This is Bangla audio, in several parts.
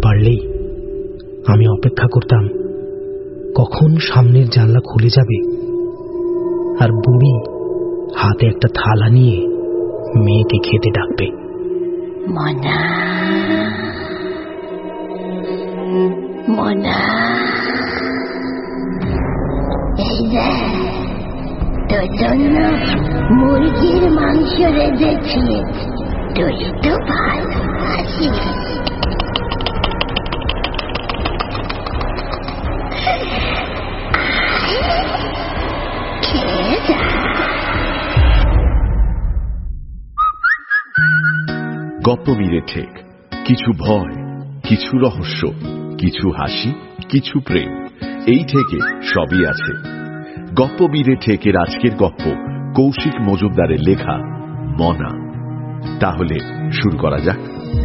পারলেই আমি অপেক্ষা করতাম কখন সামনের জানলা খুলে যাবে আর বুড়ি হাতে একটা থালা নিয়ে মেয়েকে খেতে ডাকবে। মনা, মনা, এই দেখ তোর জন্য মুরগির মাংস রেঁধেছি, তুই তো ভালো আছিস। গপ্প মিলে ঠেক, কিছু ভয়, কিছু রহস্য, কিছু হাসি, কিছু প্রেম, এই ঠেকে সবই আছে। গপ্প মিলে ঠেকের আজকের গপ্প কৌশিক মজুমদারের লেখা মনা। তাহলে শুরু করা যাক।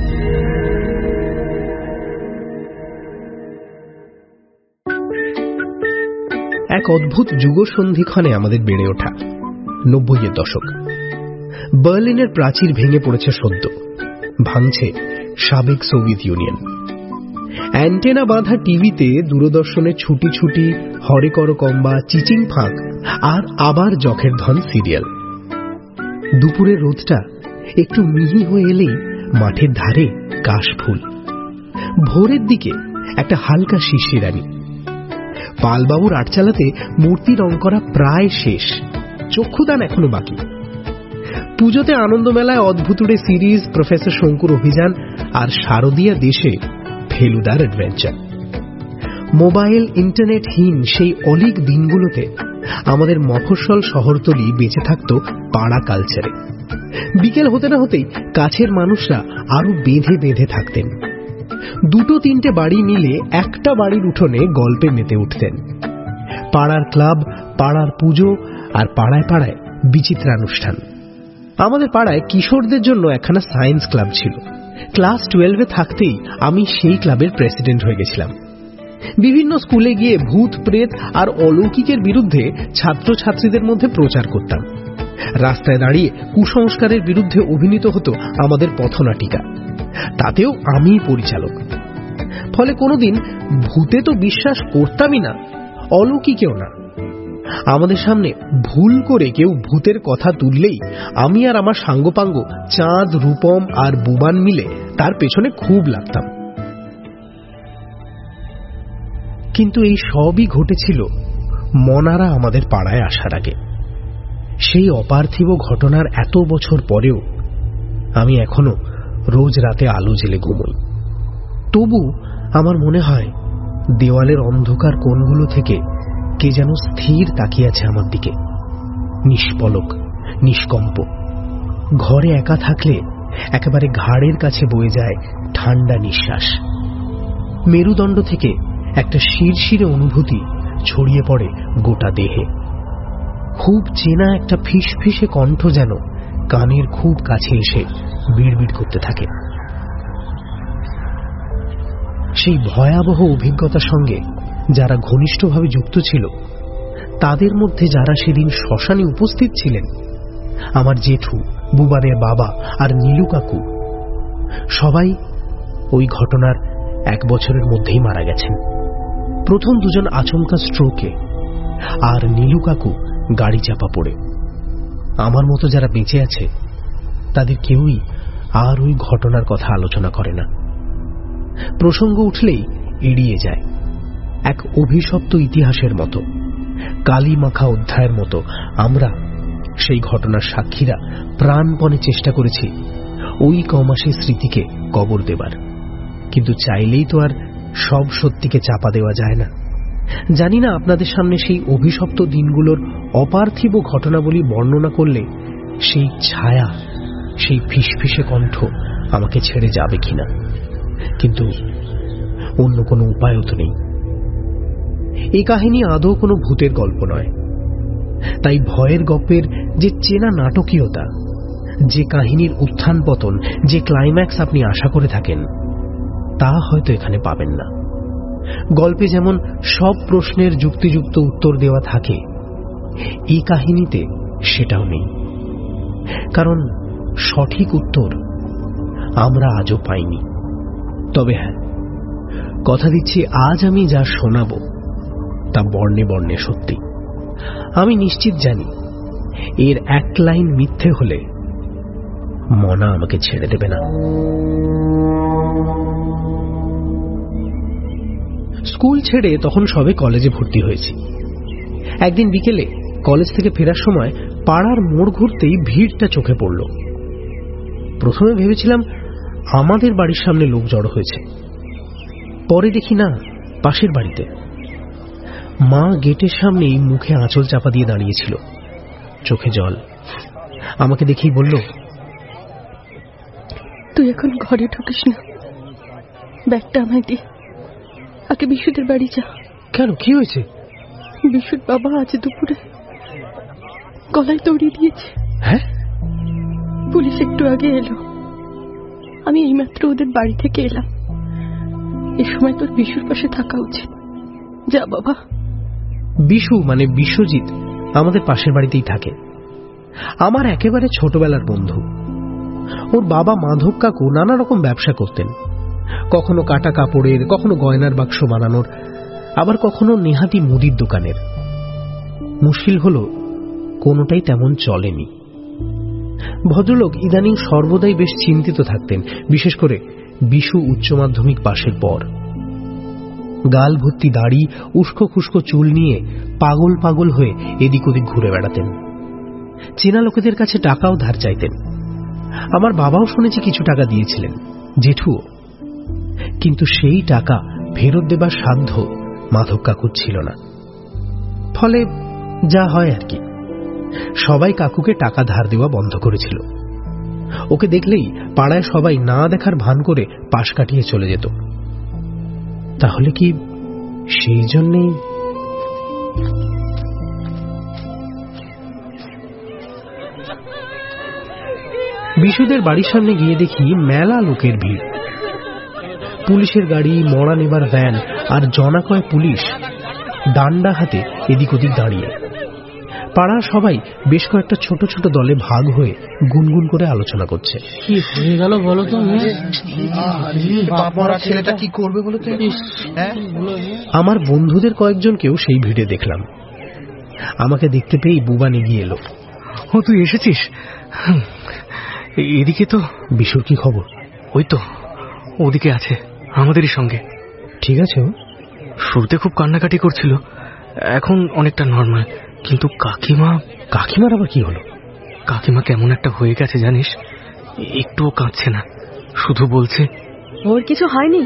এক অদ্ভুত যুগসন্ধিক্ষণে আমাদের বেড়ে ওঠা 90-এর দশক। বার্লিনের প্রাচীর ভেঙে পড়েছে সদ্য, ভাঙছে সাবেক সোভিয়েত ইউনিয়ন। অ্যান্টেনা বাঁধা টিভিতে দূরদর্শনে ছুটি ছুটি, হরে কর কম্বা, চিচিং ফাঁক আর আবার জখের ধন সিরিয়াল। দুপুরের রোদটা একটু মিহি হয়ে এলেই মাঠের ধারে কাশফুল, ভোরের দিকে একটা হালকা শিশিরানি। পালবাবুর আটচালাতে মূর্তি রং করা প্রায় শেষ, চক্ষুদান এখনো বাকি। পুজোতে আনন্দমেলায় অদ্ভুতুড়ে সিরিজ, প্রফেসর শঙ্কুর অভিযান আর শারদীয়া দেশে ফেলুদার অ্যাডভেঞ্চার। মোবাইল ইন্টারনেটহীন সেই অলিক দিনগুলোতে আমাদের মফস্বল শহরতলি বেঁচে থাকত পাড়া কালচারে। বিকেল হতে না হতেই কাছের মানুষরা আরো বেঁধে বেঁধে থাকতেন। 2-3টে বাড়ি মিলে একটা বাড়ির উঠোনে গল্পে মেতে উঠতেন। পাড়ার ক্লাব, পাড়ার পুজো আর পাড়ায় পাড়ায় বিচিত্রানুষ্ঠান। আমাদের পাড়ায় কিশোরদের জন্য একখানা সায়েন্স ক্লাব ছিল। ক্লাস 12-এ থাকতেই আমি সেই ক্লাবের প্রেসিডেন্ট হয়ে গেছিলাম। বিভিন্ন স্কুলে গিয়ে ভূত, প্রেত আর অলৌকিকের বিরুদ্ধে ছাত্রছাত্রীদের মধ্যে প্রচার করতাম। রাস্তায় দাঁড়িয়ে কুসংস্কারের বিরুদ্ধে অভিনীত হতো আমাদের পথনাটিকা, তাতেও আমিই পরিচালক। ফলে কোনোদিন ভূতে তো বিশ্বাস করতামই না, অলৌকিকেও না। আমাদের সামনে ভুল করে কেউ ভূতের কথা তুললেই আমি আর আমার সাঙ্গপাঙ্গ চাঁদ, রূপম আর বুবান মিলে তার পেছনে খুব লাগতাম। কিন্তু এই সবই ঘটেছিল মনারা আমাদের পাড়ায় আসার আগে। সেই অপার্থিব ঘটনার এত বছর পরেও আমি এখনো রোজ রাতে আলো জেলে ঘুমোই। তবু আমার মনে হয় দেওয়ালের অন্ধকার কোণগুলো থেকে কে যেন স্থির তাকিয়ে আছে আমার দিকে, নিষ্পলক, নিষ্কম্প। ঘরে একা থাকলে একেবারে ঘাড়ের কাছে বয়ে যায় ঠান্ডা নিঃশ্বাস। মেরুদণ্ড থেকে একটা শিরশিরে অনুভূতি ছড়িয়ে পড়ে গোটা দেহে। খুব চেনা একটা ফিসফিসে কণ্ঠ যেন কানের খুব কাছে এসে বিড়বিড় করতে থাকে। সেই ভয়াবহ অভিজ্ঞতার সঙ্গে যারা ঘনিষ্ঠভাবে যুক্ত ছিল, তাদের মধ্যে যারা সেদিন শ্মশানে উপস্থিত ছিলেন, আমার জেঠু, বুবানের বাবা আর নীলু কাকু, সবাই ওই ঘটনার 1 বছরের মধ্যেই মারা গেছেন। প্রথম দুজন আচমকা স্ট্রোকে, আর নীলু কাকু গাড়ি চাপা পড়ে। আমার মতো যারা বেঁচে আছে তাদের কেউই আর ওই ঘটনার কথা আলোচনা করে না। প্রসঙ্গ উঠলেই এড়িয়ে যায়। এক অভিশপ্ত ইতিহাসের মতো, কালি মাখা অধ্যায়ের মতো আমরা সেই ঘটনার সাক্ষীরা প্রাণপণে চেষ্টা করেছি ওই কমাসের স্মৃতিকে কবর দেবার। কিন্তু চাইলেই তো আর সব সত্যিকে চাপা দেওয়া যায় না। জানি না আপনাদের সামনে সেই অভিশপ্ত দিনগুলোর অপার্থিব ঘটনাবলী বর্ণনা করলে সেই ছায়া, সেই ফিসফিসে কণ্ঠ আমাকে ছেড়ে যাবে কিনা, কিন্তু অন্য কোনো উপায়ও তো নেই। এই কাহিনী আদৌ কোনো ভূতের গল্প নয়। তাই ভয়ের গল্পের যে চেনা নাটকীয়তা, যে কাহিনীর উত্থান পতন, যে ক্লাইম্যাক্স আপনি আশা করে থাকেন, তা হয়তো এখানে পাবেন না। গল্পে যেমন সব প্রশ্নের যুক্তিযুক্ত উত্তর দেওয়া থাকে, এই কাহিনীতে সেটাও নেই। কারণ সঠিক উত্তর আমরা আজও পাইনি। তবে হ্যাঁ, কথা দিচ্ছি আজ আমি যা শোনাবো তা বর্ণে বর্ণে সত্যি। আমি নিশ্চিত জানি এর এক লাইন মিথ্যে হলে মনা আমাকে ছেড়ে দেবে না। স্কুল ছেড়ে তখন সবে কলেজে ভর্তি হয়েছি। একদিন বিকেলে কলেজ থেকে ফেরার সময় পাড়ার মোড় ঘুরতেই ভিড়টা চোখে পড়ল। প্রথমে ভেবেছিলাম আমাদের বাড়ির সামনে লোক জড়ো হয়েছে, পরে দেখি না, পাশের বাড়িতে। মা গেটের সামনেই মুখে আঁচল চাপা দিয়ে দাঁড়িয়েছিল, চোখে জল। আমাকে দেখেই বলল, তুই এখন ঘরে ঢুকিস না, ব্যাগটা আমায় দিয়ে আগে বিশুদের বাড়ি যা। কেন, কি হয়েছে? বিশুর বাবা আজ দুপুরে গলায় দড়ি দিয়েছে। হ্যাঁ? পুলিশ একটু আগে এলো, আমি এইমাত্র ওদের বাড়ি থেকে এলাম। এ সময় তোর বিশুর পাশে থাকা উচিত, যা বাবা। বিশু মানে বিশ্বজিৎ আমাদের পাশের বাড়িতেই থাকে, আমার একেবারে ছোটবেলার বন্ধু। ওর বাবা মাধব কাকু নানা রকম ব্যবসা করতেন, কখনো কাটা কাপড়ের, কখনো গয়নার বাক্স বানানোর, আবার কখনো নেহাতি মুদির দোকানের। মুশকিল হলো কোনোটাই তেমন চলেনি। ভদ্রলোক ইদানিং সর্বদাই বেশ চিন্তিত থাকতেন, বিশেষ করে বিশু উচ্চ মাধ্যমিক পাশের পর। গাল ভর্তি দাড়ি, উস্কো খুস্কো চুল নিয়ে পাগল পাগল হয়ে এদিক ওদিক ঘুরে বেড়াতেন। চেনা লোকেদের কাছে টাকাও ধার চাইতেন। আমার বাবাও শুনেছি কিছু টাকা দিয়েছিলেন, জেঠুও। কিন্তু সেই টাকা ফেরত দেবার সাধ্য মাধব কাকুর ছিল না। ফলে যা হয় আর কি, সবাই কাকুকে টাকা ধার দেওয়া বন্ধ করেছিল। ওকে দেখলেই পাড়ায় সবাই না দেখার ভান করে পাশ কাটিয়ে চলে যেত। তাহলে কি সেই জন্যেই? বিশুদের বাড়ির সামনে গিয়ে দেখি মেলা লোকের ভিড়। পুলিশের গাড়ি, মরা নেবার ভ্যান আর জনাকয় পুলিশ ডান্ডা হাতে এদিক ওদিক দাঁড়িয়ে। পাড়ার সবাই বেশ কয়েকটা ছোট ছোট দলে ভাগ হয়ে গুনগুন করে আলোচনা করছে। কি হয়ে গেল বলো তো? ছেলেটা কি করবে বলো তো? আমার বন্ধুদের কয়েকজনকেও সেই ভিড়ে দেখলাম। আমাকে দেখতে পেয়েই বুবান এগিয়ে এলো। ও, তুই এসেছিস? এদিকে তো। বিশুর কি খবর? ওই তো ওদিকে আছে, আমাদেরই সঙ্গে। ঠিক আছে? শুরুতে খুব কান্নাকাটি করছিল, এখন অনেকটা নর্মাল। কিন্তু কাকিমার আবার কি হলো? কাকিমা কেমন একটা হয়ে গেছে জানিস, একটুও কাঁদছে না, শুধু বলছে ওর কিছু হয়নি,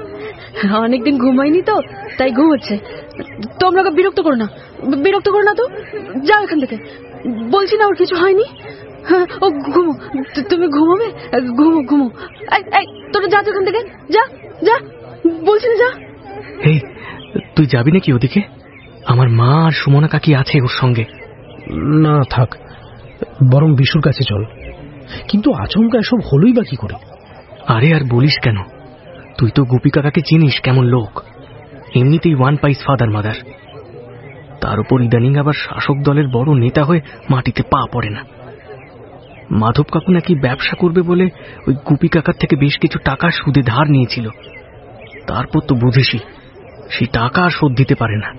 অনেকদিন ঘুমায়নি তো তাই ঘুমোচ্ছে। তোমরা বিরক্ত করো না, বিরক্ত করো না তো, যাও এখান থেকে। বলছি না ওর কিছু হয়নি। ও ঘুমো, তুমি ঘুমোবে, ঘুমো ঘুমো। তোরা যা এখান থেকে, যা যা, বলছি না যা। এই, তুই যাবি নাকি ওদিকে? আমার মা আর সুমনা কাকি আছে ওর সঙ্গে। না থাক, বরং বিশুর কাছে চল। কিন্তু আচমকা এসব হলোই বা কি করে? আরে আর বলিস কেন, তুই তো গুপি কাকাকে চিনিস কেমন লোক। এমনিতেই ওয়ান পাইস ফাদার মাদার, তার উপর ইদানিং আবার শাসক দলের বড় নেতা হয়ে মাটিতে পা পড়ে না। মাধব কাকু নাকি ব্যবসা করবে বলে ওই গুপি কাকার থেকে বেশ কিছু টাকা সুদে ধার নিয়েছিল। তারপর তো বুঝিসই, সেই টাকা আর শোধ দিতে পারে না।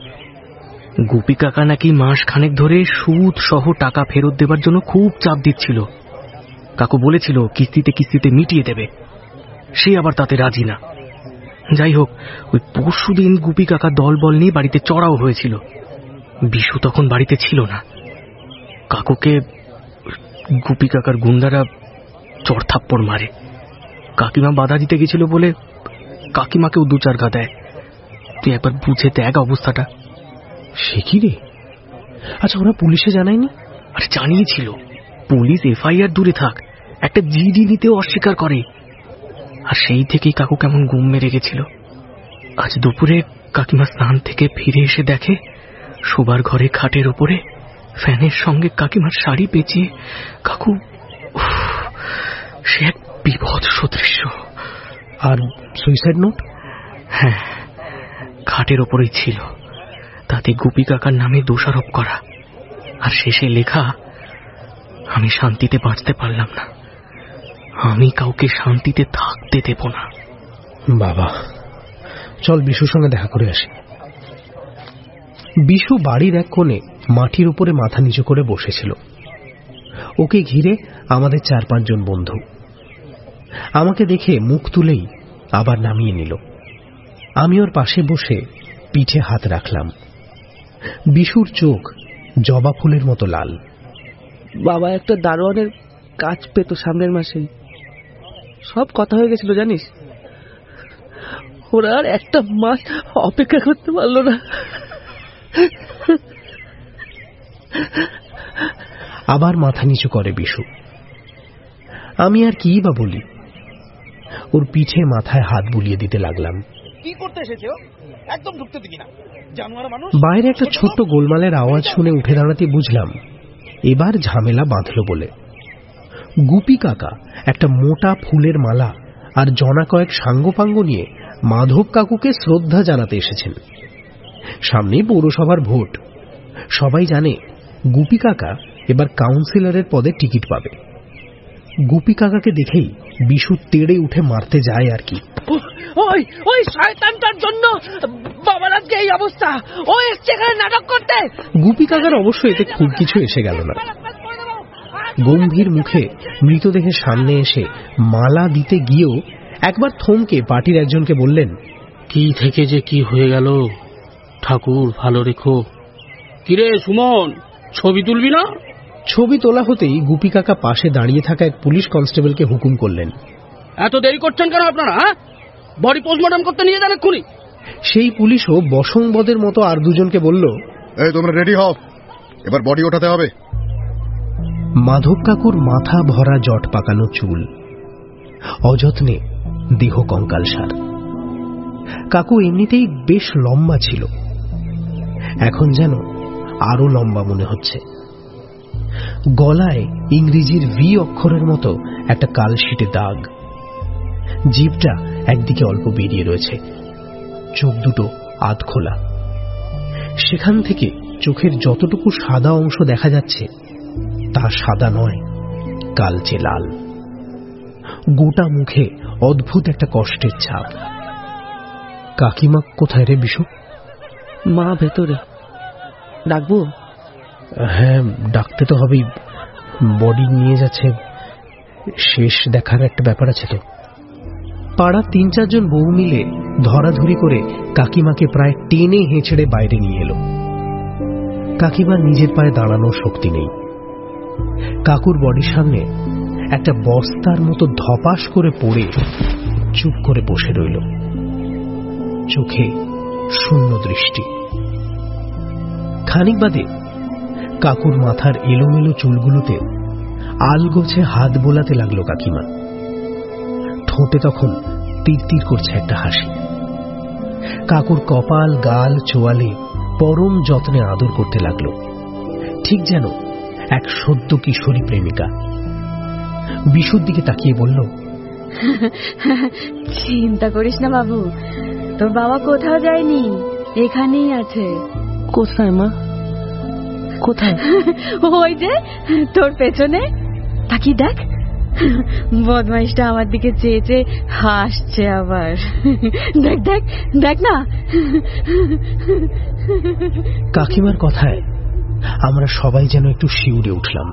গুপি কাকা নাকি মাস খানেক ধরে সুদ সহ টাকা ফেরত দেবার জন্য খুব চাপ দিচ্ছিল। কাকু বলেছিল কিস্তিতে কিস্তিতে মিটিয়ে দেবে, সে আবার তাতে রাজি না। যাই হোক, ওই পরশুদিন গুপি কাকা দল বল নিয়ে বাড়িতে চড়াও হয়েছিল। বিশু তখন বাড়িতে ছিল না। কাকুকে গুপি কাকার গুন্ডারা চড়থাপ্পড় মারে। কাকিমা বাধা দিতে গেছিল বলে কাকিমাকেও 2-4 ঘা দেয়। তুই একবার বুঝে দেখ অবস্থাটা। সে কি রে? আচ্ছা, ওরা পুলিশে জানায়নি? আরে জানিয়েছিল, পুলিশ এফআইআর দূরে থাক, একটা জিডি নিতেও অস্বীকার করে। আর সেই থেকেই কাকু কেমন ঘুম মেরে গেছিল। আজ দুপুরে কাকিমা স্নান থেকে ফিরে এসে দেখে শোবার ঘরে খাটের ওপরে ফ্যানের সঙ্গে কাকিমার শাড়ি পেঁচিয়ে কাকু। সে এক বিভৎস দৃশ্য। আর সুইসাইড নোট? হ্যাঁ, খাটের ওপরেই ছিল, তাতে গুপি কাকার নামে দোষারোপ করা। আর শেষে লেখা, আমি শান্তিতে বাঁচতে পারলাম না, আমি কাউকে শান্তিতে থাকতে দেব না। বাবা, চল বিশুর সঙ্গে দেখা করে আসি। বিশু বাড়ির এক কোণে মাটির উপরে মাথা নিচু করে বসেছিল। ওকে ঘিরে আমাদের 4-5 জন বন্ধু। আমাকে দেখে মুখ তুলেই আবার নামিয়ে নিল। আমি ওর পাশে বসে পিঠে হাত রাখলাম। বিশুর চোখ জবা ফুলের মতো লাল। বাবা একটা দারোয়ানের কাজ পেত সামনের মাসে, সব কথা হয়ে গেছিল জানিস। ওরা আর একটা মাস অপেক্ষা করতে পারলো না। আবার মাথা নিচু করে বিশু। আমি আর কি বা বলি, ওর পিঠে মাথায় হাত বুলিয়ে দিতে লাগলাম। কি করতে এসেছে ও? একদম ঢুকতে দিবি না, জানোয়ার মানুষ। বাইরে একটা ছোট্ট গোলমালের আওয়াজ শুনে উঠে দাঁড়াতে বুঝলাম এবার ঝামেলা বাঁধল বলে। গুপি কাকা একটা মোটা ফুলের মালা আর জনা কয়েক সাঙ্গপাঙ্গ নিয়ে মাধব কাকুকে শ্রদ্ধা জানাতে এসেছেন। সামনে পৌরসভার ভোট। সবাই জানে গুপি কাকা এবার কাউন্সিলরের পদে টিকিট পাবে। গুপি কাকাকে দেখেই বিশু তেড়ে উঠে মারতে যায় আর কি। ওই শয়তানটার জন্য বাবার আজকে এই অবস্থা। ও এসছে এখানে নাটক করতে। গুপি কাকার অবশ্য এতে খুব কিছু এসে গেল না। গম্ভীর মুখে মৃতদেহের সামনে এসে মালা দিতে গিয়েও একবার থমকে পার্টির একজনকে বললেন, কি থেকে যে কি হয়ে গেল, ঠাকুর ভালো রেখো। কিরে সুমন, ছবি তুলবি না? ছবি তোলা হতেই গুপি কাকা পাশে দাঁড়িয়ে থাকা এক পুলিশ কনস্টেবলকে হুকুম করলেন, এত দেরি করছেন কেন আপনারা? বডি পোস্টমর্টম করতে নিয়ে যান এক্ষুনি। সেই পুলিশও বসংবদের মতো আর দুজনকে বলল, এই তোমরা রেডি হও, এবার বডি ওঠাতে হবে। মাধব কাকুর মাথা ভরা জট পাকানো চুল, অযত্নে দেহ কঙ্কালসার। কাকু এমনিতেই বেশ লম্বা ছিল, এখন যেন আরো লম্বা মনে হচ্ছে। গলায় ইংরেজির ভি অক্ষরের মতো একটা কালশিটে দাগ। জিভটা একদিকে অল্প বেরিয়ে রয়েছে, চোখ দুটো আধ খোলা। সেখান থেকে চোখের যতটুকু সাদা অংশ দেখা যাচ্ছে তা সাদা নয়, কালচে লাল। গোটা মুখে অদ্ভুত একটা কষ্টের ছাপ। কাকিমা কোথায় রে বিশু? মা ভেতরে। ডাকবো? হ্যাঁ, ডাকতে তো হবেই। বডি নিয়ে যাচ্ছে, শেষ দেখার একটা ব্যাপার আছে তো। পাড়ার 3-4 জন বউ মিলে ধরাধরি করে কাকিমাকে প্রায় টেনে হেঁচড়ে বাইরে নিয়ে এলো। কাকিমার নিজের পায়ে দাঁড়ানোর শক্তি নেই। কাকুর বডির সামনে একটা বস্তার মতো ধপাস করে পড়ে চুপ করে বসে রইল, চোখে শূন্য দৃষ্টি। খানিক বাদে কাকুর মাথার এলোমেলো চুলগুলোতে আলগোছে হাত বোলাতে লাগলো কাকিমা। ঠোঁটে তখন তীর করছে একটা হাসি। কাকুর কপাল, গাল, চোয়ালে পরম যত্নে আদর করতে লাগলো, ঠিক যেন এক সদ্য কিশোরী প্রেমিকা। বিশুর দিকে তাকিয়ে বলল, চিন্তা করিস না বাবু, তোর বাবা কোথাও যায়নি, এখানেই আছে। কোথায় মা? কোথায়? ওই যে তোর পেছনে, তাকিয়ে দেখ। বদমাইশটা আমার দিকে চেয়ে চেয়ে হাসছে আবার। দেখ দেখ দেখ না। কাকিমার কথায় আমরা সবাই যেন একটু শিউরে উঠলাম।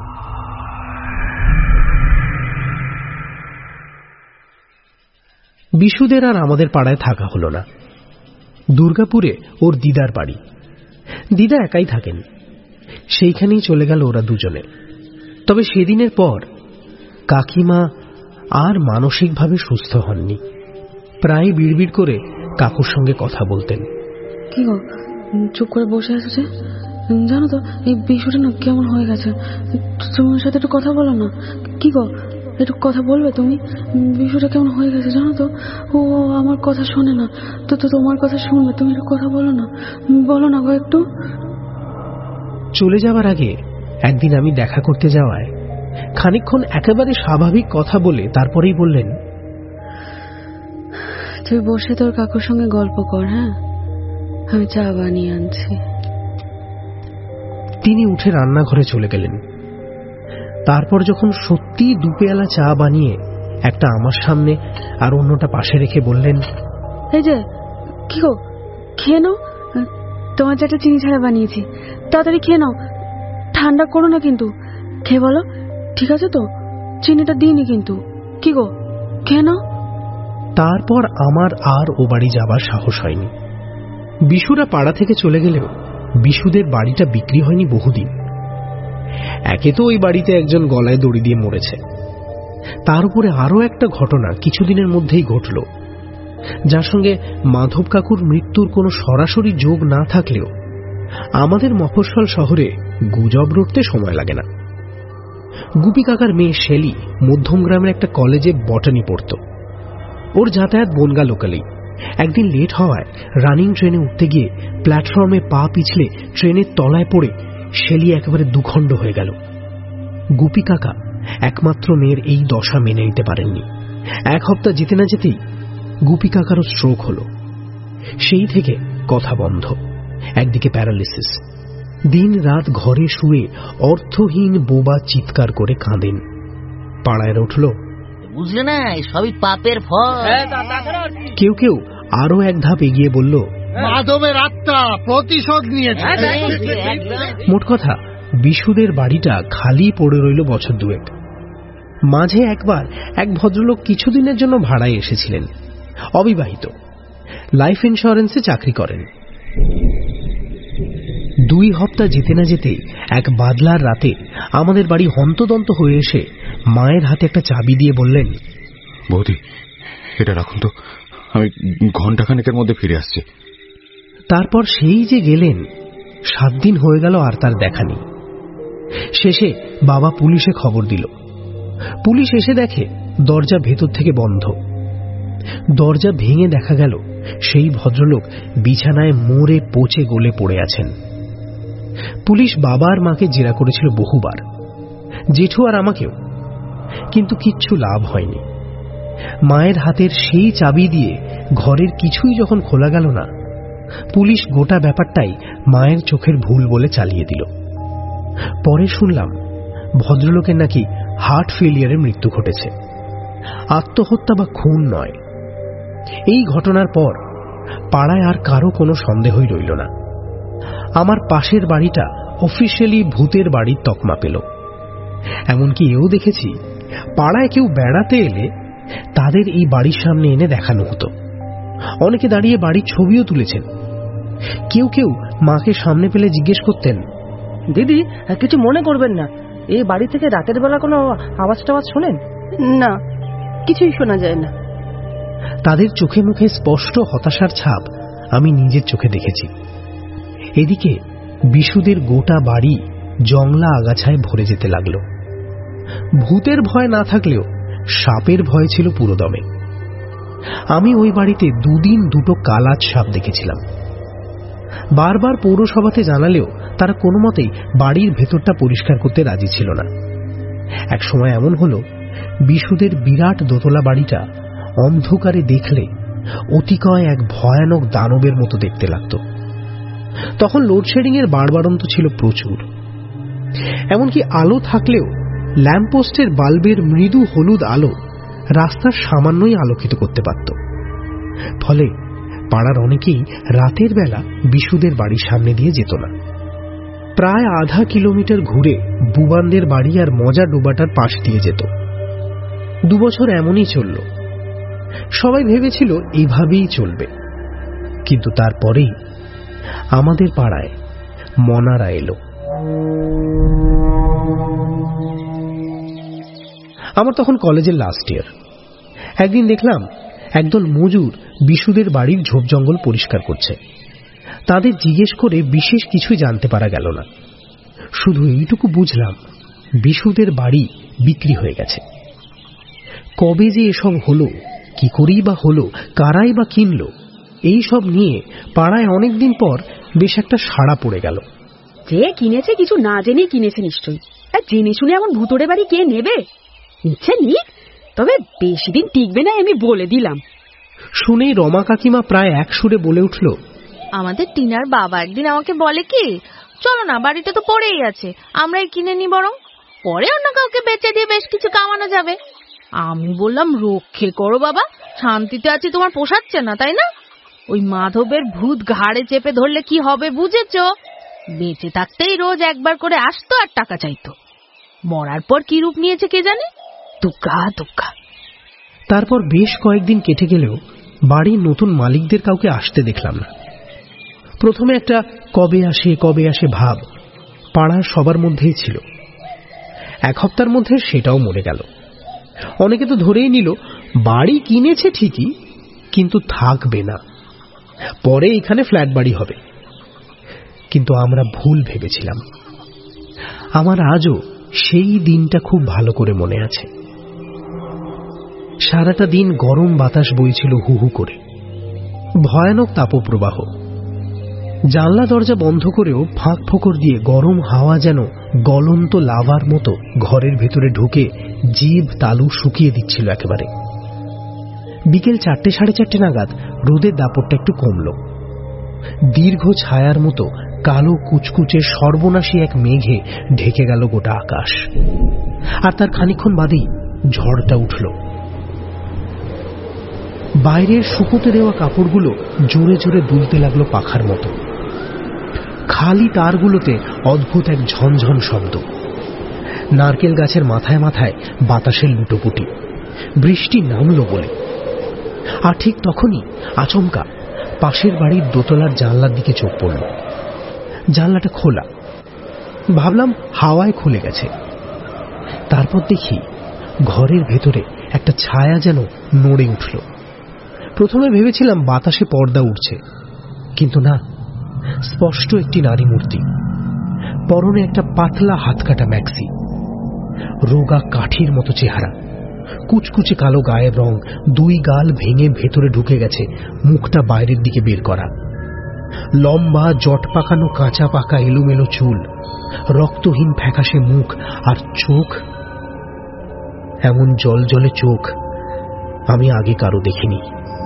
বিশুদের আর আমাদের পাড়ায় থাকা হলো না। দুর্গাপুরে ওর দিদার বাড়ি। দিদা একাই থাকেন, সেইখানেই চলে গেল ওরা দুজনে। তবে সেদিনের পর কাকিমা আর মানসিকভাবে সুস্থ হননি। প্রায় বিড়বিড় করে কাকুর সঙ্গে কথা বলতেন। কি গো, চুপ করে বসে আছো যে? জানো তো এই বিষয়টা না কেমন হয়ে গেছে। তোমার সাথে একটু কথা বলো না। কি গো, একটু কথা বলবে তুমি? বিষয়টা কেমন হয়ে গেছে জানো তো? ও আমার কথা শোনে না তো, তোমার কথা শুনবে। তুমি একটু কথা বলো না, বলো না গো একটু। চলে যাওয়ার আগে একদিন আমি দেখা করতে যাওয়ায় খানিকক্ষণ একেবারে স্বাভাবিক কথা বলে তারপরেই বললেন, তুই বসে তোর কাকুর সঙ্গে গল্প কর, হ্যাঁ, আমি চা বানিয়ে আনছি। তিনি উঠে রান্নাঘরে চলে গেলেন। তারপর যখন সত্যি 2 পেয়ালা চা বানিয়ে একটা আমার সামনে আর অন্যটা পাশে রেখে বললেন, এই যে কি গো, খেয়ে নাও, তোমার চাটা চিনি ছাড়া বানিয়েছি, তাড়াতাড়ি খেয়ে নাও, ঠান্ডা করো না কিন্তু। খেয়ে বলো ঠিক আছে তো, চিনিটা দিইনি কিন্তু। কি গো, খেয়ে নাও। তারপর আমার আর ও বাড়ি যাবার সাহস হয়নি। বিশুরা পাড়া থেকে চলে গেলেও বিশুদের বাড়িটা বিক্রি হয়নি বহুদিন। একে তো ওই বাড়িতে একজন গলায় দড়ি দিয়ে মরেছে, তার উপরে আরো একটা ঘটনা কিছুদিনের মধ্যেই ঘটল, যার সঙ্গে মাধব কাকুর মৃত্যুর কোনো সরাসরি যোগ না থাকলেও আমাদের মফস্বল শহরে গুজব রটতে সময় লাগে না। গুপি কাকার মেয়ে শেলি মধ্যমগ্রামের একটা কলেজে বটানি পড়ত। ওর যাতায়াত বনগা লোকালেই। একদিন লেট হওয়ায় রানিং ট্রেনে উঠতে গিয়ে প্ল্যাটফর্মে পা পিছলে ট্রেনের তলায় পড়ে শেলি একেবারে দুখণ্ড হয়ে গেল। গুপি কাকা একমাত্র মেয়ের এই দশা মেনে নিতে পারেননি। এক সপ্তাহ যেতে না যেতেই গুপি কাকারও স্ট্রোক হলো। সেই থেকে কথা বন্ধ, একদিকে প্যারালিসিস। দিন রাত ঘরে শুয়ে অর্থহীন বোবা চিৎকার করে কাঁদেন। পাড়ায় উঠল, বুঝলে না, সবই পাপের ফল। কেউ কেউ আরো এক ধাপ এগিয়ে বলল, মাধবের আত্মা প্রতিশোধ নিয়েছে। মোট কথা বিশুদের বাড়িটা খালি পড়ে রইল বছর দুয়েক। মাঝে একবার এক ভদ্রলোক কিছুদিনের জন্য ভাড়ায় এসেছিলেন, অবিবাহিত, লাইফ ইন্স্যুরেন্সে চাকরি করেন। 2 সপ্তাহ যেতে না যেতে এক বাদলার রাতে আমাদের বাড়ি হন্তদন্ত হয়ে এসে মায়ের হাতে একটা চাবি দিয়ে বললেন, বৌদি এটা রাখুন তো, আমি ঘন্টাখানেকের মধ্যে ফিরে আসছি। তারপর সেই যে গেলেন, 7 দিন হয়ে গেল আর তার দেখা নেই। শেষে বাবা পুলিশে খবর দিল। পুলিশ এসে দেখে দরজা ভেতর থেকে বন্ধ। দরজা ভেঙে দেখা গেল সেই ভদ্রলোক বিছানায় মরে পচে গলে পড়ে আছেন। পুলিশ বাবা আর মাকে জেরা করেছিল বহুবার, জেঠু আর আমাকেও, কিন্তু কিচ্ছু লাভ হয়নি। মায়ের হাতের সেই চাবি দিয়ে ঘরের কিছুই যখন খোলা গেল না, পুলিশ গোটা ব্যাপারটাই মায়ের চোখের ভুল বলে চালিয়ে দিল। পরে শুনলাম ভদ্রলোকের নাকি হার্ট ফেলিয়ারে মৃত্যু ঘটেছে, আত্মহত্যা বা খুন নয়। এই ঘটনার পর পাড়ায় আর কারো কোনো সন্দেহই রইল না। আমার পাশের বাড়িটা অফিসিয়ালি ভূতের বাড়ির তকমা পেল। এমনকি এও দেখেছি, পাড়ায় কেউ বেড়াতে এলে তাদের এই বাড়ির সামনে এনে দেখানো হতো। অনেকে দাঁড়িয়ে বাড়ির ছবিও তুলেছেন। কেউ কেউ মাকে সামনে পেলে জিজ্ঞেস করতেন, দিদি কিছু মনে করবেন না, এই বাড়ি থেকে রাতের বেলা কোনো আওয়াজ টাওয়াজ শোনেন? না, কিছুই শোনা যায় না। তাদের চোখে মুখে স্পষ্ট হতাশার ছাপ আমি নিজের চোখে দেখেছি। এদিকে বিশুদের গোটা বাড়ি জংলা আগাছায় ভরে যেতে লাগল। ভূতের ভয় না থাকলেও সাপের ভয় ছিল পুরোদমে। আমি ওই বাড়িতে 2 দিন 2টো কালাজ সাপ দেখেছিলাম। বারবার পৌরসভাতে জানালেও তারা কোনো মতেই বাড়ির ভেতরটা পরিষ্কার করতে রাজি ছিল না। এক সময় এমন হল, বিশুদের বিরাট দোতলা বাড়িটা অন্ধকারে দেখলে অতিকয় এক ভয়ানক দানবের মতো দেখতে লাগত। তখন লোডশেডিং এর বাড়বাড়ন্ত ছিল প্রচুর। এমনকি আলো থাকলেও ল্যাম্পপোস্টের বাল্বের মৃদু হলুদ আলো রাস্তার সামান্যই আলোকিত করতে পারত। ফলে পাড়ার অনেকেই রাতের বেলা বিশুদের বাড়ির সামনে দিয়ে যেত না। প্রায় আধা কিলোমিটার ঘুরে বুবানদের বাড়ি আর মজা ডোবাটার পাশ দিয়ে যেত। 2 বছর এমনই চলল। সবাই ভেবেছিল এইভাবেই চলবে, কিন্তু তারপরেই আমাদের পাড়ায় মনারা এলো। আমার তখন কলেজের লাস্ট ইয়ার। একদিন দেখলাম একদল মজুর বিশুদের বাড়ির ঝোপ জঙ্গল পরিষ্কার করছে। তাদের জিজ্ঞেস করে বিশেষ কিছু জানতে পারা গেল না। শুধু এইটুকু বুঝলাম, বিশুদের বাড়ি বিক্রি হয়ে গেছে। কবে যে এসব হলো, কি করেই বা হলো, কারাই বা কিনলো, এই সব নিয়ে পাড়ায় অনেকদিন পর বেশ একটা সাড়া পড়ে গেল। যে কিনেছে কিছু না জেনে কিনেছে নিশ্চয়ই। আর জেনে শুনে এমন ভুতুড়ে বাড়ি কে নেবে? নিচ্ছে নিক, তবে বেশি দিন টিকবে না, আমি বলে দিলাম। শুনেই রমা কাকিমা প্রায় এক সুরে বলে উঠল, আমাদের টিনার বাবা একদিন আমাকে বলে কি, চলো না, বাড়িটা তো পড়েই আছে, আমরাই কিনে নি, বরং পরে অন্য কাউকে বেচে দিয়ে বেশ কিছু কামানো যাবে। আমি বললাম, রক্ষে করো বাবা, শান্তিতে আছি, তোমার পোষাচ্ছে না তাই না? ওই মাধবের ভূত ঘাড়ে চেপে ধরলে কি হবে বুঝেছো? বেঁচে থাকতেই রোজ একবার করে আসতো আর টাকা চাইতো। মরার পর কি রূপ নিয়েছে কে জানে। দুগ্গা দুগ্গা। তারপর বেশ কয়েকদিন কেটে গেলেও বাড়ির নতুন মালিকদের কাউকে আসতে দেখলাম না। প্রথমে একটা কবে আসে ভাব পাড়ার সবার মধ্যেই ছিল। এক সপ্তাহের মধ্যে সেটাও মরে গেল। অনেকে তো ধরেই নিল বাড়ি কিনেছে ঠিকই, কিন্তু থাকবে না, পরে এখানে ফ্ল্যাট বাড়ি হবে। কিন্তু আমরা ভুল ভেবেছিলাম। আমার আজও সেই দিনটা খুব ভালো করে মনে আছে। সারাটা দিন গরম বাতাস বইছিল হু হু করে, ভয়ানক তাপপ্রবাহ। জানলা দরজা বন্ধ করেও ফাঁক ফোকর দিয়ে গরম হাওয়া যেন গলন্ত লাভার মতো ঘরের ভেতরে ঢুকে জিভ তালু শুকিয়ে দিচ্ছিল একেবারে। বিকেল 4টে সাড়ে 4টে নাগাদ রোদের দাপটটা একটু কমল। দীর্ঘ ছায়ার মতো কালো কুচকুচে সর্বনাশী এক মেঘে ঢেকে গেল গোটা আকাশ। আর তার খানিকক্ষণ বাদেই ঝড়টা উঠল। বাইরের শুকোতে দেওয়া কাপড়গুলো জোরে জোরে দুলতে লাগলো পাখার মতো। খালি তারগুলোতে অদ্ভুত এক ঝনঝন শব্দ। নারকেল গাছের মাথায় মাথায় বাতাসের লুটোপুটি। বৃষ্টি নামলো বলে। আর ঠিক তখনই আচমকা পাশের বাড়ির দোতলার জানলার দিকে চোখ পড়ল। জানলাটা খোলা। ভাবলাম হাওয়ায় খুলে গেছে। তারপর দেখি ঘরের ভেতরে একটা ছায়া যেন নড়ে উঠল। প্রথমে ভেবেছিলাম বাতাসে পর্দা উঠছে, কিন্তু না, স্পষ্ট একটি নারী মূর্তি। পরনে একটা পাতলা হাতকাটা ম্যাক্সি, রোগা কাঠির মতো চেহারা, কুচকুচে কালো গায়ের রং, দুই গাল ভেঙে ভেতরে ঢুকে গেছে, মুখটা বাইরের দিকে বের করা, লম্বা জট পাকানো কাঁচা পাকা এলোমেলো চুল, রক্তহীন ফ্যাকাশে মুখ, আর চোখ, এমন জলজলে চোখ আমি আগে কারো দেখিনি।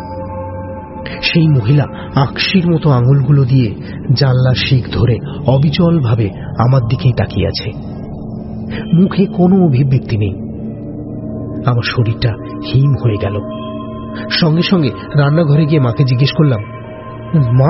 সেই মহিলা আকশির মতো আঙুলগুলো দিয়ে জানলার শিক ধরে অবিচল ভাবে আমার দিকেই তাকিয়ে আছে। মুখে কোনো অভিব্যক্তি নেই। আমার শরীরটা হিম হয়ে গেল। সঙ্গে সঙ্গে রান্নাঘরে গিয়ে মাকে জিজ্ঞেস করলাম, মা,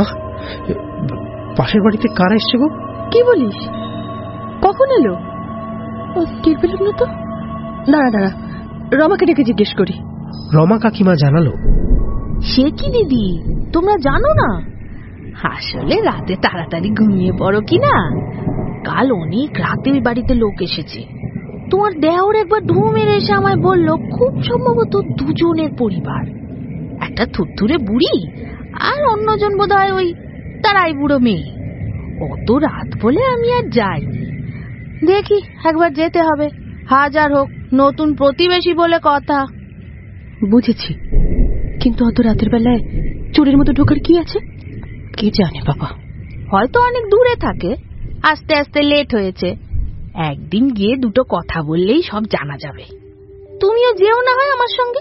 পাশের বাড়িতে কারা এসছে গো? কি বলিস? কখন এলো? টের পেলাম না তো। দাঁড়া, রমাকে ডেকে জিজ্ঞেস করি। রমা কাকিমা জানালো, সে কি দিদি, তোমরা জানো না? আসলে রাতে তাড়াতাড়ি ঘুমিয়ে পড়ো কিনা, কাল অনেক রাতে ওই বাড়িতে লোক এসেছে। তোমার দেওর একবার ঢু মেরে এসে আমায় বলল খুব সম্ভবত দুজনের পরিবার, একটা থুরথুরে বুড়ি আর অন্যজন বোধহয় ওই তার আইবুড়ো মেয়ে। অত রাত বলে আমি আর যাইনি। দেখি একবার যেতে হবে, হাজার হোক নতুন প্রতিবেশী বলে কথা। বুঝেছি, কিন্তু অত রাতের বেলায় চোরের মতো ঢোকার কি আছে? কে জানে বাবা, হয়তো অনেক দূরে থাকে, আস্তে আস্তে লেট হয়েছে। একদিন গিয়ে দুটো কথা বললেই সব জানা যাবে। তুমিও যেও না হয় আমার সঙ্গে।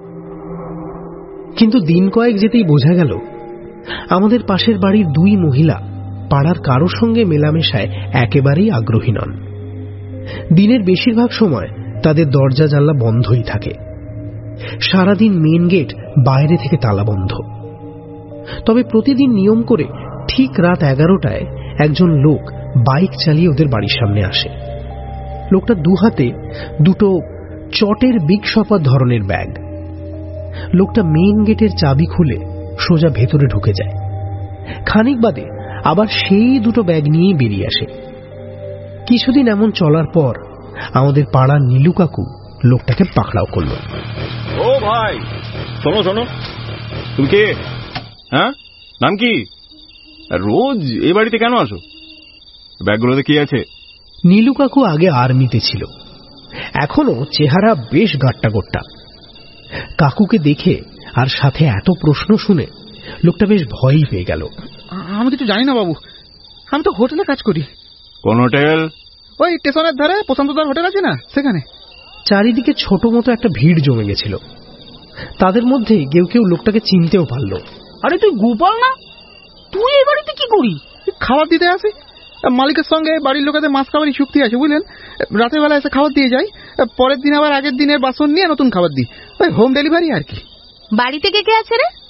কিন্তু দিন কয়েক যেতেই বোঝা গেল আমাদের পাশের বাড়ির দুই মহিলা পাড়ার কারোর সঙ্গে মেলামেশায় একেবারেই আগ্রহী নন। দিনের বেশিরভাগ সময় তাদের দরজা জানলা বন্ধই থাকে। সারাদিন মেন গেট বাইরে থেকে তালাবন্ধ। তবে প্রতিদিন নিয়ম করে ঠিক রাত 11টায় একজন লোক বাইক চালিয়ে ওদের বাড়ির সামনে আসে। লোকটা দু হাতে দুটো চটের বিগ শপার ধরনের ব্যাগ। লোকটা মেন গেটের চাবি খুলে সোজা ভেতরে ঢুকে যায়। খানিক বাদে আবার সেই দুটো ব্যাগ নিয়েই বেরিয়ে আসে। কিছুদিন এমন চলার পর আমাদের পাড়ার নীলু কাকু লোকটাকে পাকড়াও করল। ও ভাই, শোনো শোনো, তুমি কে? হ্যাঁ, নাম কি? রোজ এ বাড়িতে কেন আসো? ব্যাগগুলোতে কি আছে? নীলু কাকু আগে আর্মিতে ছিল, এখনো চেহারা বেশ গাট্টা গোট্টা। কাকুকে দেখে আর সাথে এত প্রশ্ন শুনে লোকটা বেশ ভয়ই পেয়ে গেল। আমি কিছু জানি না বাবু, আমি তো হোটেলে কাজ করি। কোন হোটেল? ওই স্টেশনের ধারে প্রশান্তদার হোটেল আছে না, সেখানে। চারিদিকে ছোট মতো একটা ভিড় জমে গেছিল। তাদের মধ্যে কেউ কেউ লোকটাকে চিনতেও পারল। আরে তুই গোপাল না? তুই এই বাড়িতে কি করি? খাবার দিতে আসি। মালিকের সঙ্গে বাড়ির লোকেদের মাছ খাবারই চুক্তি আছে বুঝলেন। রাতের বেলা এসে খাবার দিয়ে যাই, পরের দিন আবার আগের দিনের বাসন নিয়ে নতুন খাবার দিই। ওই হোম ডেলিভারি আর কি। বাড়িতে কে কে আছে রে?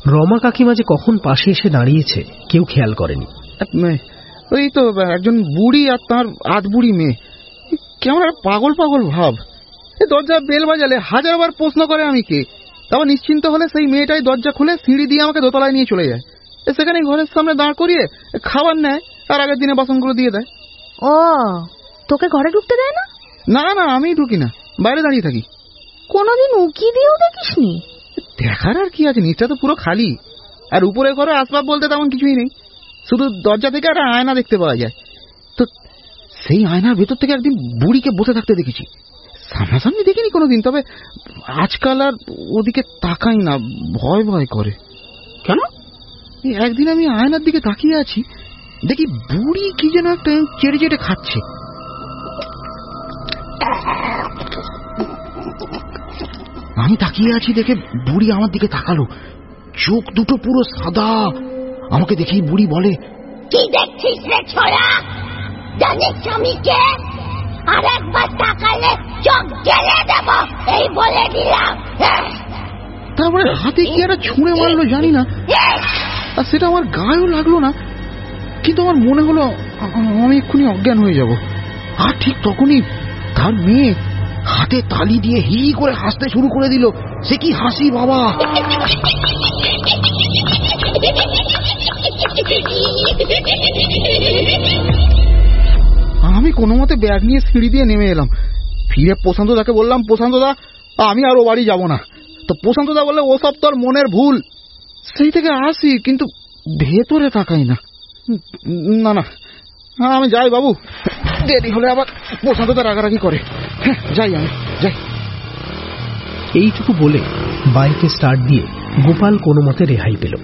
রমা কাকিমা যে কখন পাশে এসে দাঁড়িয়েছে কেউ খেয়াল করেনি। ওই তো একজন বুড়ি আর তার আধ বুড়ি মেয়ে, কেমন একটা পাগল পাগল ভাব। দরজা বেল বাজালে 1000বার প্রশ্ন করে আমি কে, তারপর নিশ্চিন্ত হলে সেই মেয়েটাই দরজা খুলে সিঁড়ি দিয়ে আমাকে দোতলায় নিয়ে চলে যায়। সেখানে ঘরের সামনে দাঁড় করিয়ে খাবার নেয় আর আগের দিনে বাসনগুলো দিয়ে দেয়। ও, তোকে ঘরে ঢুকতে দেয় না? না না, আমি ঢুকি না, বাইরে দাঁড়িয়ে থাকি। কোনদিন উকি দিয়েও দেখিসনি? দেখার আর কি আছে, নিচটা তো পুরো খালি, আর উপরে ঘরে আসবাব বলতে তেমন কিছুই নেই, শুধু দরজা থেকে একটা আয়না দেখতে পাওয়া যায়। তো সেই আয়নার ভেতর থেকে একদিন বুড়িকে বসে থাকতে দেখেছি। সামনাসামনি দেখিনি কোনোদিন, তবে আজকাল আর ওদিকে তাকাই না, ভয় ভয় করে। কেন? একদিন আমি আয়নার দিকে তাকিয়ে আছি, দেখি বুড়ি কি যেন একটা চেটে চেটে খাচ্ছে। আমি তাকিয়ে আছি দেখে বুড়ি আমার দিকে তাকালো, চোখ দুটো পুরো সাদা। আমাকে দেখেই বুড়ি বলে, কি দেখছিস রে ছোড়া? জানিস আমি কে? আর একবার তাকালে চোখ গেলে দেব, এই বলে দিলাম। তারপরে হাতে কি একটা ছুঁড়ে মারলো জানি না, আর সেটা আমার গায়েও লাগলো না, কিন্তু আমার মনে হলো আমি এক্ষুনি অজ্ঞান হয়ে যাব। আর ঠিক তখনই তার মেয়ে হাতে তালি দিয়ে হি করে হাসতে শুরু করে দিল। সে কি হাসি বাবা! আমি কোনো মতে ব্যাগ নিয়ে সিঁড়ি দিয়ে নেমে এলাম, ফিরে প্রশান্ত দাকে বললাম, প্রশান্ত দা, আমি আর ও বাড়ি যাব না। তো প্রশান্ত দা বললে, ওসব তোর মনের ভুল, সেই থেকে আসি কিন্তু ভেতরে তাকাই না। না না, আমি যাই বাবু, দেরি হলে আবার প্রশান্ত দা রাগারাগি করে। হ্যাঁ যাই, আমি যাই। এইটুকু বলে বাইকে স্টার্ট দিয়ে গোপাল কোনো মতে রেহাই পেল।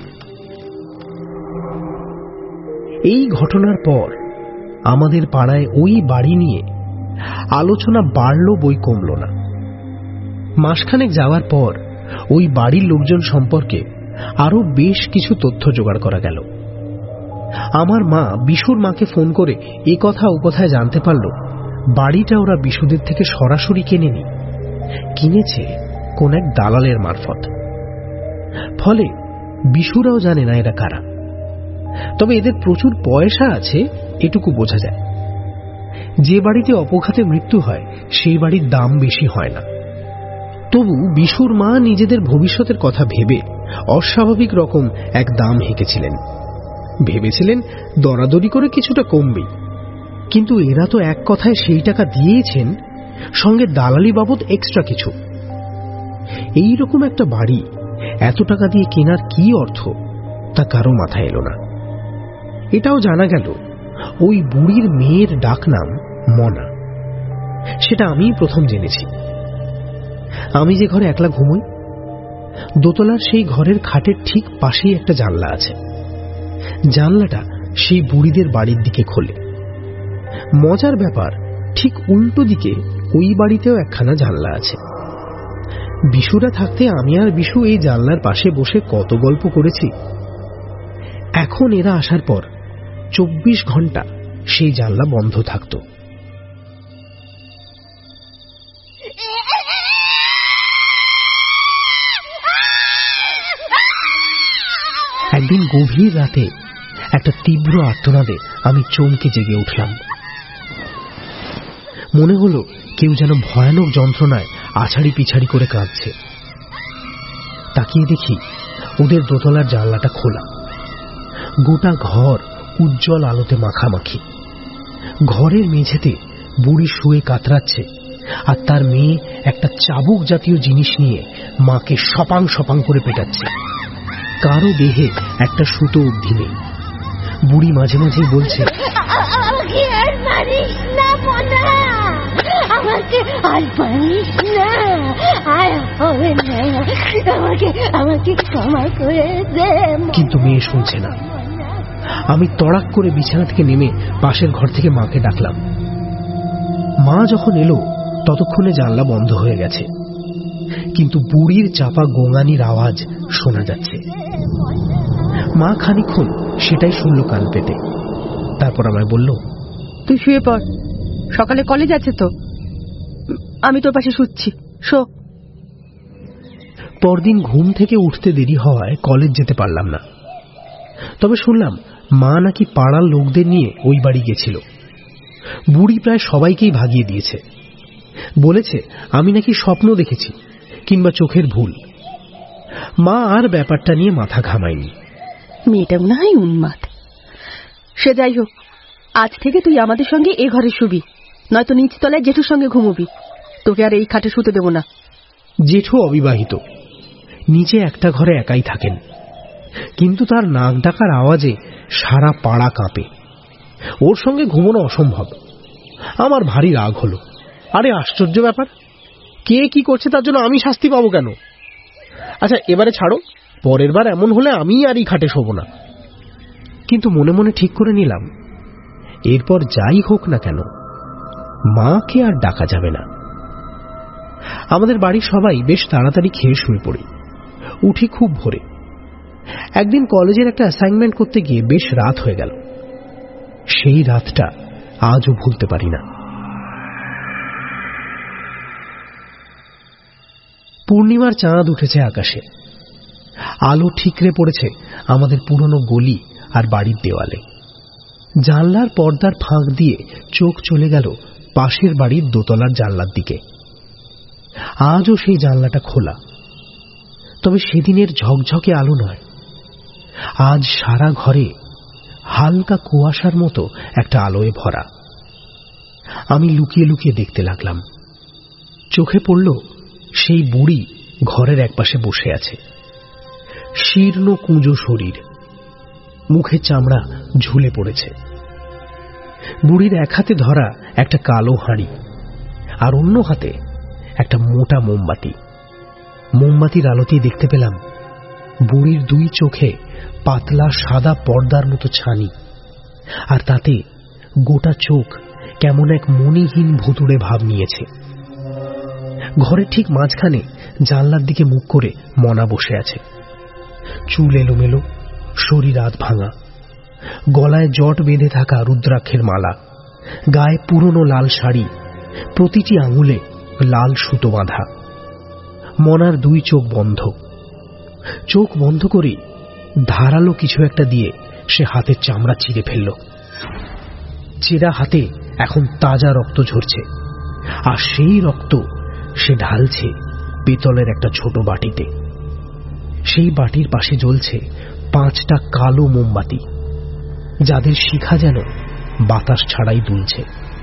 এই ঘটনার পর আমাদের পাড়ায় ওই বাড়ি নিয়ে আলোচনা বাড়ল বই কমল না। মাসখানেক যাওয়ার পর ওই বাড়ির লোকজন সম্পর্কে আরো বেশ কিছু তথ্য জোগাড় করা গেল। আমার মা বিশুর মাকে ফোন করে এ কথা ও কথায় জানতে পারল বাড়িটা ওরা বিশুদের থেকে সরাসরি কেনেনি, কিনেছে কোন এক দালালের মারফত। ফলে বিশুরাও জানে না এরা কারা, তবে এদের প্রচুর পয়সা আছে এটুকু বোঝা যায়। যে বাড়িতে অপঘাতে মৃত্যু হয় সেই বাড়ির দাম বেশি হয় না। তবু বিশুর মা নিজেদের ভবিষ্যতের কথা ভেবে অস্বাভাবিক রকম এক দাম হেঁকেছিলেন। ভেবেছিলেন দরাদরি করে কিছুটা কমবেই, কিন্তু এরা তো এক কথায় সেই টাকা দিয়েছেন, সঙ্গে দালালি বাবদ এক্সট্রা কিছু। এইরকম একটা বাড়ি এত টাকা দিয়ে কেনার কি অর্থ তা কারো মাথায় এলো না। এটাও জানা গেল ওই বুড়ির মেয়ের ডাক নাম মনা। সেটা আমি প্রথম জেনেছি। আমি যে ঘরে একলা ঘুমোই, দোতলার সেই ঘরের খাটের ঠিক পাশেই একটা জানলা আছে। জানলাটা সেই বুড়িদের বাড়ির দিকে খোলে। মজার ব্যাপার, ঠিক উল্টো দিকে ওই বাড়িতেও একখানা জানলা আছে। বিশুরা থাকতে আমি আর বিশু এই জানলার পাশে বসে কত গল্প করেছি। এখন এরা আসার পর 24 ঘন্টা সেই জানলা বন্ধ থাকত। একদিন গভীর রাতে একটা তীব্র আর্তনাদে আমি চমকে জেগে উঠলাম। মনে হলো কেউ যেন ভয়ানক যন্ত্রণায় আছাড়ি পিছাড়ি করে কাঁদছে। তাকিয়ে দেখি ওদের দোতলার জানলাটা খোলা। গোটা ঘর উজ্জ্বল আলোতে মাখামাখি। ঘরের মেঝেতে বুড়ি শুয়ে কাতরাচ্ছে, আর তার মেয়ে একটা চাবুক জাতীয় জিনিস নিয়ে মাকে সপাং সপাং করে পেটাচ্ছে। কারো দেহে একটা সুতো অবধি নেই। বুড়ি মাঝে মাঝেই বলছে, আমাকে আর মারিস না মনা, আমাকে আর মারিস না, আর হবে না, আমাকে ক্ষমা করে দে। কিন্তু মেয়ে শুনছে না। আমি তড়াক করে বিছানা থেকে নেমে পাশের ঘর থেকে মাকে ডাকলাম। মা যখন এলো ততক্ষণে জানলা বন্ধ হয়ে গেছে, কিন্তু বুড়ির চাপা গোঙানির আওয়াজ শোনা যাচ্ছে। মা খানিকক্ষণ সেটাই শুনল কান পেতে, তারপর আমায় বলল, তুই শুয়ে পড়, সকালে কলেজ আছে তো, আমি তোর পাশে শুচ্ছি, শো। পরদিন ঘুম থেকে উঠতে দেরি হওয়ায় কলেজ যেতে পারলাম না। তবে শুনলাম মা নাকি পাড়ার লোকদের নিয়ে ওই বাড়ি গেছিল। বুড়ি প্রায় সবাইকেই ভাগিয়ে দিয়েছে। বলেছে আমি নাকি স্বপ্ন দেখেছি কিংবা চোখের ভুল। মা আর ব্যাপারটা নিয়ে মাথা ঘামায়নি। মেয়েটা মনে হয় উন্মাদ। সে যাই হোক, আজ থেকে তুই আমাদের সঙ্গে এ ঘরে শুবি, নয়তো নিচতলায় জেঠুর সঙ্গে ঘুমবি। তোকে আর এই খাটে শুতে দেব না। জেঠু অবিবাহিত, নিচে একটা ঘরে একাই থাকেন, কিন্তু তার নাক ডাকার আওয়াজে সারা পাড়া কাঁপে। ওর সঙ্গে ঘুমানো অসম্ভব। আমার ভারী রাগ হলো। আরে আশ্চর্য ব্যাপার, কে কি করছে তার জন্য আমি শাস্তি পাবো কেন? আচ্ছা এবারে ছাড়ো, পরের বার এমন হলে আমি আর এই খাটে শোবো না। কিন্তু মনে মনে ঠিক করে নিলাম, এরপর যাই হোক না কেন মাকে আর ডাকা যাবে না। আমাদের বাড়ির সবাই বেশ তাড়াতাড়ি খেয়ে শুয়ে পড়ি। উঠি খুব ভোরে। একদিন কলেজের একটা অ্যাসাইনমেন্ট করতে গিয়ে বেশ রাত হয়ে গেল। সেই রাতটা আজও ভুলতে পারি না। পূর্ণিমার চাঁদ উঠেছে আকাশে। আলো ঠিকরে পড়েছে আমাদের পুরনো গলি আর বাড়ির দেওয়ালে। জানলার পর্দার ফাঁক দিয়ে চোখ চলে গেল পাশের বাড়ির দোতলার জানলার দিকে। আজও সেই জানলাটা খোলা, তবে সেদিনের ঝকঝকে আলো নয়। আজ সারা ঘরে হালকা কুয়াশার মতো একটা আলোয় ভরা। আমি লুকিয়ে লুকিয়ে দেখতে লাগলাম। চোখে পড়ল সেই বুড়ি ঘরের একপাশে বসে আছে। শীর্ণ কুঁজো শরীর, মুখে চামড়া ঝুলে পড়েছে। বুড়ির এক হাতে ধরা একটা কালো হাঁড়ি, আর অন্য হাতে একটা মোটা মোমবাতি। মোমবাতির আলোতেই দেখতে পেলাম বুড়ির দুই চোখে পাতলা সাদা পর্দার মতো ছানি, আর তাতে গোটা চোখ কেমন এক মণিহীন ভুতুড়ে ভাব নিয়েছে। ঘরের ঠিক মাঝখানে জানলার দিকে মুখ করে মনা বসে আছে। চুল এলোমেলো, শরীর আধ ভাঙা, গলায় জট বেঁধে থাকা রুদ্রাক্ষের মালা, গায়ে পুরনো লাল শাড়ি, প্রতিটি আঙুলে লাল সুতো বাঁধা। মনার দুই চোখ বন্ধ। চোখ বন্ধ করে ধারালো কিছু একটা দিয়ে সে হাতের চামড়া চিরে ফেলল। চেরা হাতে এখন তাজা রক্ত ঝরছে, আর সেই রক্ত সে ঢালছে পেতলের একটা ছোট বাটিতে। সেই বাটির পাশে জ্বলছে 5টা কালো মোমবাতি, যাদের শিখা যেন বাতাস ছাড়াই দুলছে।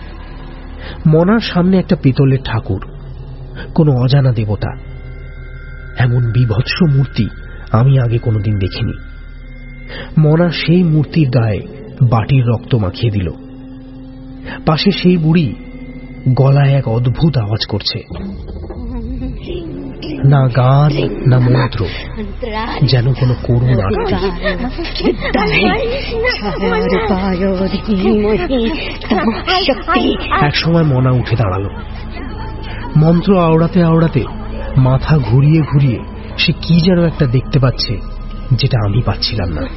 মনার সামনে একটা পেতলের ঠাকুর, কোনো অজানা দেবতা। এমন বিভৎস মূর্তি আমি আগে কোনোদিন দেখিনি। মনা সেই মূর্তির গায়ে বাটির রক্ত মাখিয়ে দিল। পাশে সেই বুড়ি গলায় এক অদ্ভুত আওয়াজ করছে, না গান না মন্ত্র, যেন কোনো করুণ আরতি। এক সময় মনা উঠে দাঁড়ালো। মন্ত্র আওড়াতে আওড়াতে মাথা ঘুরিয়ে ঘুরিয়ে সে কি যেন একটা দেখতে পাচ্ছে, যেটা আমি পাচ্ছিলাম না।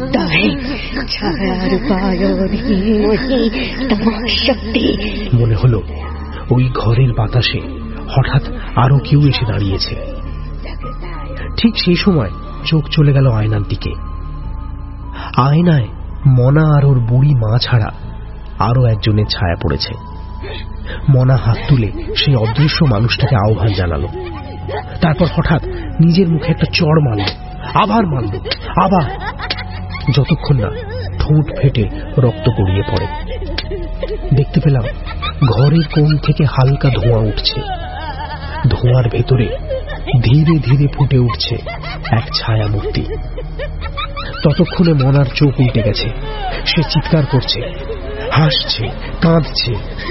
মনে হলো ওই ঘরের বাতাসে হঠাৎ আরো কেউ এসে দাঁড়িয়েছে। ঠিক সেই সময় চোখ চলে গেল আয়নার দিকে। আয়নায় মনা আর ওর বুড়ি মা ছাড়া আরো একজনের ছায়া পড়েছে। মনা হাত তুলে সেই অদৃশ্য মানুষটাকে আহ্বান জানালো। তারপর হঠাৎ নিজের মুখে একটা চড় মারল, আবার মারল, আবার, যতক্ষণ না ঠোঁট ফেটে রক্ত গড়িয়ে পড়ে। দেখতে পেলাম ঘরের কোণ থেকে হালকা ধোঁয়া উঠছে। ধোঁয়ার ভেতরে ধীরে ধীরে ফুটে উঠছে এক ছায়া মূর্তি। ততক্ষণে মনার চোখ উল্টে গেছে। সে চিৎকার করছে, হাসছে, কাঁদছে।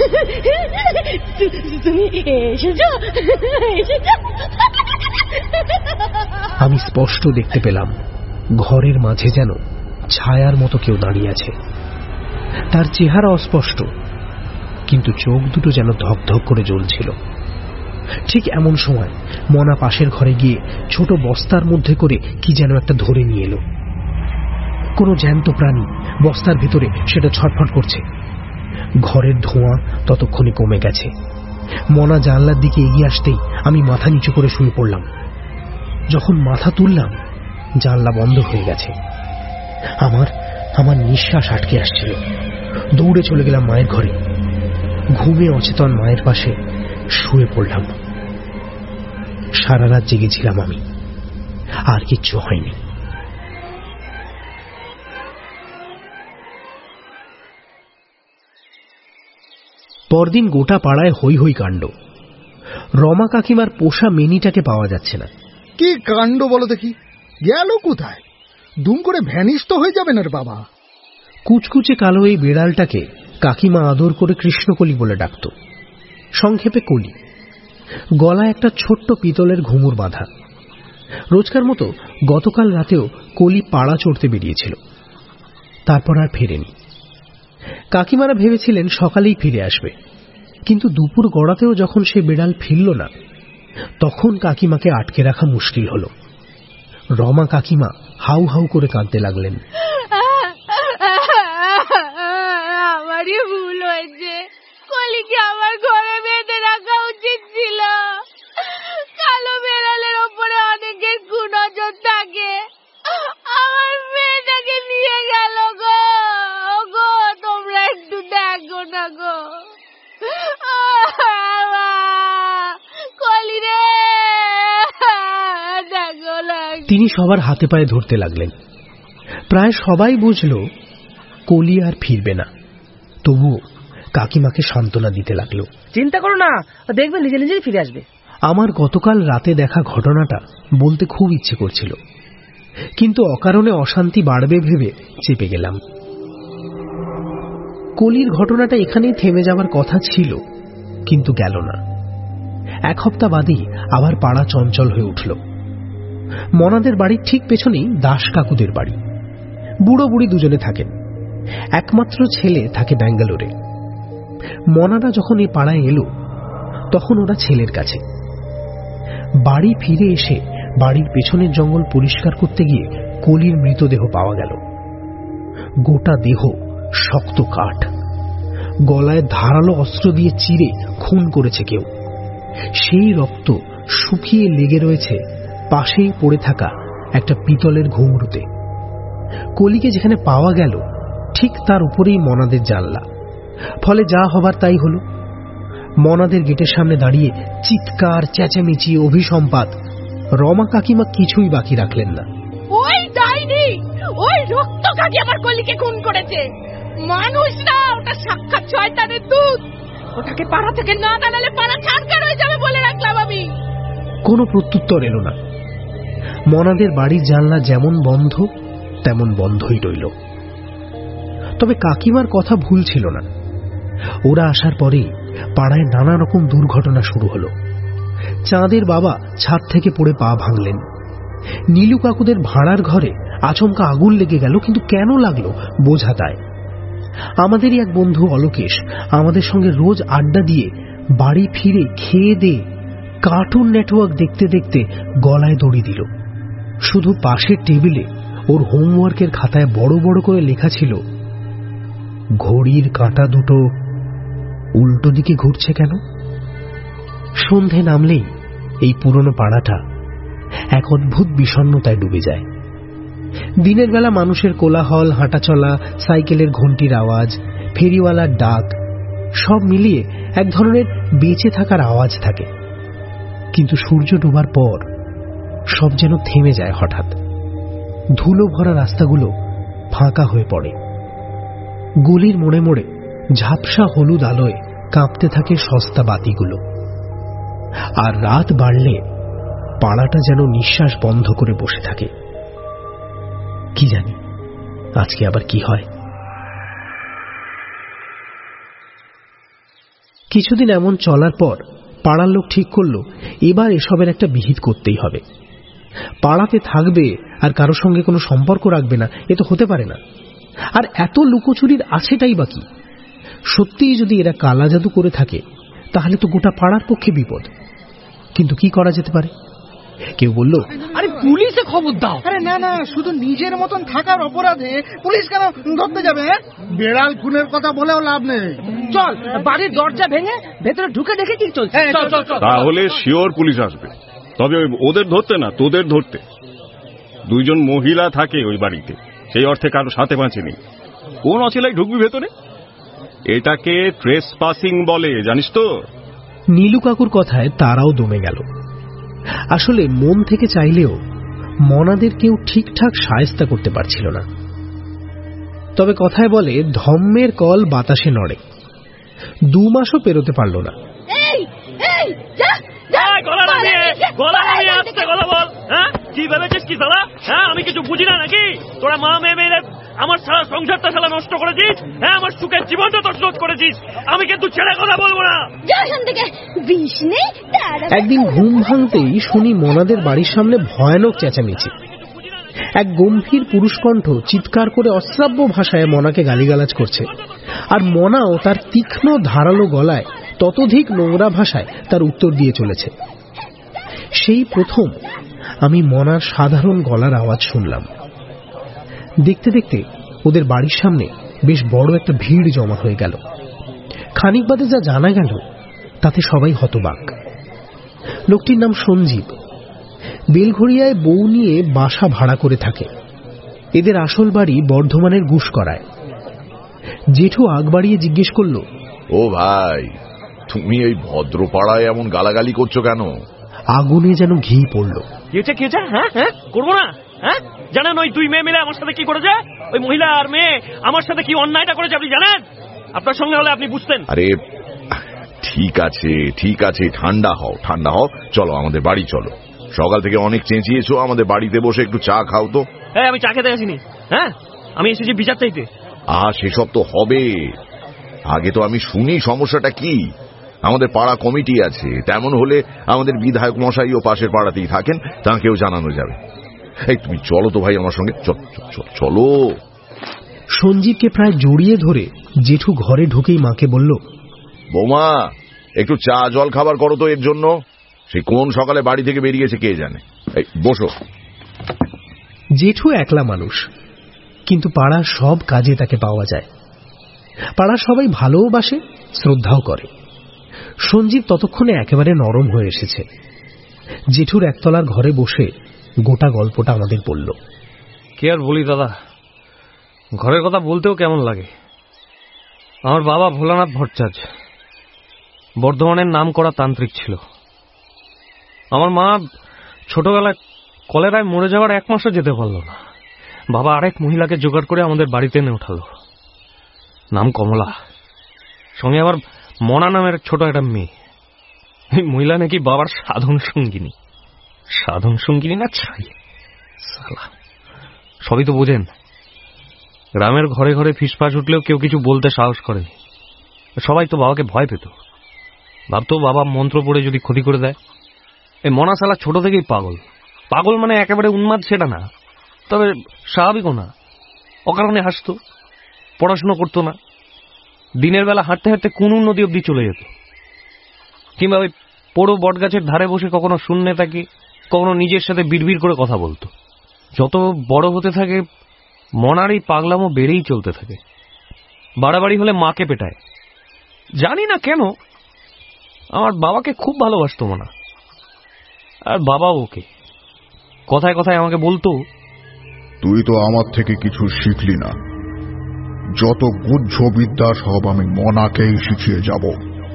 আমি স্পষ্ট দেখতে পেলাম ঘরের মাঝে যেন ছায়ার মতো কেউ দাঁড়িয়ে আছে। তার চেহারা অস্পষ্ট, কিন্তু চোখ দুটো যেন ধকধক করে জ্বলছিল। ঠিক এমন সময় মনা পাশের ঘরে গিয়ে ছোট বস্তার মধ্যে করে কি যেন একটা ধরে নিয়ে এলো। কোনো জ্যান্ত প্রাণী বস্তার ভিতরে সেটা ছটফট করছে। ঘরের ধোঁয়া ততক্ষণে কমে গেছে। মনা জানলার দিকে এগিয়ে আসতেই আমি মাথা নিচু করে শুয়ে পড়লাম। যখন মাথা তুললাম জানলা বন্ধ হয়ে গেছে। আমার নিঃশ্বাস আটকে আসছিল। দৌড়ে চলে গেলাম মায়ের ঘরে। ঘুমে অচেতন মায়ের পাশে শুয়ে পড়লাম। সারা রাত জেগেছিলাম আমি, আর কিচ্ছু হয়নি। পরদিন গোটা পাড়ায় হই হই কাণ্ড। রমা কাকিমার পোষা মেনিটাকে পাওয়া যাচ্ছে না। কি কাণ্ড বলো দেখি, গেল কোথায়? দুম করে ভ্যানিশ তো হয়ে যাবে না বাবা। কুচকুচে কালো এই বিড়ালটাকে কাকিমা আদর করে কৃষ্ণকলি বলে ডাকত, সংক্ষেপে কলি। গলায় একটা ছোট্ট পিতলের ঘুঙুর বাঁধা। রোজকার মতো গতকাল রাতেও কলি পাড়া চড়তে বেরিয়েছিল, তারপর আর ফেরেনি। কাকিমারা ভেবেছিলেন সকালেই ফিরে আসবে, কিন্তু দুপুর গড়াতেও যখন সে বিড়াল ফিরল না, তখন কাকিমাকে আটকে রাখা মুশকিল হল। রমা কাকিমা হাউ হাউ করে কাঁদতে লাগলেন। আমারই ভুল হয়েছে, কলিকে আমার ঘরে বেঁধে রাখা উচিত ছিল। কালো বেড়ালের ওপরে অনেকের কুনজর থাকে। আমার মেয়েটাকে নিয়ে গেল গো। গো তোমরা একটু দেখো না গো। কলি রে, দেখো না। তিনি সবার হাতে পায়ে ধরতে লাগলেন। প্রায় সবাই বুঝল কলি আর ফিরবে না, তবুও কাকিমাকে সান্ত্বনা দিতে লাগলো। চিন্তা করো না, দেখবে নিজে নিজেই ফিরে আসবে। আমার গতকাল রাতে দেখা ঘটনাটা বলতে খুব ইচ্ছে করছিল, কিন্তু অকারণে অশান্তি বাড়বে ভেবে চেপে গেলাম। কলির ঘটনাটা এখানেই থেমে যাবার কথা ছিল, কিন্তু গেল না। এক সপ্তাহ বাদেই আবার পাড়া চঞ্চল হয়ে উঠল। মনাদের বাড়ির ঠিক পেছনেই দাস কাকুদের বাড়ি। বুড়ো বুড়ি দুজনে থাকেন, একমাত্র ছেলে থাকে ব্যাঙ্গালোরে। মনারা যখন এই পাড়ায় এলো, তখন ওরা ছেলের কাছে। বাড়ি ফিরে এসে বাড়ির পেছনের জঙ্গল পরিষ্কার করতে গিয়ে কলির মৃতদেহ পাওয়া গেল। গোটা দেহ শক্ত কাঠ, গলায় ধারালো অস্ত্র দিয়ে চিরে খুন করেছে কেউ। সেই রক্ত শুকিয়ে লেগে রয়েছে পাশেই পড়ে থাকা একটা পিতলের ঘুঙরুতে। কলিকে যেখানে পাওয়া গেল ঠিক তার উপরেই মনাদের জানলা। ফলে যা হবার তাই হলো। মনাদের গেটের সামনে দাঁড়িয়ে চিৎকার, চেঁচামেচি, অভিসম্পাত। রমা কাকিমা কিছুই বাকি রাখলেন না। ওই ডাইনি, ওই রক্ত কাকি আমার কলিকে খুন করেছে। মানুষ না, ওটা সাক্ষাৎ শয়তানের দূত। ওটাকে পাড়া থেকে না দাঁড়ালে পাড়া ছাড়কার হয়ে যাবে বলে রাখলাম আমি। কোনো প্রত্যুত্তর এলো না। মনাদের বাড়ির জানলা যেমন বন্ধ তেমন বন্ধই রইল। তবে কাকিমার কথা ভুল ছিল না। ওরা আসার পরেই পাড়ায় নানা রকম দুর্ঘটনা শুরু হলো। চাঁদের বাবা ছাদ থেকে পড়ে পা ভাঙলেন। নীলু কাকুদের ভাড়ার ঘরে আচমকা আগুন লেগে গেল, কিন্তু কেন লাগলো বোঝা দায়। আমাদেরই এক বন্ধু অলোকেশ আমাদের সঙ্গে রোজ আড্ডা দিয়ে বাড়ি ফিরে খেয়ে দিয়ে কার্টুন নেটওয়ার্ক দেখতে দেখতে গলায় দড়ি দিল। শুধু পাশের টেবিলে ওর হোমওয়ার্কের খাতায় বড় বড় করে লেখা ছিল, ঘড়ির কাঁটা দুটো উল্টো দিকে ঘুরছে কেন? সন্ধে নামলেই এই পুরনো পাড়াটা এক অদ্ভুত বিষণ্ণতায় ডুবে যায়। দিনের বেলা মানুষের কোলাহল, হাঁটাচলা, সাইকেলের ঘন্টির আওয়াজ, ফেরিওয়ালার ডাক, সব মিলিয়ে এক ধরনের বেঁচে থাকার আওয়াজ থাকে। কিন্তু সূর্য ডোবার পর সব যেন থেমে যায় হঠাৎ। ধুলো ভরা রাস্তাগুলো ফাঁকা হয়ে পড়ে। গলির মোড়ে মোড়ে ঝাপসা হলুদ আলোয় কাঁপতে থাকে সস্তা বাতিগুলো। আর রাত বাড়লে পাড়াটা যেন নিঃশ্বাস বন্ধ করে বসে থাকে। কি জানি আজকে আবার কি হয়। কিছুদিন এমন চলার পর পাড়ার লোক ঠিক করলো এবার এসবের একটা বিহিত করতেই হবে। পাড়াতে থাকবে আর কারোর সঙ্গে কোনো সম্পর্ক রাখবে না, এ তো হতে পারে না। আর এত লুকোচুরির আছেটাই বাকি। সত্যিই যদি এরা কালা জাদু করে থাকে, তাহলে তো গোটা পাড়ার পক্ষে বিপদ। কিন্তু কি করা যেতে পারে? কেউ বলল, আরে পুলিশে খবর দাও। আরে না না, শুধু নিজের মতন থাকার অপরাধে পুলিশ কেন ধরতে যাবে? বেড়াল খুনের কথা বলেও লাভ নেই। চল বাড়ির দরজা ভেঙে ভেতরে ঢুকে দেখে কি চলছে। তাহলে শিওর পুলিশ আসবে। তবে ওদের ধরতে না, তোদের ধরতে। 2 জন মহিলা থাকে ওই বাড়িতে, সেই অর্থে কারো সাথে পাঁচে নেই। কোন অছিলাই ঢুকবি ভেতরে? এটাকে ট্রেসপাসিং বলে, জানিস তো? নীলু কাকুর কথায় তারাও দমে গেল। আসলে মন থেকে চাইলেও মনাদের কেউ ঠিকঠাক শায়েস্তা করতে পারছিল না। তবে কথায় বলে ধম্মের কল বাতাসে নড়ে। 2 মাসও পেরোতে পারল না। কি ভেবেছিস কি সালা? হ্যাঁ, আমি কিছু বুঝি না নাকি? তোরা মা মেয়ে মেয়ে আমার সারা সংসারটা সালা নষ্ট করেছিস। হ্যাঁ, আমার সুখের জীবনটা তছনছ করেছিস। আমি কিন্তু ছেড়ে কথা বলবো না। একদিন ঘুম ভাঙতেই শুনি মনাদের বাড়ির সামনে ভয়ানক চেঁচামেচি। এক গম্ভীর পুরুষ কণ্ঠ চিৎকার করে অশ্রাব্য ভাষায় মনাকে গালিগালাজ করছে, আর মনাও তার তীক্ষ্ণ ধারালো গলায় ততোধিক নোংরা ভাষায় তার উত্তর দিয়ে চলেছে। সেই প্রথম আমি মনার সাধারণ গলার আওয়াজ শুনলাম। দেখতে দেখতে ওদের বাড়ির সামনে বেশ বড় একটা ভিড় জমা হয়ে গেল। খানিক বাদে যা জানা গেল তাতে সবাই হতবাক। লোকটির নাম সঞ্জীব। বেলঘড়িয়ায় বউ নিয়ে বাসা ভাড়া করে থাকে। এদের আসল বাড়ি বর্ধমানের গুসকরায়। জেঠু আগ বাড়িয়ে জিজ্ঞেস করল, ও ভাই, তুমি এই ভদ্রপাড়ায় এমন গালাগালি করছো কেন? আগুনে যেন ঘি পড়ল। হ্যাঁ হ্যাঁ, করবো না? হ্যাঁ, জানেন ওই 2 মেয়ে মিলে আমার সাথে কি করেছে? ওই মহিলা আর মেয়ে আমার সাথে কি অন্যায়টা করেছে আপনি জানেন? আপনার সঙ্গে হলে আপনি বুঝতেন। আরে ঠিক আছে ঠিক আছে, ঠান্ডা হও ঠান্ডা হও, চলো আমাদের বাড়ি চলো। সকাল থেকে অনেক চেঁচিয়েছো, আমাদের বাড়িতে বসে একটু চা খাও তো। হ্যাঁ, আমি চা খেতে আসিনি। হ্যাঁ, আমি এসেছি বিচার চাইতে। সেসব তো হবে, আগে তো আমি শুনি সমস্যাটা কি। আমাদের পাড়া কমিটি আছে, তেমন হলে আমাদের বিধায়ক মশাই ও পাশের পাড়াতেই থাকেন, তাঁকেও জানানো যাবে। এই তুমি চলো তো ভাই আমার সঙ্গে, চলো। সঞ্জীবকে প্রায় জড়িয়ে ধরে জেঠু ঘরে ঢুকেই মাকে বলল, বৌমা, একটু চা জল খাবার করো তো এর জন্য। সে কোন সকালে বাড়ি থেকে বেরিয়েছে কে জানে। এই বসো। জেঠু একলা মানুষ, কিন্তু পাড়ার সব কাজে তাকে পাওয়া যায়। পাড়ার সবাই ভালোবাসে, শ্রদ্ধাও করে। সঞ্জীব ততক্ষণে একেবারে নরম হয়ে এসেছে। জেঠুর একতলার ঘরে বসে গোটা গল্পটা আমাদের বলল। কে আর বলি দাদা, ঘরের কথা বলতেও কেমন লাগে। আমার বাবা ভোলানাথ ভট্টাচার্য বর্ধমানের নাম করা তান্ত্রিক ছিল। আমার মা ছোটবেলায় কলেরায় মরে যাওয়ার 1 মাসও যেতে পারল না। বাবা আরেক মহিলাকে জোগাড় করে আমাদের বাড়িতে এনে ওঠালো, নাম কমলা। সঙ্গে আবার মনা নামের ছোট একটা মেয়ে। এই মহিলা নাকি বাবার সাধন সঙ্গিনী। সাধন সঙ্গিনী না ছাই সালা, সবই তো বোঝেন। গ্রামের ঘরে ঘরে ফিসফাস উঠলেও কেউ কিছু বলতে সাহস করেনি। সবাই তো বাবাকে ভয় পেত, ভাবতো বাবা মন্ত্র পড়ে যদি ক্ষতি করে দেয়। এই মনা সালা ছোট থেকেই পাগল। পাগল মানে একেবারে উন্মাদ সেটা না, তবে স্বাভাবিকও না। অকারণে হাসতো, পড়াশোনা করতো না। দিনের বেলা হাঁটতে হাঁটতে কোন নদী অব্দি চলে যেত, কিংবা ওই পোড়ো বটগাছের ধারে বসে কখনো শূন্যে তাকে, কখনো নিজের সাথে বিড়বিড় করে কথা বলতো। যত বড় হতে থাকে মনার এই পাগলামো বেড়েই চলতে থাকে। বাড়াবাড়ি হলে মাকে পেটায়। জানি না কেন আমার বাবাকে খুব ভালোবাসতো মনা, আর বাবাও ওকে। কথায় কথায় আমাকে বলতো, তুই তো আমার থেকে কিছু শিখলি না, যত গুহ্য বিদ্যা সব আমি মনাকেই শিখিয়ে যাব।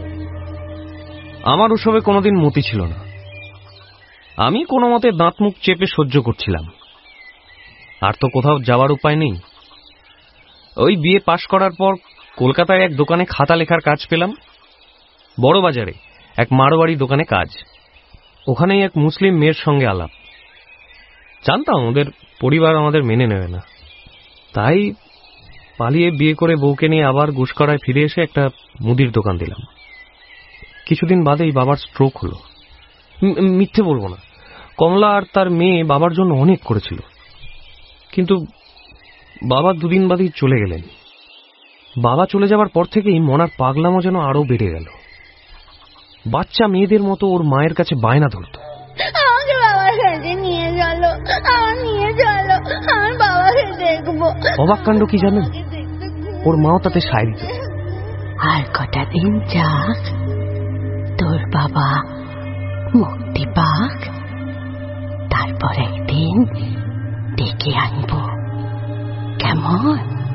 আমার ওসবে কোনোদিন মতি ছিল না। আমি কোনো মতে দাঁত মুখ চেপে সহ্য করছিলাম। আর তো কোথাও যাওয়ার উপায় নেই। ওই বিয়ে পাশ করার পর কলকাতায় এক দোকানে খাতা লেখার কাজ পেলাম। বড় বাজারে এক মারোয়াড়ি দোকানে কাজ। ওখানেই এক মুসলিম মেয়ের সঙ্গে আলাপ। জানতাম ওদের পরিবার আমাদের মেনে নেবে না, তাই পালিয়ে বিয়ে করে বউকে নিয়ে আবার গুসকরায় ফিরে এসে একটা মুদির দোকান দিলাম। কিছুদিন বাদেই বাবার স্ট্রোক হলো। মিথ্যে বলবো না, কমলা আর তার মেয়ে বাবার জন্য অনেক করেছিল, কিন্তু বাবা 2 দিন বাদেই চলে গেলেন। বাবা চলে যাবার পর থেকেই মনার পাগলামো যেন আরো বেড়ে গেল। বাচ্চা মেয়েদের মতো ওর মায়ের কাছে বায়না ধরত, আমাকে বাবার কাছে নিয়ে চলো, নিয়ে চলো, আমার বাবাকে দেখবো। অবাক কাণ্ড কি জানেন, ওর মাও তাতে সায় দিত। আর কটা দিন যাক, তোর বাবা মুক্তি পাক, তারপর একদিন ডেকে আনবো, কেমন?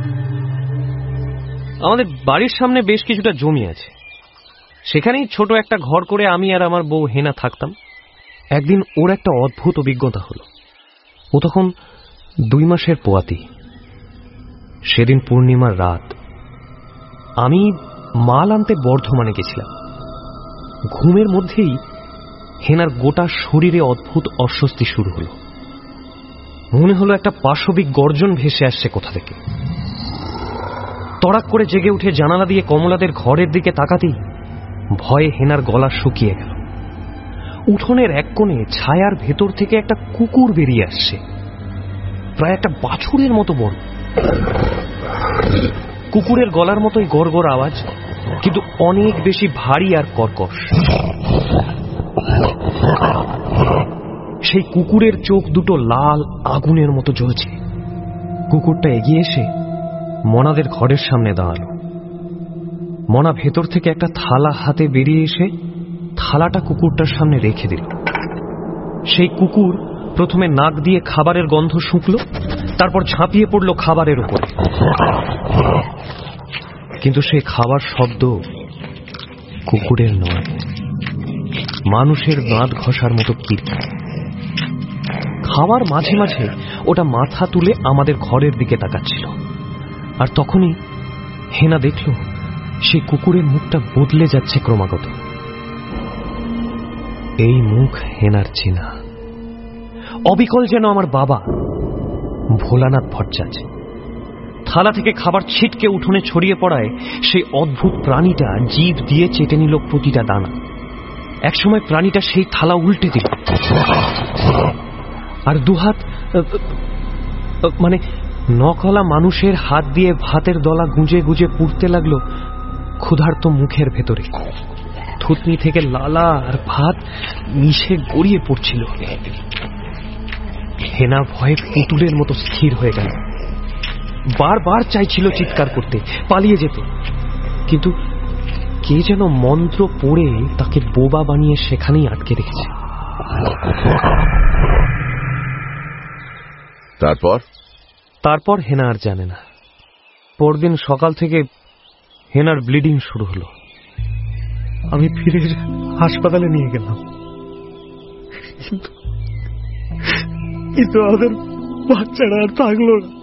আমাদের বাড়ির সামনে বেশ কিছুটা জমি আছে, সেখানেই ছোট একটা ঘর করে আমি আর আমার বউ হেনা থাকতাম। একদিন ওর একটা অদ্ভুত অভিজ্ঞতা হলো। ও তখন 2 মাসের পোয়াতি। সেদিন পূর্ণিমার রাত। আমি মাল আনতে বর্ধমানে গেছিলাম। ঘুমের মধ্যেই হেনার গোটা শরীরে অদ্ভুত অস্বস্তি শুরু হলো। মনে হলো একটা পাশবিক গর্জন ভেসে আসছে কোথা থেকে। তড়াক করে জেগে উঠে জানালা দিয়ে কমলাদের ঘরের দিকে তাকাতেই ভয়ে হেনার গলা শুকিয়ে গেল। উঠোনের এক কোণে ছায়ার ভেতর থেকে একটা কুকুর বেরিয়ে আসছে, প্রায় একটা বাছুরের মতো বড়। কুকুরের গলার মতোই গড়গড় আওয়াজ, কিন্তু অনেক বেশি ভারী আর কর্কশ। সেই কুকুরের চোখ দুটো লাল আগুনের মতো জ্বলছে। কুকুরটা এগিয়ে এসে মনাদের ঘরের সামনে দাঁড়ালো। মনা ভেতর থেকে একটা থালা হাতে বেরিয়ে এসে থালাটা কুকুরটার সামনে রেখে দিল। সেই কুকুর প্রথমে নাক দিয়ে খাবারের গন্ধ শুঁকল, তারপর ঝাঁপিয়ে পড়ল খাবারের উপরে। কিন্তু সেই খাবার শব্দ কুকুরের নয়, মানুষের দাঁত ঘষার মতো কিরকির। খাওয়ার মাঝে মাঝে ওটা মাথা তুলে আমাদের ঘরের দিকে তাকাচ্ছিল। আর তখনই হেনা দেখল সেই কুকুরের মুখটা বদলে যাচ্ছে ক্রমাগত। এই মুখ হেনার চেনা, অবিকল যেন আমার বাবা ভোলানাথ ভট্টাচার্য। থালা থেকে খাবার ছিটকে উঠোনে ছড়িয়ে পড়ায় সেই অদ্ভুত প্রাণীটা জিভ দিয়ে চেটে নিল প্রতিটা দানা। একসময় প্রাণীটা সেই থালা উল্টে দিল, আর দুহাত মানে নকলা মানুষের হাত দিয়ে ভাতের দলা গুঁজে গুঁজে পুড়তে লাগলো ক্ষুধার্ত মুখের ভেতরে। থুতনি থেকে লালা আর ভাত মিশে গড়িয়ে পড়ছিল। হেনা ভয়ে পুতুলের মতো স্থির হয়ে গেল। বারবার চাইছিল চিৎকার করতে, পালিয়ে যেতে, কিন্তু কে যেন মন্ত্র পড়ে তাকে বোবা বানিয়ে সেখানেই আটকে রেখেছে। তারপর হেনা আর জানে না। পরদিন সকাল থেকে হেনার ব্লিডিং শুরু হলো। আমি ফিরে হাসপাতালে নিয়ে গেলাম, কিন্তু আমাদের বাচ্চারা আর থাকলো না।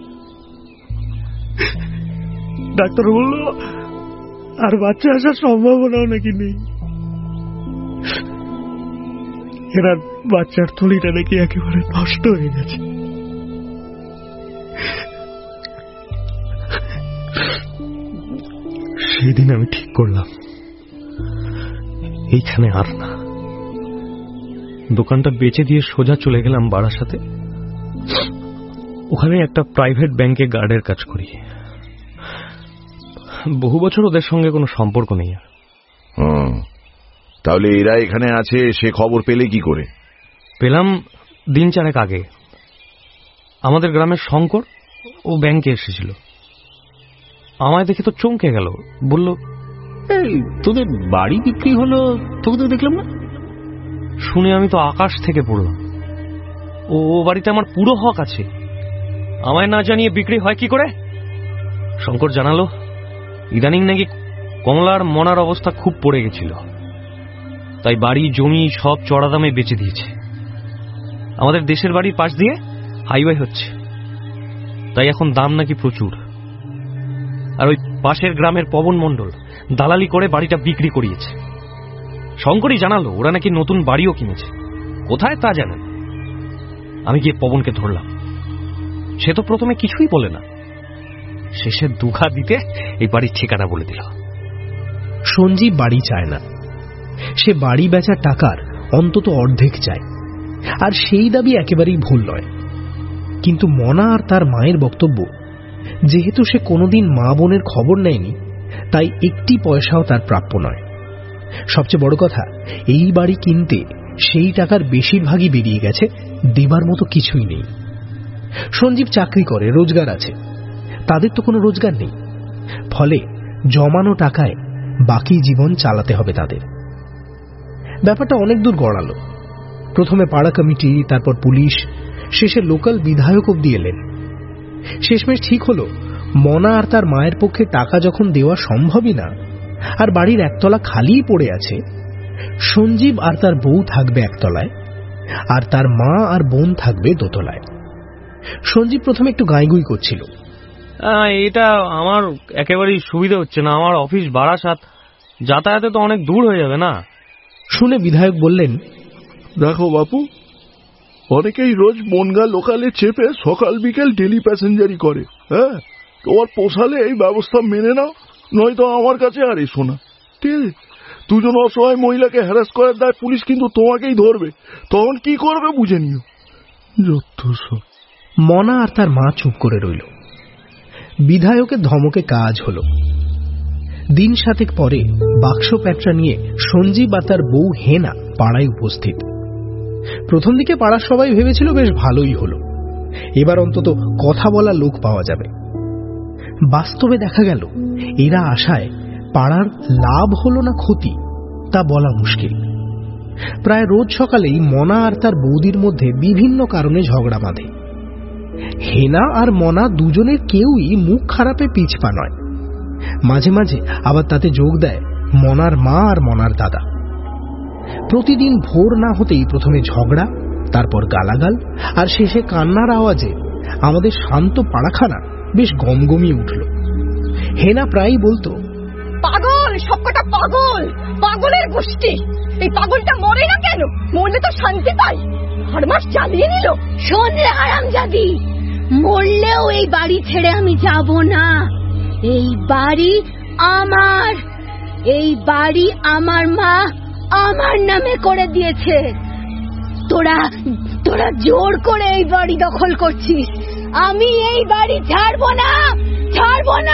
ডাক্তার বলল আর বাচ্চা আসার সম্ভাবনাও নাকি নেই। হেনার বাচ্চার থলিটা নাকি একেবারে নষ্ট হয়ে গেছে। সেদিন আমি ঠিক করলাম এইখানে আর না। দোকানটা বেচে দিয়ে সোজা চলে গেলাম বারাসাতে। ওখানে একটা প্রাইভেট ব্যাংকে গার্ডের কাজ করি। বহু বছর ওদের সঙ্গে কোনো সম্পর্ক নেই আর। তাহলে এরা এখানে আছে সে খবর পেলে কি করে? পেলাম 3 4 আগে। আমাদের গ্রামের শঙ্কর ও ব্যাংকে এসেছিল। আমায় দেখে তো চমকে গেল, বলল, তোদের বাড়ি বিক্রি হলো? তোকে তো দেখলাম না। শুনে আমি তো আকাশ থেকে পড়লাম। ও বাড়িতে আমার পুরো হক আছে, আমায় না জানিয়ে বিক্রি হয় কি করে? শঙ্কর জানালো ইদানিং নাকি কমলার মনার অবস্থা খুব পড়ে গেছিল, তাই বাড়ি জমি সব চড়া দামে বেচে দিয়েছে। আমাদের দেশের বাড়ির পাশ দিয়ে হাইওয়ে হচ্ছে, তাই এখন দাম নাকি প্রচুর। আর ওই পাশের গ্রামের পবন মণ্ডল দালালি করে বাড়িটা বিক্রি করিয়েছে। শঙ্করই জানালো ওরা নাকি নতুন বাড়িও কিনেছে, কোথায় তা জানেন। আমি গিয়ে পবনকে ধরলাম। সে তো প্রথমে কিছুই বলে না, শেষে দুঘা দিতে এই বাড়ির ঠিকানা বলে দিল। সঞ্জীব বাড়ি চায় না, সে বাড়ি বেচার টাকার অন্তত অর্ধেক চায়, আর সেই দাবি একেবারেই ভুল নয়। কিন্তু মনা আর তার মায়ের বক্তব্য, যেহেতু সে কোনোদিন মা বোনের খবর নেয়নি, তাই একটি পয়সাও তার প্রাপ্য নয়। সবচেয়ে বড় কথা, এই বাড়ি কিনতে সেই টাকার বেশিরভাগই বেরিয়ে গেছে, দেবার মতো কিছুই নেই। সঞ্জীব চাকরি করে, রোজগার আছে, তাদের তো কোনো রোজগার নেই। ফলে জমানো টাকায় বাকি জীবন চালাতে হবে তাদের। ব্যাপারটা অনেক দূর গড়ালো। প্রথমে পাড়া কমিটি, তারপর পুলিশ, শেষে লোকাল বিধায়ক অব্দি এলেন। শেষমেশ ঠিক হলো মনা আর তার মায়ের পক্ষে টাকা যখন দেওয়া সম্ভবই না, আর বাড়ির একতলা খালিই পড়ে আছে, সঞ্জীব আর তার বউ থাকবে একতলায়, আর তার মা আর বোন থাকবে দোতলায়। সঞ্জীব প্রথমে একটু গাইগুই করছিল, এটা আমার একেবারেই সুবিধা হচ্ছে না, আমার অফিস বারাসাত, যাতায়াতে তো অনেক দূর হয়ে যাবে না। শুনে বিধায়ক বললেন, দেখো বাপু, অনেকেই রোজ বনগা লোকালে চেপে সকাল বিকেল ডেলি প্যাসেঞ্জারি করে। হ্যাঁ, তোমার পোষালে এই ব্যবস্থা মেনে নাও, নয়তো আমার কাছে আর এসো না। ঠিক আছে? দুজন অসহায় মহিলাকে হ্যারাস করার দায় পুলিশ কিন্তু তোমাকেই ধরবে, তখন কি করবে বুঝে নিও। মনা আর তার মা চুপ করে রইল। বিধায়কের ধমকে কাজ হলো। দিন সাতেক পরে বাক্স প্যাঁটরা নিয়ে সঞ্জীব আর তার বউ হেনা পাড়ায় উপস্থিত। প্রথম দিকে পাড়ার সবাই ভেবেছিল বেশ ভালোই হলো, এবার অন্তত কথা বলা লোক পাওয়া যাবে। বাস্তবে দেখা গেল এরা আশায় পাড়ার লাভ হলো না ক্ষতি তা বলা মুশকিল। প্রায় রোজ সকালেই মনা আর তার বৌদির মধ্যে বিভিন্ন কারণে ঝগড়া বাঁধে। হেনা আর মনা দুজনের কেউই মুখ খারাপে পিছপা নয়। মাঝে মাঝে আবার তাতে যোগ দেয় মনার মা আর মনার দাদা। প্রতিদিন ভোর না হতেই প্রথমে ঝগড়া, তারপর গালাগাল, আর শেষে কান্নার আওয়াজে আমাদের শান্ত পাড়াখানা বেশ গমগমিয়ে উঠল। হেনা প্রায়ই বলতো, পাগল, সবকটা পাগল, পাগলের গোষ্ঠী। এই পাগলটা মরে না কেন? মরলে তো শান্তি পাই, আর মাস জ্বালিয়ে নিল। শোন রে হারামজাদি, মরলেও এই বাড়ি ছেড়ে আমি যাব না। এই বাড়ি আমার, এই বাড়ি আমার মা আমার নামে করে দিয়েছে। তোরা তোরা জোর করে এই বাড়ি দখল করছিস, আমি এই বাড়ি ছাড়বো না, ছাড়বো না।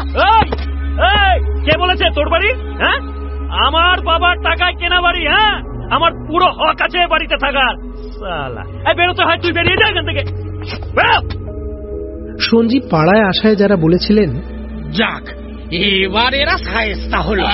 কে বলেছে তোর বাড়ি? হ্যাঁ, আমার বাবার টাকায় কেনা বাড়ি। হ্যাঁ, আমার পুরো হক আছে বাড়িতে থাকার। শালা, বেরোতে হয়, তুই বেরিয়ে যা এখান থেকে। সঞ্জীব পাড়ায় আশায় যারা বলেছিলেন, যাক এবার এরা শায়েস্তা হলো,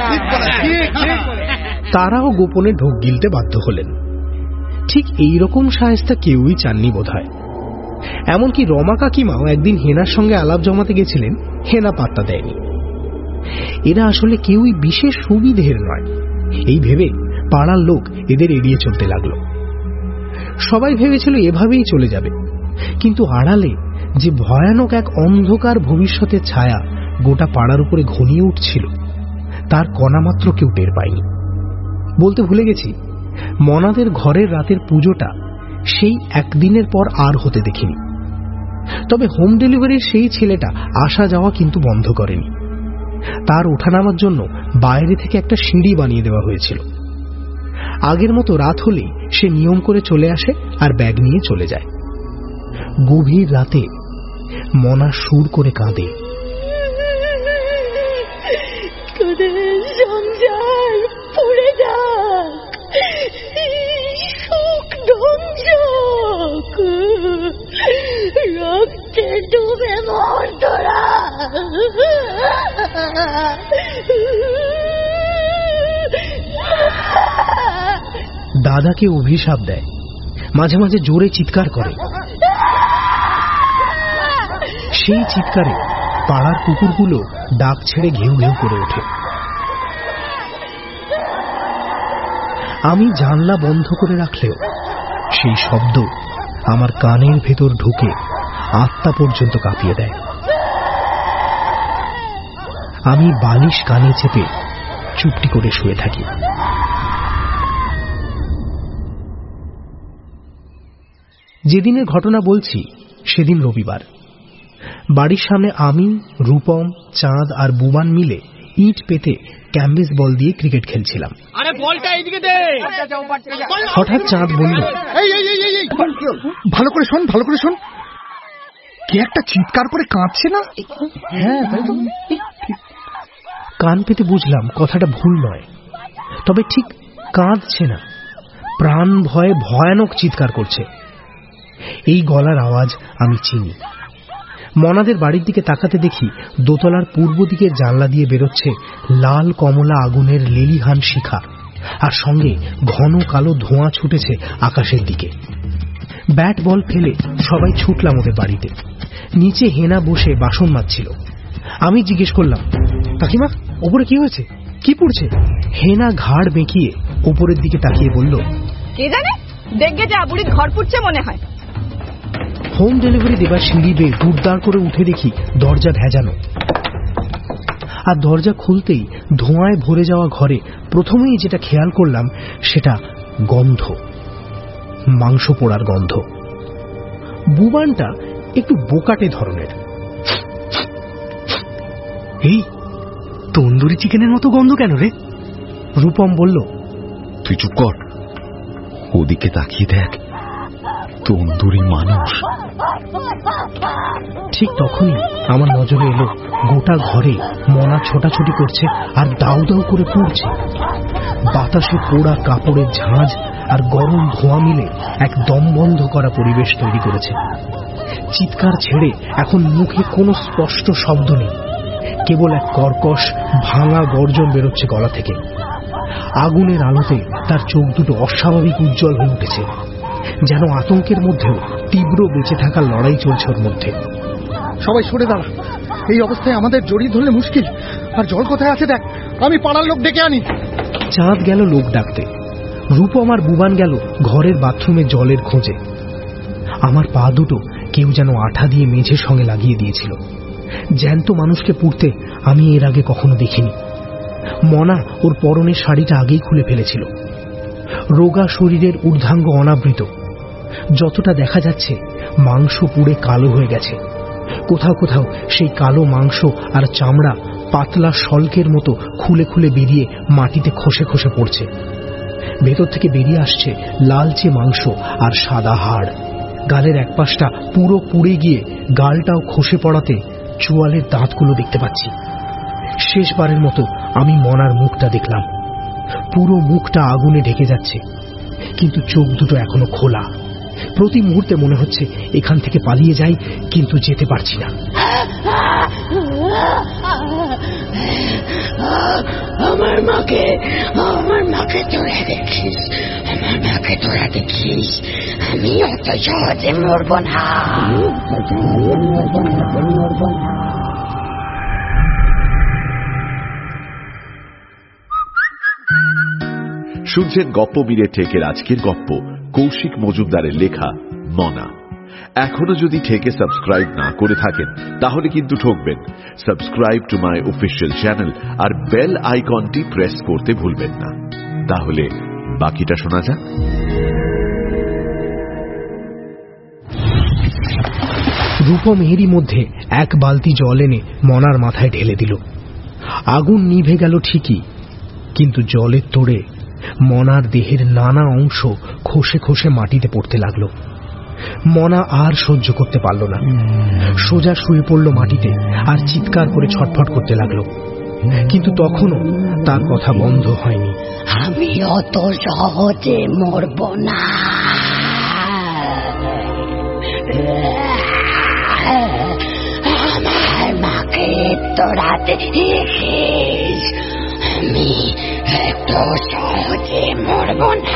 তারাও গোপনে ঢোক গিলতে বাধ্য হলেন। ঠিক এইরকম শায়েস্তা কেউই চাননি বোধহয়। এমনকি রমা কাকিমাও একদিন হেনার সঙ্গে আলাপ জমাতে গেছিলেন, হেনা পাত্তা দেয়নি। এরা আসলে কেউই বিশেষ সুবিধের নয়, এই ভেবে পাড়ার লোক এদের এড়িয়ে চলতে লাগলো। সবাই ভেবেছিল এভাবেই চলে যাবে, কিন্তু আড়ালে যে ভয়ানক এক অন্ধকার ভবিষ্যতের ছায়া গোটা পাড়ার উপরে ঘনিয়ে উঠছিল তার কণামাত্র কেউ টের পায়নি। বলতে ভুলে গেছি, মনাদের ঘরের রাতের পুজোটা সেই একদিনের পর আর হতে দেখিনি। তবে হোম ডেলিভারির সেই ছেলেটা আসা যাওয়া কিন্তু বন্ধ করেনি। তার ওঠানামার জন্য বাইরে থেকে একটা সিঁড়ি বানিয়ে দেওয়া হয়েছিল। আগের মতো রাত হলেই সে নিয়ম করে চলে আসে আর ব্যাগ নিয়ে চলে যায়। গভীর রাতে মনা সুর করে কাঁদে, সংসার পড়ে যাক, সুখ ধ্বংসক, রক্তে ডুবে মর তোরা। দাদাকে অভিশাপ দেয়, মাঝে মাঝে জোরে চিৎকার করে। সেই চিৎকারে পাড়ার কুকুরগুলো ডাক ছেড়ে ঘেউ ঘেউ করে ওঠে। আমি জানলা বন্ধ করে রাখলেও সেই শব্দ আমার কানের ভেতর ঢুকে আত্মা পর্যন্ত কাঁপিয়ে দেয়। আমি বালিশ কানে চেপে চুপটি করে শুয়ে থাকি। যেদিনের ঘটনা বলছি সেদিন রবিবার। বাড়ির সামনে আমি, রূপম, চাঁদ আর বুবান মিলে ইট পেতে ক্যাম্বিস বল দিয়ে ক্রিকেট খেলছিলাম। হঠাৎ চাঁদ বলল, ভালো করে শোন, ভালো করে শোন, কে একটা চিৎকার করে কাঁদছে না? হ্যাঁ, তাই তো। কান পেতে বুঝলাম কথাটা ভুল নয়, তবে ঠিক কাঁদছে না, প্রাণ ভয়ে ভয়ানক চিৎকার করছে। এই গলার আওয়াজ আমি চিনি। মনাদের বাড়ির দিকে তাকাতে দেখি দোতলার পূর্ব দিকের জানলা দিয়ে বেরোচ্ছে লাল কমলা আগুনের লেলিহান শিখা আর সঙ্গে ঘন কালো ধোঁয়া ছুটেছে আকাশের দিকে। ব্যাট বল ফেলে সবাই ছুটলাম ওদের বাড়িতে। নিচে হেনা বসে বাসন মাজছিল। আমি জিজ্ঞেস করলাম, কাকিমা ওপরে কি হয়েছে, কি পড়ছে? হেনা ঘাড় বেঁকিয়ে উপরের দিকে তাকিয়ে বলল, কে জানে, দেখবে যা বুড়ির ঘর পুড়ছে মনে হয়। হোম ডেলিভারি দেবার সিঁড়ি বেয়ে দুর্দার করে উঠে দেখি দরজা ভেজানো, আর দরজা খুলতেই ধোঁয়ায় ভরে যাওয়া ঘরে প্রথমেই যেটা খেয়াল করলাম সেটা গন্ধ, মাংস পোড়ার গন্ধ। বুবানটা একটু বোকাটে ধরনের। এই তন্দুরি চিকেনের মতো গন্ধ কেন রে? রূপম বলল, তুই চুপ কর, ওদিকে তাকিয়ে দেখ, তন্দুরি মানুষ। ঠিক তখনই আমার নজরে এলো গোটা ঘরে মনা ছোটাছুটি করছে আর দাউ দাউ করে পুড়ছে। বাতাসে পোড়া কাপড়ের ঝাঁঝ আর গরম ধোঁয়া মিলে এক দম বন্ধ করা পরিবেশ তৈরি করেছে। চিৎকার ছেড়ে এখন মুখে কোনো স্পষ্ট শব্দ নেই, কেবল এক কর্কশ ভাঙা গর্জন বেরোচ্ছে গলা থেকে। আগুনের আলোতে তার চোখ দুটো অস্বাভাবিক উজ্জ্বল হয়ে উঠেছে, যেন আতঙ্কের মধ্যেও তীব্র বেঁচে থাকার লড়াই চলছে ওর মধ্যে। সবাই সরে দাঁড়া, এই অবস্থায় আমাদের জড়িয়ে ধরলে মুশকিল। আর জল কোথায় আছে দেখ, আমি পাড়ার লোক ডেকে আনি। চাঁদ গেল লোক ডাকতে, রূপম আর বুবান গেল ঘরের বাথরুমে জলের খোঁজে। আমার পা দুটো কেউ যেন আঠা দিয়ে মেঝের সঙ্গে লাগিয়ে দিয়েছিল। জ্যান্ত মানুষকে পুড়তে আমি এর আগে কখনো দেখিনি। মনা ওর পরনের শাড়িটা আগেই খুলে ফেলেছিল। রোগা শরীরের ঊর্ধ্বাঙ্গ অনাবৃত, যতটা দেখা যাচ্ছে মাংস পুড়ে কালো হয়ে গেছে। কোথাও কোথাও সেই কালো মাংস আর চামড়া পাতলা শল্কের মতো খুলে খুলে বেরিয়ে মাটিতে খসে খসে পড়ছে। ভেতর থেকে বেরিয়ে আসছে লালচে মাংস আর সাদা হাড়। গালের এক পাশটা পুরো পুড়ে গিয়ে গালটাও খসে পড়াতে চোয়ালের দাঁতগুলো দেখতে পাচ্ছি। শেষবারের মতো আমি মনার মুখটা দেখলাম। পুরো মুখটা আগুনে ঢেকে যাচ্ছে, কিন্তু চোখ দুটো এখনো খোলা। প্রতি মুহূর্তে মনে হচ্ছে এখান থেকে পালিয়ে যাই, কিন্তু যেতে পারছি না। আমার মাকে তোরা দেখিস, আমার মাকে তোরা দেখিস, আমি অত সহজে মরব না। শুনছেন গপ্পমীরের ঠেকের আজকের গপ্প কৌশিক মজুমদারের লেখা মনা। এখনো যদি ঠেকে সাবস্ক্রাইব না করে থাকেন তাহলে কিন্তু ঠকবেন। Subscribe to my official channel আর বেল আইকনটি প্রেস করতে ভুলবেন না। তাহলে বাকিটা শোনা যাক। রূপম এরই মধ্যে এক বালতি জল এনে মনার মাথায় ঢেলে দিল। আগুন নিভে গেল ঠিকই, কিন্তু জলের তোড়ে মনার দেহের নানা অংশ খসে খসে মাটিতে পড়তে লাগলো। মনা আর সহ্য করতে পারল না, সোজা শুয়ে পড়ল মাটিতে আর চিৎকার করে ছটফট করতে লাগলো। কিন্তু তখনও তার কথা বন্ধ হয়নি। আমি অত সহজে মরব না। আমার মাকে তোরা দেখিস, আমি এত সহজে মরব না।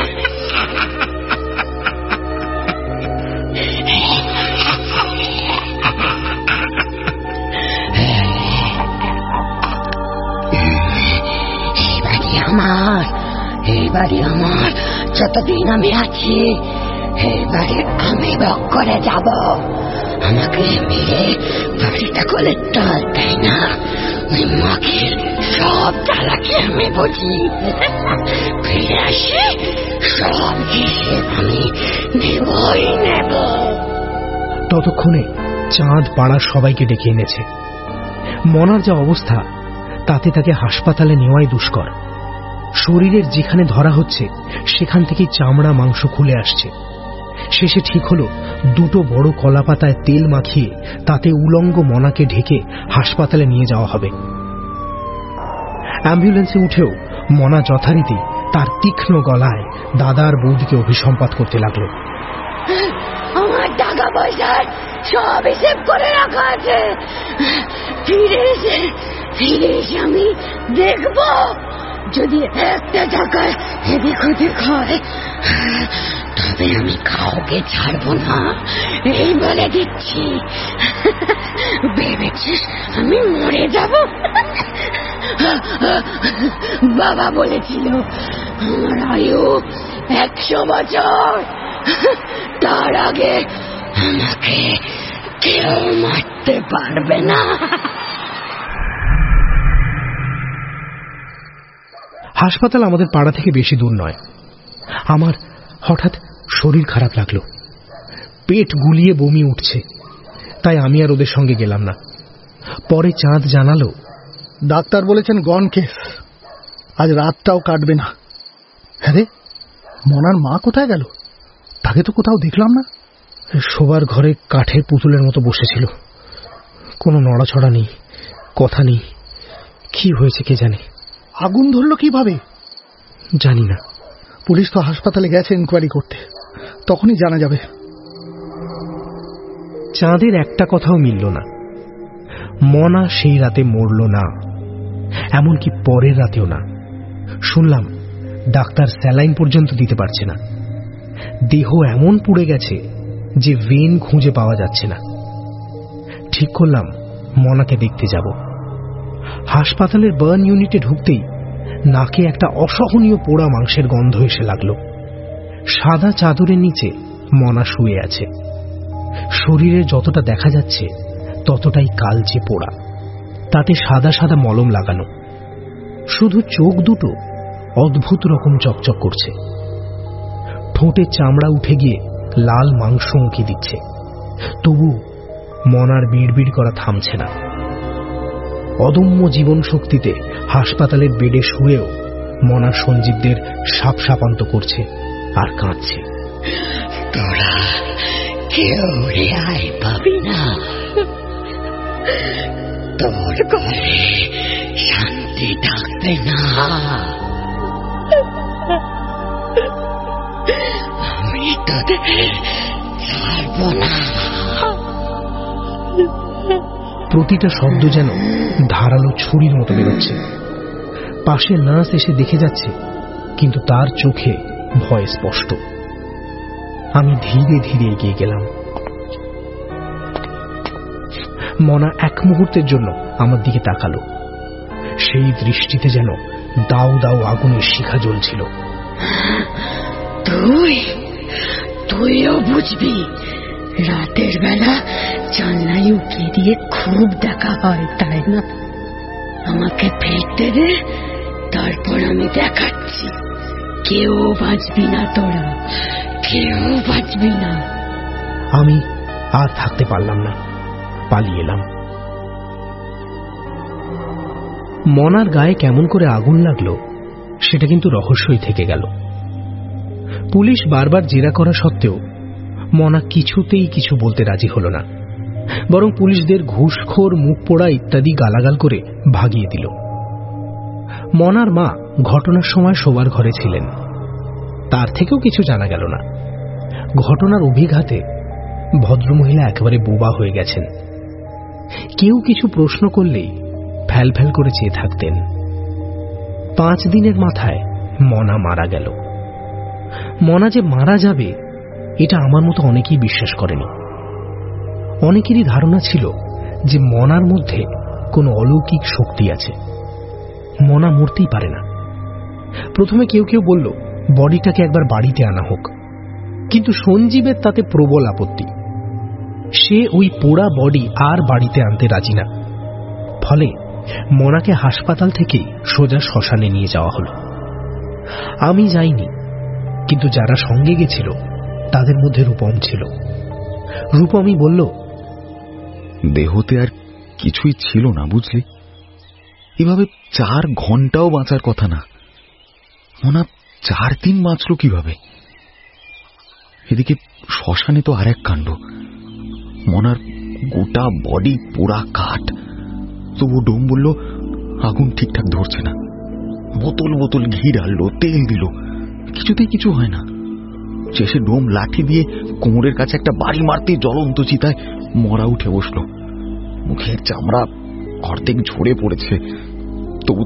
এই বাড়ি আমার, যতদিন আমি আছি এই বাড়ি আমি ভোগ করে যাব। আমাকে মেরে বাড়িটা করে টাল দেয় না, ওই মাকে সব চালাকি আমি বুঝি। ফিরে আসে সব হিসেব আমি নেবই নেব। ততক্ষণে চাঁদ পাড়ার সবাইকে ডেকে এনেছে। মনার যা অবস্থা তাতে তাকে হাসপাতালে নেওয়াই দুষ্কর। শরীরের যেখানে ধরা হচ্ছে সেখান থেকেই চামড়া মাংস খুলে আসছে। শেষে ঠিক হলো দুটো বড় কলাপাতায় তেল মাখিয়ে তাতে উলঙ্গ মনাকে ঢেকে হাসপাতালে নিয়ে যাওয়া হবে। অ্যাম্বুলেন্সে উঠেও মনা যথারীতি তার তীক্ষ্ণ গলায় দাদার বৌদিকে অভিসম্পাত করতে লাগলো। আমার টাকা পয়সার সব হিসেব করে রাখা আছে, ফিরে এসে আমি দেখবো যদি একটা টাকায় এদিক ওদিক হয় তবে আমি কাউকে ছাড়বো না, এই বলে দিচ্ছি। ভেবেছিস আমি মরে যাব? বাবা বলেছিল আমার আয়ু 100 বছর, তার আগে আমাকে কেউ মারতে পারবে না। হাসপাতাল আমাদের পাড়া থেকে বেশি দূর নয়। আমার হঠাৎ শরীর খারাপ লাগলো, পেট গুলিয়ে বমি উঠছে, তাই আমি আর ওদের সঙ্গে গেলাম না। পরে চাঁদ জানালো, ডাক্তার বলেছেন গন কেস, আজ রাতটাও কাটবে না। হ্যাঁ রে, মনার মা কোথায় গেল? তাকে তো কোথাও দেখলাম না। শোবার ঘরে কাঠের পুতুলের মতো বসেছিল, কোনো নড়াছড়া নেই, কথা নেই। কি হয়েছে কে জানে। আগুন ধরলো কিভাবে? জানি না। পুলিশ তো হাসপাতালে গেছে ইনকোয়ারি করতে, তখনই জানা যাবে। চাঁদের একটা কথাও মিলল না। মনা সেই রাতে মরল না, এমনকি পরের রাতেও না। শুনলাম ডাক্তার স্যালাইন পর্যন্ত দিতে পারছে না। দেহ এমন পুড়ে গেছে যে ভেন খুঁজে পাওয়া যাচ্ছে না। ঠিক করলাম মনাকে দেখতে যাব। হাসপাতালের বার্ন ইউনিটে ঢুকতেই নাকে একটা অসহনীয় পোড়া মাংসের গন্ধ এসে লাগলো। সাদা চাদরের নিচে মনা শুয়ে আছে। শরীরে যতটা দেখা যাচ্ছে ততটাই কালচে পোড়া, তাতে সাদা সাদা মলম লাগানো। শুধু চোখ দুটো অদ্ভুত রকম চকচক করছে। ঠোঁটে চামড়া উঠে গিয়ে লাল মাংস উঁকি দিচ্ছে, তবু মনার বিড়বিড় করা থামছে না। অদম্য জীবন শক্তিতে হাসপাতালের বেডে শুয়েও মনা সঞ্জীবদের সাপ সাপান্ত করছে আর কাঁদছে। তোরা কেউ রেহাই পাবি না, তোর ঘরে শান্তি থাকবে না। আমি তোদের ছাড়ব না। প্রতিটা শব্দ যেন ধারালো ছুরির মতো বেরোচ্ছে। পাশে নার্স এসে দেখে যাচ্ছে, কিন্তু তার চোখে ভয় স্পষ্ট। আমি ধীরে ধীরে এগিয়ে গেলাম। মনা এক মুহূর্তের জন্য আমার দিকে তাকালো। সেই দৃষ্টিতে যেন দাউ দাউ আগুনের শিখা জ্বলছিল। তুইও বুঝবি, রাতের বেলা জানলায় উঁকি দিয়ে খুব দেখা হয়, তাই না? আমাকে ফিরতে দে, তারপর আমি দেখাচ্ছি। কেউ বাঁচবি না, তোরা কেউ বাঁচবি না। আমি আর থাকতে পারলাম না, পালিয়ে এলাম। মনার গায়ে কেমন করে আগুন লাগলো সেটা কিন্তু রহস্যই থেকে গেল। পুলিশ বারবার জেরা করা সত্ত্বেও মনা কিছুতেই কিছু বলতে রাজি হল না, বরং পুলিশদের ঘুষখোর, মুখ পোড়া ইত্যাদি গালাগাল করে ভাগিয়ে দিল। মনার মা ঘটনার সময় শোবার ঘরে ছিলেন, তার থেকেও কিছু জানা গেল না। ঘটনার অভিঘাতে ভদ্রমহিলা একেবারে বোবা হয়ে গেছেন। কেউ কিছু প্রশ্ন করলেই ফ্যাল ফ্যাল করে চেয়ে থাকতেন। 5 দিনের মাথায় মনা মারা গেল। মনা যে মারা যাবে এটা আমার মতো অনেকেই বিশ্বাস করেনি। অনেকেরই ধারণা ছিল যে মনার মধ্যে কোনো অলৌকিক শক্তি আছে, মনা মরতেই পারে না। প্রথমে কেউ কেউ বলল বডিটাকে একবার বাড়িতে আনা হোক, কিন্তু সঞ্জীবের তাতে প্রবল আপত্তি। সে ওই পোড়া বডি আর বাড়িতে আনতে রাজি না। ফলে মনাকে হাসপাতাল থেকেই সোজা শ্মশানে নিয়ে যাওয়া হলো। আমি যাইনি, কিন্তু যারা সঙ্গে গেছিল তাদের মধ্যে রূপম ছিল। রূপমই বলল, দেহতে আর কিছুই ছিল না, বুঝলি? এভাবে 4 ঘন্টাও বাঁচার কথা না। মনা 4 দিন বাঁচল কিভাবে? এদিকে শ্মশানে তো আরেক কাণ্ড। মনার গোটা বডি পোড়া কাঠ, তবু ডোম বলল আগুন ঠিকঠাক ধরছে না। বোতল বোতল ঘি ঢাললো, তেল দিল, কিছুতেই কিছু হয় না। শেষে ডোম লাঠি দিয়ে কোমরের কাছে একটা বাড়ি মারতে জ্বলন্ত চিতায় মরা উঠে বসলো। মুখের চামড়া অর্ধেক ঝরে পড়েছে, তবু তার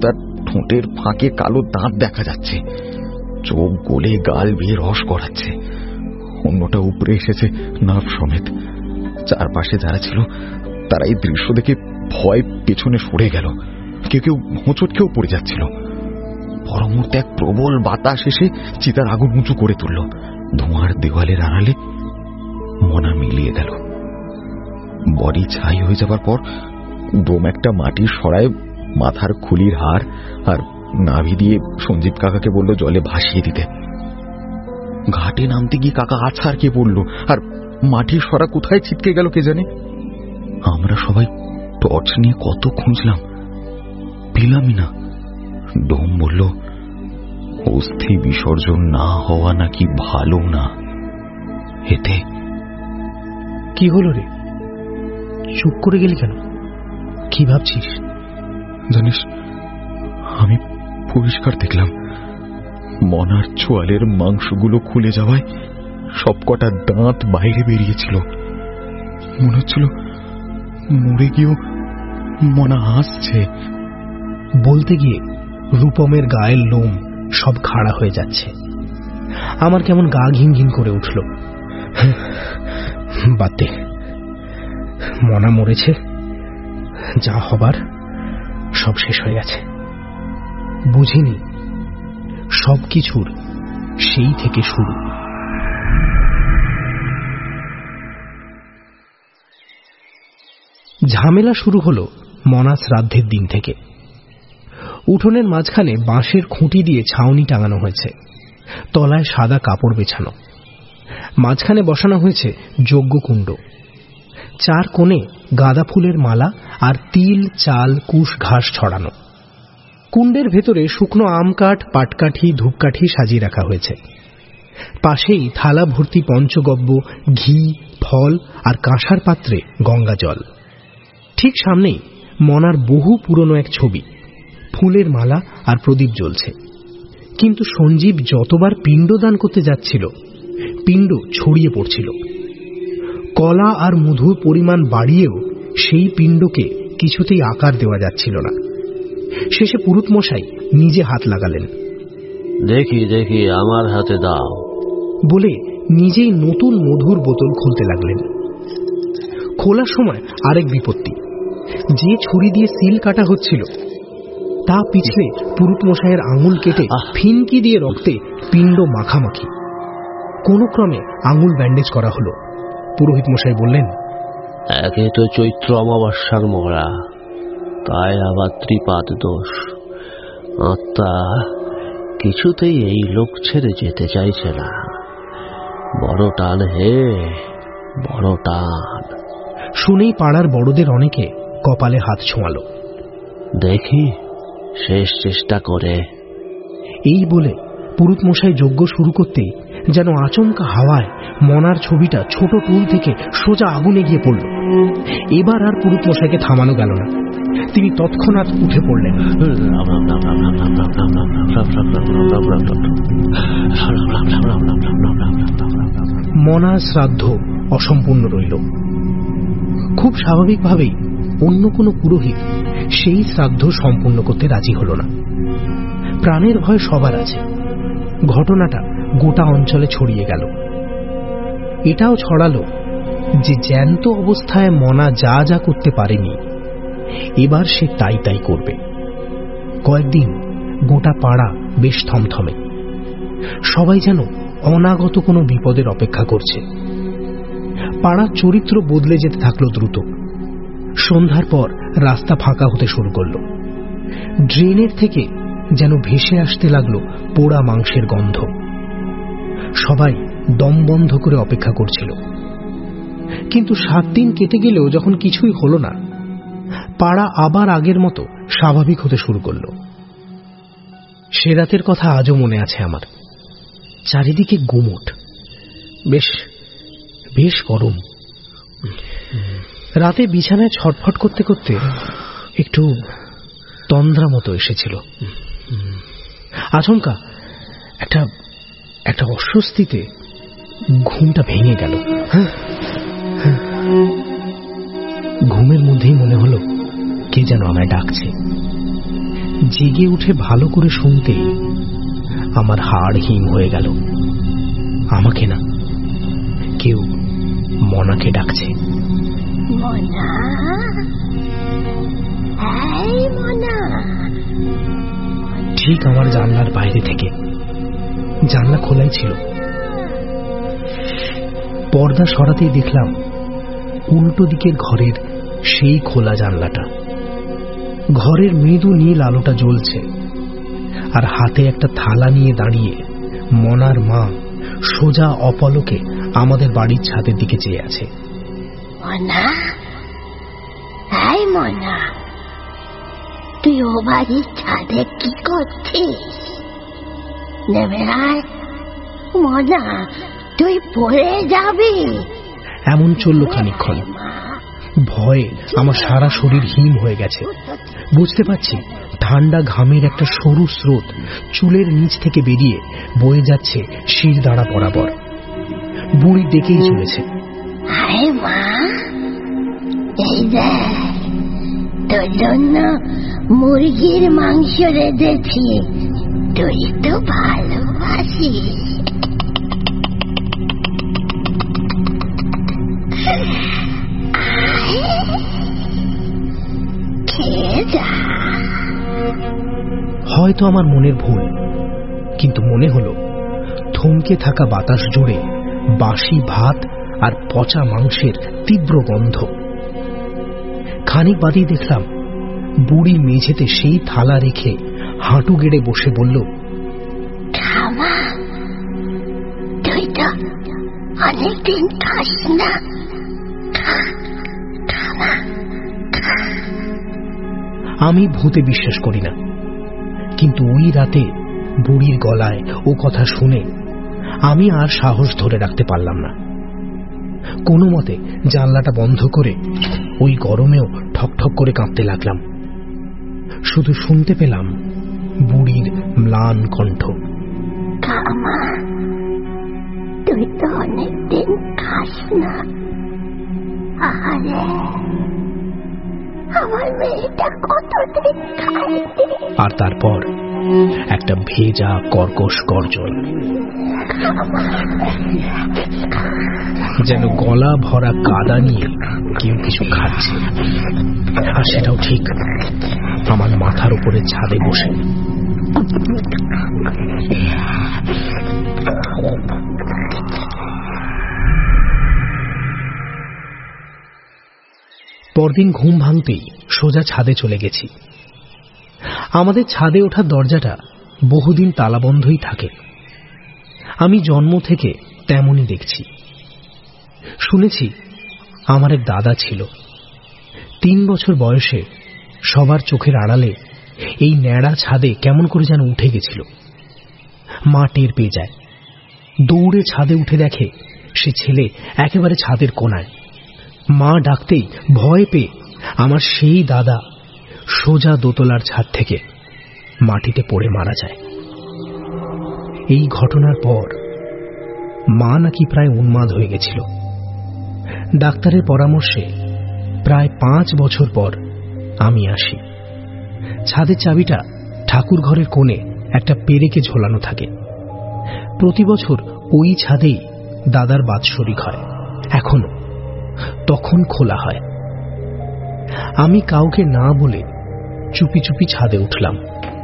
ঠোঁটের ফাঁকে কালো দাঁত দেখা যাচ্ছে, চোখ গলে গাল বেয়ে রস গড়াচ্ছে, অন্যটা উপরে এসেছে নার্ভ সমেত। চারপাশে যারা ছিল তারা এই দৃশ্য দেখে ভয় পেছনে সরে গেল, কেউ কেউ হোঁচট খেয়েও পড়ে যাচ্ছিল। পর মুহূর্তে এক প্রবল বাতাস এসে চিতার আগুন উঁচু করে তুলল। ধোঁয়ার দেওয়ালের আড়ালে মনা মিলিয়ে গেল। বডি ছাই হয়ে যাবার পর ডোম একটা মাটির সরায় মাথার খুলির হার আর নাভি দিয়ে সঞ্জীব কাকাকে বলল জলে ভাসিয়ে দিতে। ঘাটে নামতে গিয়ে কাকা আছাড় কে পড়ল, আর মাটির সরা কোথায় ছিটকে গেল কে জানে। আমরা সবাই টর্চ নিয়ে কত খুঁজলাম, পেলামই না। ডোম বলল অস্থি বিসর্জন না হওয়া নাকি ভালো না। এতে কি হলো রে, চুপ করে গেলি কেন? কি ভাবছিস? জানিস, আমি পরিষ্কার দেখলাম মনার চোয়ালের মাংসগুলো খুলে যাওয়ায় সবকটা দাঁত বাইরে বেরিয়েছিল। মনে হচ্ছিল মরে গিয়েও মনা হাসছে। বলতে গিয়ে রূপমের গায়ের লোম সব খাড়া হয়ে যাচ্ছে। আমার কেমন গা ঘিন ঘিন করে উঠল। বাদ দে, মনা মরেছে, যা হবার সব শেষ হয়ে গেছে। বুঝিনি সবকিছুর সেই থেকে শুরু। ঝামেলা শুরু হলো মনা শ্রাদ্ধের দিন থেকে। উঠোনের মাঝখানে বাঁশের খুঁটি দিয়ে ছাউনি টাঙানো হয়েছে, তলায় সাদা কাপড় বেছানো। মাঝখানে বসানো হয়েছে যজ্ঞকুণ্ড, চার কোণে গাঁদা ফুলের মালা আর তিল, চাল, কুশ ঘাস ছড়ানো। কুণ্ডের ভেতরে শুকনো আম কাঠ, পাটকাঠি, ধূপকাঠি সাজিয়ে রাখা হয়েছে। পাশেই থালা ভর্তি পঞ্চগব্য, ঘি, ফল আর কাঁসার পাত্রে গঙ্গা জল। ঠিক সামনেই মনার বহু পুরনো এক ছবি, ফুলের মালা আর প্রদীপ জ্বলছে। কিন্তু সঞ্জীব যতবার পিণ্ডদান করতে যাচ্ছিল, পিণ্ড ছড়িয়ে পড়ছিল। কলা আর মধুর পরিমাণ বাড়িয়েও সেই পিণ্ডকে কিছুতেই আকার দেওয়া যাচ্ছিল না। শেষে পুরুত মশাই নিজে হাত লাগালেন। দেখি দেখি আমার হাতে দাও বলে নিজেই নতুন মধুর বোতল খুলতে লাগলেন। খোলার সময় আরেক বিপত্তি, যে ছুরি দিয়ে সিল কাটা হচ্ছিল তা পিছলে পুরুত মশাইয়ের আঙুল কেটে ফিনকি দিয়ে রক্তে পিণ্ড মাখামাখি। কোনো ক্রমে আঙুল ব্যান্ডেজ করা হলো। পুরোহিত মশাই বললেন, একে তো চৈত্র অমাবস্যার মরা, তাই আবার ত্রিপাদ দোষ। আত্মা কিছুতেই এই লোক ছেড়ে যেতে চাইছে না। বড় টান হে, বড় টান। শুনেই পাড়ার বড়দের অনেকে কপালে হাত ছোঁয়ালো। দেখি শেষ চেষ্টা করে। এই বলে পুরুত মশাই যজ্ঞ শুরু করতেই যেন আচমকা হাওয়ায় মনার ছবিটা ছোট টুল থেকে সোজা আগুনে গিয়ে পড়ল। এবার আর পুরুত মশাইকে থামানো গেল না, তিনি তৎক্ষণাৎ উঠে পড়লেন। মনার শ্রাদ্ধ অসম্পূর্ণ রইল। খুব স্বাভাবিকভাবেই অন্য কোনো পুরোহিত সেই শ্রাদ্ধ সম্পূর্ণ করতে রাজি হল না। প্রাণের ভয় সবার আছে। ঘটনাটা গোটা অঞ্চলে ছড়িয়ে গেল। এটাও ছড়ালো যে জ্যান্ত অবস্থায় মনা যা যা করতে পারেনি, এবার সে তাই তাই করবে। কয়েকদিন গোটা পাড়া বেশ থমথমে। সবাই যেন অনাগত কোনো বিপদের অপেক্ষা করছে। পাড়ার চরিত্র বদলে যেতে থাকলো দ্রুত। সন্ধ্যার পর রাস্তা ফাঁকা হতে শুরু করল। ড্রেনের থেকে যেন ভেসে আসতে লাগলো পোড়া মাংসের গন্ধ। সবাই দম বন্ধ করে অপেক্ষা করছিল। কিন্তু 7 দিন কেটে গেলেও যখন কিছুই হলো না, পাড়া আবার আগের মতো স্বাভাবিক হতে শুরু করল। সে রাতের কথা আজও মনে আছে আমার। চারিদিকে গুমট, বেশ বেশ গরম। রাতে বিছানায় ছটফট করতে করতে একটু তন্দ্রা মতো এসেছিল। আচমকা একটা অস্বস্তিতে ঘুমটা ভেঙে গেল। ঘুমের মধ্যেই মনে হলো কে যেন আমায় ডাকছে। জেগে উঠে ভালো করে শুনতে আমার হাড় হিম হয়ে গেল। আমাকে না, কেউ মনাকে ডাকছে। মনা, এই মনা। ঠিক আমার জানলার বাইরে থেকে। জানলা খোলাই ছিল। পর্দা সরাতেই দেখলাম উল্টো দিকের ঘরের সেই খোলা জানলাটা। ঘরের মৃদু নীল আলোটা জ্বলছে, আর হাতে একটা থালা নিয়ে দাঁড়িয়ে মনার মা সোজা অপলকে আমাদের বাড়ির ছাদের দিকে চেয়ে আছে। মনা, এই মনা, তুই ও বাড়ির ছাদে কি করছিস? নেমে আয় মনা, তুই পড়ে যাবি। এমন চলল খানিকক্ষণ। ভয়ে আমার সারা শরীর হিম হয়ে গেছে। বুঝতে পারছি ঠান্ডা ঘামের একটা সরু স্রোত চুলের নিচ থেকে বেরিয়ে বয়ে যাচ্ছে শির দাঁড়া বরাবর। বুড়ি ডেকেই চলেছে। আরে মা, এই দেখ, তোর জন্য মুরগির মাংস রেঁধেছি, তুই তো ভালোবাসিস। হয়তো আমার মনের ভুল, কিন্তু মনে হলো থমকে থাকা বাতাস জুড়ে বাসি ভাত আর পচা মাংসের তীব্র গন্ধ। খানিক বাদেই দেখলাম বুড়ি মেঝেতে সেই থালা রেখে হাঁটু গেড়ে বসে বলল, খামা, তুই তো অনেকদিন খাস না, খামা। আমি ভূতে বিশ্বাস করি না, কিন্তু ওই রাতে বুড়ির গলায় ও কথা শুনে আমি আর সাহস ধরে রাখতে পারলাম না। কোনো মতে জানলাটা বন্ধ করে ওই গরমেও ঠকঠক করে কাঁপতে লাগলাম। শুধু শুনতে পেলাম বুড়ির ম্লান কণ্ঠ, খামা, তুই তো অনেকদিন খাস না। আরে আমার মেয়েটা কতদিন খায়নি। আর তারপর একটা ভেজা কর্কশ গর্জন, যেন গলা ভরা কাদা নিয়ে কেউ কিছু খাচ্ছে। আর সেটাও ঠিক আমার মাথার উপরে ছাদে বসে। পরদিন ঘুম ভাঙতেই সোজা ছাদে চলে গেছি। আমাদের ছাদে ওঠার দরজাটা বহুদিন তালাবন্ধই থাকে। আমি জন্ম থেকে তেমনই দেখছি। শুনেছি আমার এক দাদা ছিল। 3 বছর বয়সে সবার চোখের আড়ালে এই ন্যাড়া ছাদে কেমন করে যেন উঠে গেছিল। মা টের পেয়ে যায়, দৌড়ে ছাদে উঠে দেখে সে ছেলে একেবারে ছাদের কোনায়। মা ডাকতেই ভয় পেয়ে আমার সেই দাদা সোজা দোতলার ছাদ থেকে মাটিতে পড়ে মারা যায়। এই ঘটনার পর মা নাকি প্রায় উন্মাদ হয়ে গেছিল। ডাক্তারের পরামর্শে প্রায় 5 বছর পর আমি আসি। ছাদের চাবিটা ঠাকুর ঘরের কোণে একটা পেরেকে ঝোলানো থাকে। প্রতি বছর ওই ছাদেই দাদার বাৎসরিক হয়। এখনো তখন খোলা হয়। আমি কাউকে না বলে চুপি চুপি ছাদে উঠলাম।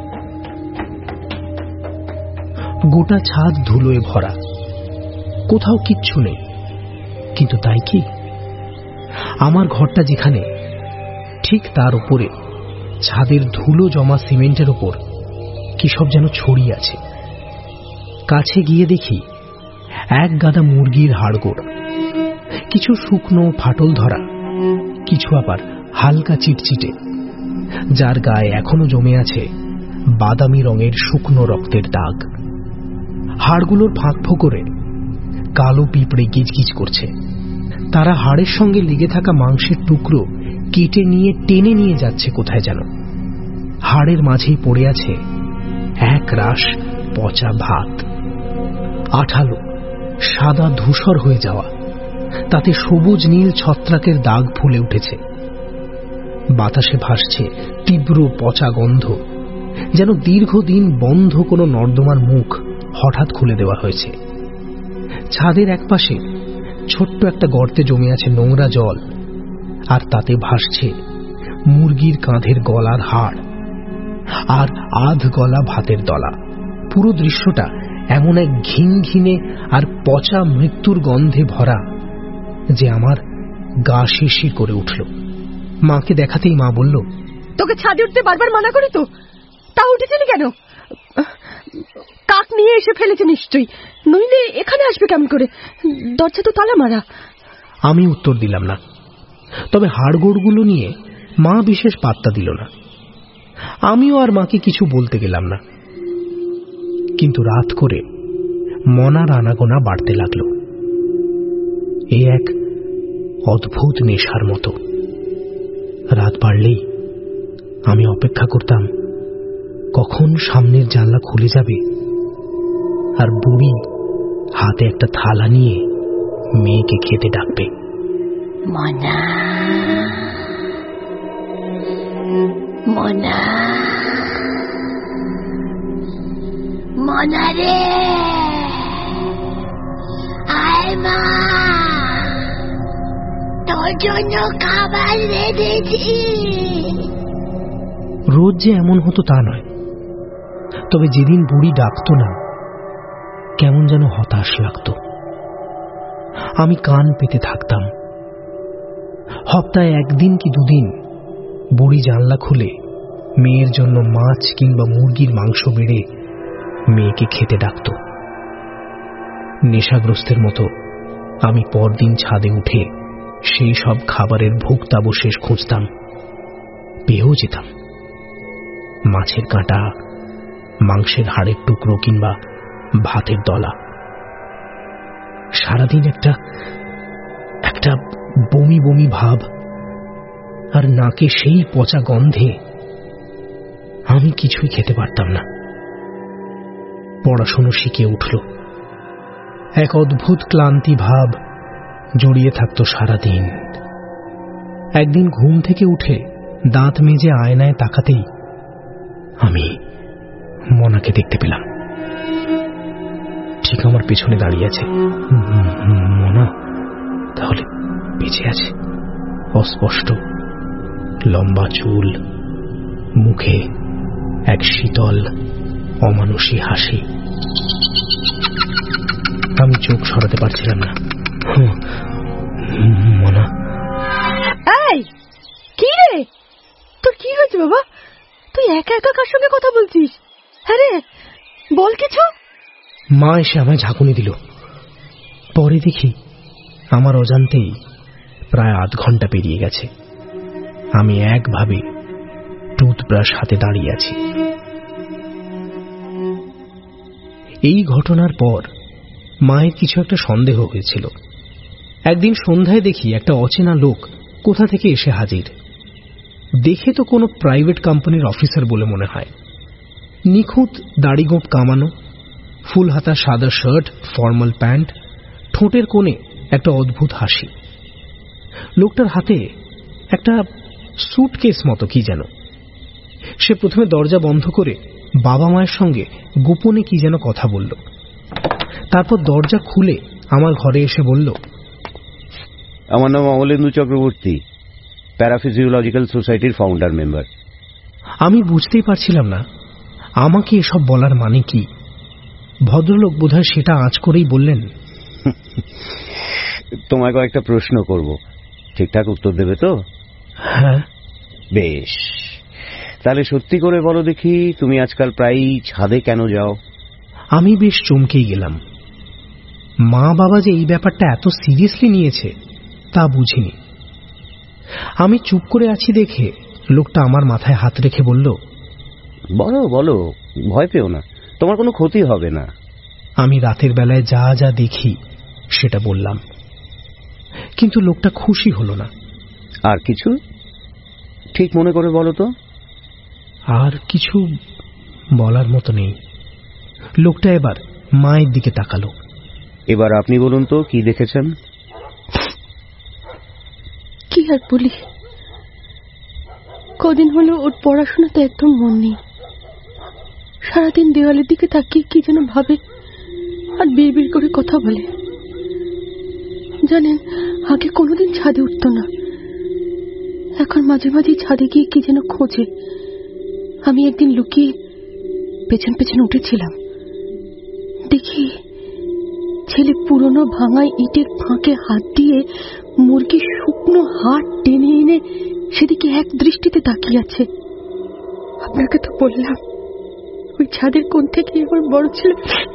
গোটা ছাদ ধুলোয় ভরা, কোথাও কিচ্ছু নেই। কিন্তু তাই কি, আমার ঘরটা যেখানে, ঠিক তার উপরে ছাদের ধুলো জমা সিমেন্টের ওপর কি সব যেন ছড়িয়ে আছে। কাছে গিয়ে দেখি এক গাদা মুরগির হাড়গোড়, কিছু শুকনো ফাটল ধরা, কিছু আবার হালকা চিটচিটে, যার গায়ে এখনো জমে আছে বাদামি রঙের শুকনো রক্তের দাগ। হাড়গুলোর ফাঁক ফোকরে কালো পিঁপড়ে গিজগিজ করছে। তারা হাড়ের সঙ্গে লেগে থাকা মাংসের টুকরো কেটে নিয়ে টেনে নিয়ে যাচ্ছে কোথায় যেন। হাড়ের মাঝেই পড়ে আছে এক রাশ পচা ভাত, আঠালো সাদা ধূসর হয়ে যাওয়া, তাতে সবুজ নীল ছত্রাকের দাগ ফুলে উঠেছে। বাতাসে ভাসছে তীব্র পচা গন্ধ, যেন দীর্ঘদিন বন্ধ কোনো নর্দমার মুখ হঠাৎ খুলে দেওয়া হয়েছে। ছাদের একপাশে ছোট্ট একটা গর্তে জমে আছে নোংরা জল, আর তাতে ভাসছে মুরগির কাঁধের গলার হাড় আর আধ গলা ভাতের দলা। পুরো দৃশ্যটা এমন এক ঘিনঘিনে আর পচা মৃত্যুর গন্ধে ভরা যে আমার গা শিরশির করে উঠল। মাকে দেখাতেই মা বলল, তোকে ছাদে উঠতে বারবার মানা করি তো, তা উঠেছিলি কেন? কাক নিয়ে এসে ফেলেছে নিশ্চয়ই, নইলে এখানে আসবে কেমন করে? দরজা তো তালা মারা। আমি উত্তর দিলাম না, তবে হাড়গোড়গুলো নিয়ে মা বিশেষ পাত্তা দিল না। আমিও আর মাকে কিছু বলতে গেলাম না। কিন্তু রাত করে মনার আনাগোনা বাড়তে লাগলো। এ এক অদ্ভুত নেশার মতো। রাত বাড়লেই আমি অপেক্ষা করতাম কখন সামনের জানলা খুলে যাবে আর বুড়ি হাতে একটা থালা নিয়ে মেয়েকে খেতে ডাকবে। মনা, মনা, মনা রে, আয় মা, তোর জন্য খাবার রেঁধেছি। রোজ যে এমন হতো তা নয়, তবে যেদিন বুড়ি ডাকতো না কেমন যেন হতাশ লাগতো। আমি কান পেতে থাকতাম। সপ্তাহে একদিন কি দুদিন বুড়ি জানলা খুলে মেয়ের জন্য মাছ কিংবা মুরগির মাংস বেড়ে মেয়েকে খেতে ডাকত। নেশাগ্রস্তের মতো আমি পরদিন ছাদে উঠে সেই সব খাবারের ভোক্তাবশেষ খুঁজতাম। পেয়েও যেতাম। মাছের কাঁটা, মাংসের হাড়ের টুকরো কিংবা ভাতের দলা। সারাদিন একটা একটা বমি বমি ভাব, আর নাকে সেই পচা গন্ধে আমি কিছুই খেতে পারতাম না। পড়াশুনো শিখে উঠল। এক অদ্ভুত ক্লান্তি ভাব জড়িয়ে থাকতো সারাদিন। একদিন ঘুম থেকে উঠে দাঁত মেজে আয়নায় তাকাতেই আমি মনাকে দেখতে পেলাম। ঠিক আমার পেছনে দাঁড়িয়ে আছে। মনা তাহলে বেঁচে আছে। অস্পষ্ট, লম্বা চুল, মুখে এক শীতল অমানুষী হাসি। আমি চোখ সরাতে পারছিলাম না। মনা। এই কি রে, তোর কি হয়েছে বাবা? তুই একা একা কার সঙ্গে কথা বলছিস? হ্যাঁ রে, বল কিছু। মা এসে আমায় ঝাঁকুনি দিল। পরে দেখি আমার অজান্তেই প্রায় আধ ঘন্টা পেরিয়ে গেছে। আমি একভাবে টুথব্রাশ হাতে দাঁড়িয়ে আছি। এই ঘটনার পর মায়ের কিছু একটা সন্দেহ হয়েছিল। একদিন সন্ধ্যায় দেখি একটা অচেনা লোক কোথা থেকে এসে হাজির। দেখে তো কোনো প্রাইভেট কোম্পানির অফিসার বলে মনে হয়। নিখুঁত দাড়িগোঁফ কামানো, ফুল হাতা সাদা শার্ট, ফর্মাল প্যান্ট, ঠোঁটের কোণে একটা অদ্ভুত হাসি। লোকটার হাতে একটা সুটকেস মতো কি যেন। সে প্রথমে দরজা বন্ধ করে বাবা মায়ের সঙ্গে গোপনে কি যেন কথা বলল। তারপর দরজা খুলে আমার ঘরে এসে বলল, আমার নাম অমলেন্দু চক্রবর্তী, প্যারাফিজিওলজিক্যাল সোসাইটির ফাউন্ডার মেম্বার। আমি বুঝতেই পারছিলাম না আমাকে এসব বলার মানে কি। ভদ্রলোক বোধহয় সেটা আঁচ করেই বললেন, তোমায় কয়েকটা প্রশ্ন করব, ঠিকঠাক উত্তর দেবে তো? হ্যাঁ। বেশ, তাহলে সত্যি করে বলো দেখি, তুমি আজকাল প্রায়ই ছাদে কেন যাও? আমি বেশ চমকেই গেলাম। মা বাবা যে এই ব্যাপারটা এত সিরিয়াসলি নিয়েছে তা বুঝিনি। আমি চুপ করে আছি দেখে লোকটা আমার মাথায় হাত রেখে বলল, বলো বলো, ভয় পেও না, তোমার কোনো ক্ষতি হবে না। আমি রাতের বেলায় যা যা দেখি সেটা বললাম, কিন্তু লোকটা খুশি হলো না। আর কিছু ঠিক মনে করে বলো তো। আর কিছু বলার মতো নেই। লোকটা এবার মায়ের দিকে তাকালো। এবার আপনি বলুন তো, কি দেখেছেন? কি আর বলি, কদিন হলো ওর পড়াশোনাতে একদম মন নেই। সারাদিন দেওয়ালের দিকে তাকিয়ে কি যেন ভাবে আর বিড়বিড় করে কথা বলে। জানেন, আগে কোনোদিন ছাদে উঠত না, এখন মাঝে মাঝে ছাদে গিয়ে কি যেন খোঁজে। আমি একদিন লুকিয়ে পেছন পেছন উঠেছিলাম, দেখি ছেলে পুরনো ভাঙা ইটের ফাঁকে হাত দিয়ে মুরগির শুকনো হাড় টেনে এনে সেদিকে এক দৃষ্টিতে তাকিয়ে আছে। আপনাকে তো বললাম ওই ছাদের কোণ থেকে আমার বড় ছেলে।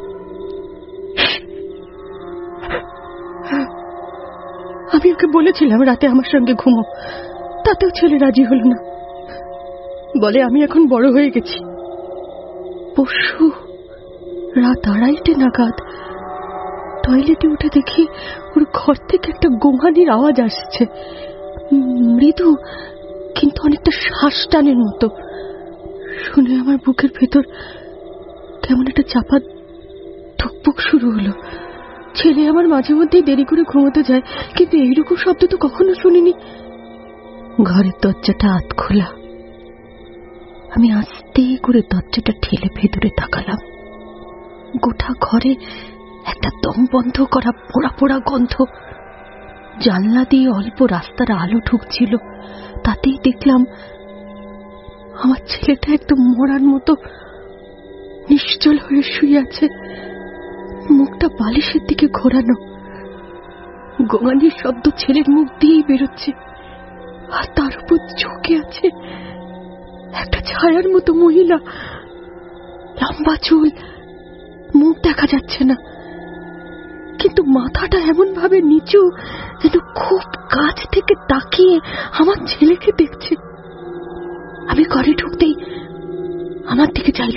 আমি ওকে বলেছিলাম রাতে আমার সঙ্গে ঘুমো, তাতেও ছেলে রাজি হল না, বলে আমি এখন বড় হয়ে গেছি। পরশু রাত 2:30 নাগাদ টয়লেটে উঠে দেখি ওর ঘর থেকে একটা গোঙানির আওয়াজ আসছে, মৃদু কিন্তু অনেকটা শ্বাস টানের মতো। শুনে আমার বুকের ভেতর কেমন একটা চাপা ধুকপুক শুরু হলো। ছেলে আমার মাঝে মধ্যেই দেরি করে ঘুমোতে যায়, কিন্তু এইরকম শব্দ তো কখনো শুনিনি। ঘরের দরজাটা আধ খোলা, আমি আস্তে করে দরজাটা ঠেলে ভেতরে তাকালাম। গোটা ঘরে একটা দম বন্ধ করা পোড়া পোড়া গন্ধ। জানলা দিয়ে অল্প রাস্তার আলো ঢুকছিল, তাতেই দেখলাম আমার ছেলেটা একদম মরার মতো নিশ্চল হয়ে শুয়ে আছে, মুখটা বালিশের দিকে ঘোরানো। গোঙানির শব্দ ছেলের মুখ দিয়েই বেরোচ্ছে, আর তার উপর ঝুঁকে আছে একটা ছায়ার মতো মহিলা। লম্বা চুল, মুখ দেখা যাচ্ছে না, কিন্তু মাথাটা এমন ভাবে নিচু যেন খুব কাছ থেকে তাকিয়ে আমার ছেলেকে দেখছে। আমি ঘরে ঢুকতেই আমার দিকে চাইল,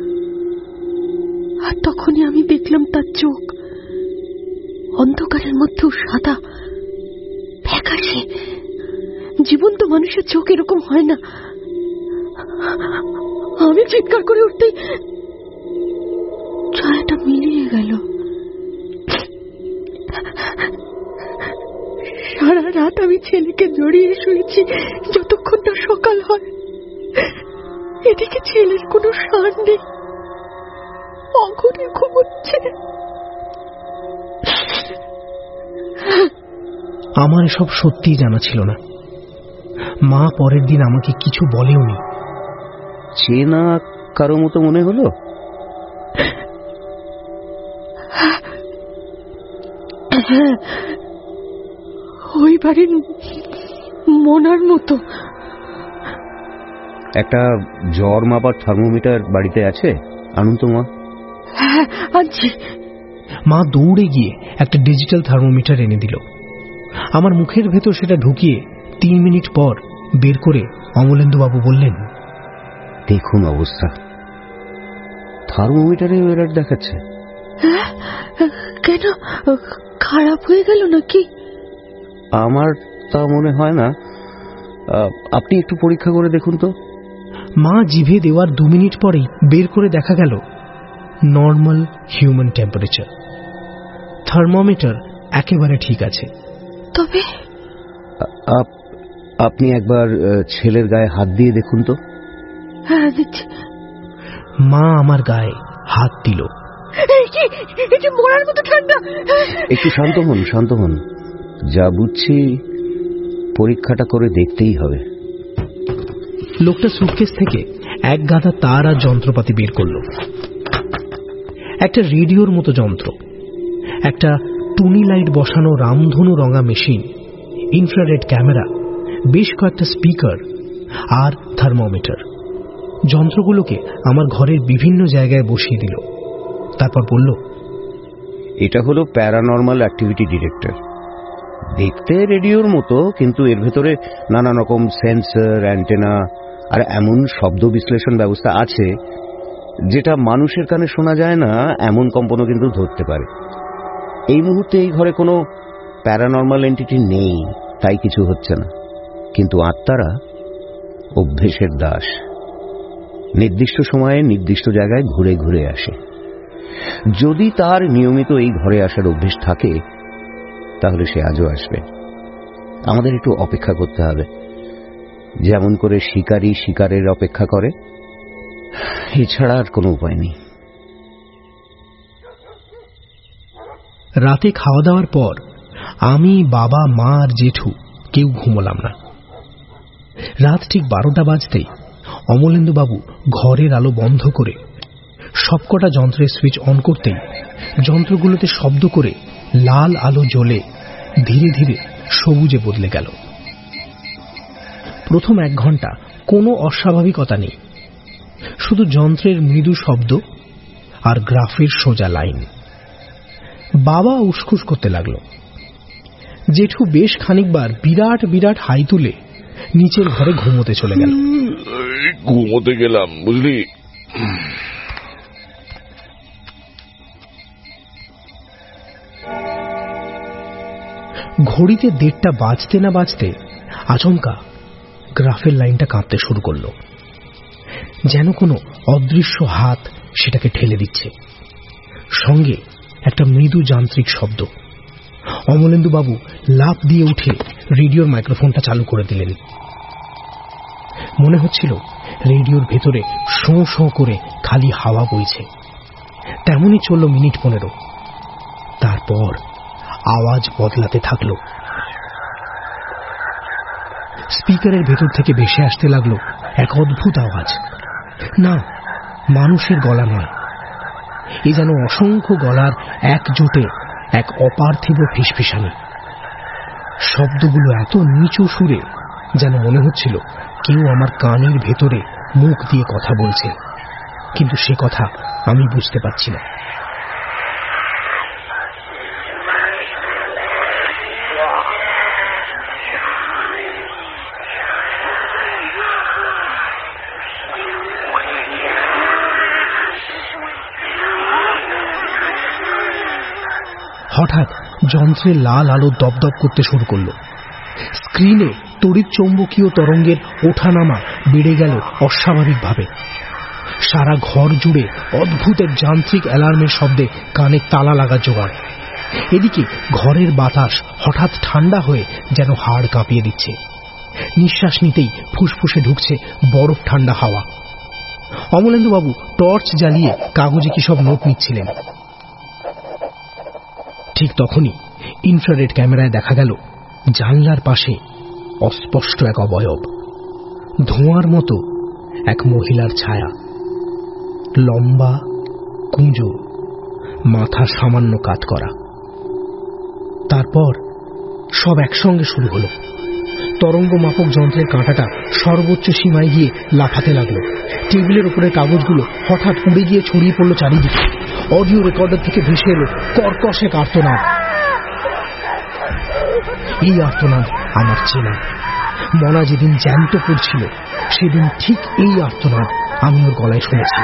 আর তখনই আমি দেখলাম তার চোখ অন্ধকারের মধ্যেও সাদা, ফ্যাকাশে। জীবন্ত মানুষের চোখ এরকম হয় না। আমি চিৎকার করে উঠতেই ছায়াটা মিলিয়ে গেল। সারা রাত আমি ছেলেকে জড়িয়ে শুয়েছি যতক্ষণ না সকাল হয়। এদিকে ছেলের কোনো সার নেই, অঘরে ঘুমোচ্ছে। আমার এসব সত্যিই জানা ছিল না। মা পরের দিন আমাকে কিছু বলেওনি। চেনা কারো মতো মনে হলো? হ্যাঁ, ওই বাড়ির মোনার মতো। একটা জ্বর মাপার থার্মোমিটার বাড়িতে আছে? আনুন তো মা। হ্যাঁ, আনছি। মা দৌড়ে গিয়ে একটা ডিজিটাল থার্মোমিটার এনে দিল। আমার মুখের ভেতর সেটা ঢুকিয়ে 3 মিনিট পর বের করে অমলেন্দু বাবু বললেন, দেখুন অবস্থা, থার্মোমিটারে এরর দেখাচ্ছে। কেন, খারাপ হয়ে গেল নাকি? আমার তা মনে হয় না, আপনি একটু পরীক্ষা করে দেখুন তো। মা জিভে দেওয়ার 2 মিনিট পরেই বের করে দেখা গেল নর্মাল হিউম্যান টেম্পারেচার। থার্মোমিটার একেবারে ঠিক আছে। তবে আপনি একবার ছেলের গায়ে হাত দিয়ে দেখুন তো। হ্যাঁ, দিচ্ছি। মা আমার গায়ে হাত দিল। মরার মতো ঠান্ডা। একটু শান্ত হন, শান্ত হন। যা বুঝছি পরীক্ষাটা করে দেখতেই হবে। লোকটা সুটকেস থেকে এক গাদা তার আর যন্ত্রপাতি বের করল। একটা রেডিওর মতো যন্ত্র, একটা টুনি লাইট বসানো রামধনু রঙা মেশিন, ইনফ্রারেড ক্যামেরা, বেশ কয়েকটা স্পিকার আর থার্মোমিটার। যন্ত্রগুলোকে আমার ঘরের বিভিন্ন জায়গায় বসিয়ে দিল। তারপর বলল, এটা হলো প্যারানর্মাল অ্যাক্টিভিটি ডিটেক্টর। দেখতে রেডিওর মতো, কিন্তু এর ভেতরে নানা রকম সেন্সর, অ্যান্টেনা আর এমন শব্দ বিশ্লেষণ ব্যবস্থা আছে যেটা মানুষের কানে শোনা যায় না এমন কম্পনও কিন্তু ধরতে পারে। এই মুহূর্তে এই ঘরে কোনো প্যারানর্মাল এন্টিটি নেই, তাই কিছু হচ্ছে না। কিন্তু আত্মারা অভ্যেসের দাস, নির্দিষ্ট সময়ে নির্দিষ্ট জায়গায় ঘুরে ঘুরে আসে। যদি তার নিয়মিত এই ঘরে আসার অভ্যেস থাকে তাহলে সে আজও আসবে। আমাদের একটু অপেক্ষা করতে হবে, যেমন করে শিকারী শিকারের অপেক্ষা করে। এছাড়া আর কোনো উপায় নেই। রাতে খাওয়া দাওয়ার পর আমি, বাবা, মা আর জেঠু কেউ ঘুমোলাম না। রাত ঠিক 12টা বাজতেই অমলেন্দুবাবু ঘরের আলো বন্ধ করে সবকটা যন্ত্রের সুইচ অন করতেই যন্ত্রগুলোতে শব্দ করে লাল আলো জ্বলে ধীরে ধীরে সবুজে বদলে গেল। প্রথম 1 ঘন্টা কোনো অস্বাভাবিকতা নেই, শুধু যন্ত্রের মৃদু শব্দ আর গ্রাফের সোজা লাইন। বাবা উসখুস করতে লাগলো। জেঠু বেশ খানিকবার বিরাট বিরাট হাই তুলে নিচের ঘরে ঘুমোতে চলে গেল। ঘুমোতে গেলাম বুঝলি। ঘড়িতে 1:30 বাজতে না বাজতে আচমকা গ্রাফের লাইনটা কাঁপতে শুরু করলো, যেন কোনো অদৃশ্য হাত সেটাকে ঠেলে দিচ্ছে। সঙ্গে একটা মৃদু যান্ত্রিক শব্দ। অমলেন্দুবাবু লাফ দিয়ে উঠে রেডিওর মাইক্রোফোনটা চালু করে দিলেন। মনে হচ্ছিল রেডিওর ভেতরে শোঁ শোঁ করে খালি হাওয়া বইছে। তেমনই চলল মিনিট 15। তারপর আওয়াজ বদলাতে থাকলো। স্পিকারের ভেতর থেকে ভেসে আসতে লাগলো এক অদ্ভুত আওয়াজ। না, মানুষের গলা নয়, এ যেন অসংখ্য গলার একজোটে এক অপার্থিব ফিসফিসানি। শব্দগুলো এত নিচু সুরে যেন মনে হচ্ছিল কেউ আমার কানের ভেতরে মুখ দিয়ে কথা বলছে, কিন্তু সে কথা আমি বুঝতে পারছি না। হঠাৎ যন্ত্রের লাল আলো দপদপ করতে শুরু করল। স্ক্রিনে তড়িৎ চৌম্বকীয় তরঙ্গের ওঠানামা বেড়ে গেল অস্বাভাবিকভাবে। সারা ঘর জুড়ে অদ্ভুত এক যান্ত্রিক অ্যালার্মের শব্দে কানে তালা লাগা জোগাড়। এদিকে ঘরের বাতাস হঠাৎ ঠান্ডা হয়ে যেন হাড় কাঁপিয়ে দিচ্ছে। নিঃশ্বাস নিতেই ফুসফুসে ঢুকছে বরফ ঠান্ডা হাওয়া। অমলেন্দুবাবু টর্চ জ্বালিয়ে কাগজে কি সব নোট নিচ্ছিলেন। ঠিক তখনই ইনফ্রারেড ক্যামেরায় দেখা গেল জানলার পাশে অস্পষ্ট এক অবয়ব, ধোঁয়ার মতো এক মহিলার ছায়া। লম্বা, কুঁজো, মাথা সামান্য কাত করা। তারপর সব একসঙ্গে শুরু হলো। তরঙ্গ মাপক যন্ত্রের কাঁটাটা সর্বোচ্চ সীমায় গিয়ে লাফাতে লাগলো। টেবিলের উপরে কাগজগুলো হঠাৎ উড়ে গিয়ে ছড়িয়ে পড়লো চারিদিকে। অডিও রেকর্ডার থেকে ভেসে এলো কর্কশ এক আর্তনাদ। এই আর্তনাদ আমার চেনা। মনা যেদিন জ্যান্ত পড়ছিল সেদিন ঠিক এই আর্তনাদ আমি ওর গলায় শুনেছি।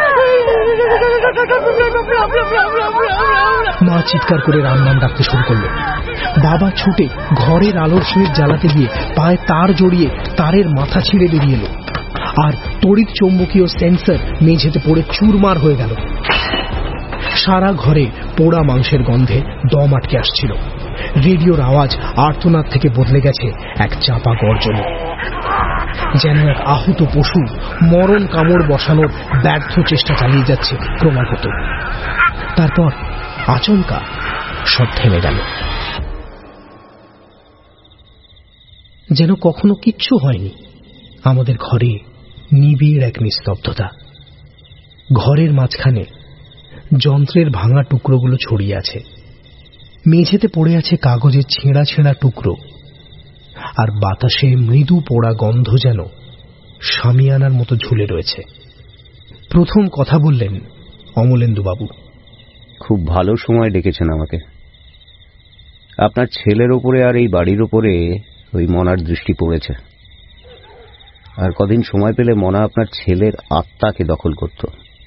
মা চিৎকার করে রাম নাম ডাকতে শুরু করলো। বাবা ছুটে ঘরের আলোর সুইচ জ্বালাতে গিয়ে পায়ে তার জড়িয়ে তারের মাথা ছিঁড়ে বেরিয়ে এলো, আর তড়িৎ চৌম্বকীয় সেন্সর মেঝেতে পড়ে চুরমার হয়ে গেল। সারা ঘরে পোড়া মাংসের গন্ধে দম আটকে আসছিল। রেডিওর আওয়াজ আর্তনাদ থেকে বদলে গেছে এক চাপা গর্জনে, যেন এক আহত পশু মরণ কামড় বসানোর ব্যর্থ চেষ্টা চালিয়ে যাচ্ছে ক্রমাগত। তারপর আচমকা সব থেমে গেল, যেন কখনো কিচ্ছু হয়নি। আমাদের ঘরে নিবিড় এক নিস্তব্ধতা। ঘরের মাঝখানে যন্ত্রের ভাঙা টুকরোগুলো ছড়িয়ে আছে। মেঝেতে পড়ে আছে কাগজের ছেঁড়া ছেঁড়া টুকরো, আর বাতাসে মৃদু পোড়া গন্ধ যেন শামিয়ানার মতো ঝুলে রয়েছে। প্রথম কথা বললেন অমলেন্দুবাবু। খুব ভালো সময় ডেকেছেন আমাকে। আপনার ছেলের ওপরে আর এই বাড়ির ওপরে ওই মনার দৃষ্টি পড়েছে। আর কদিন সময় পেলে মনা আপনার ছেলের আত্মাকে দখল করত।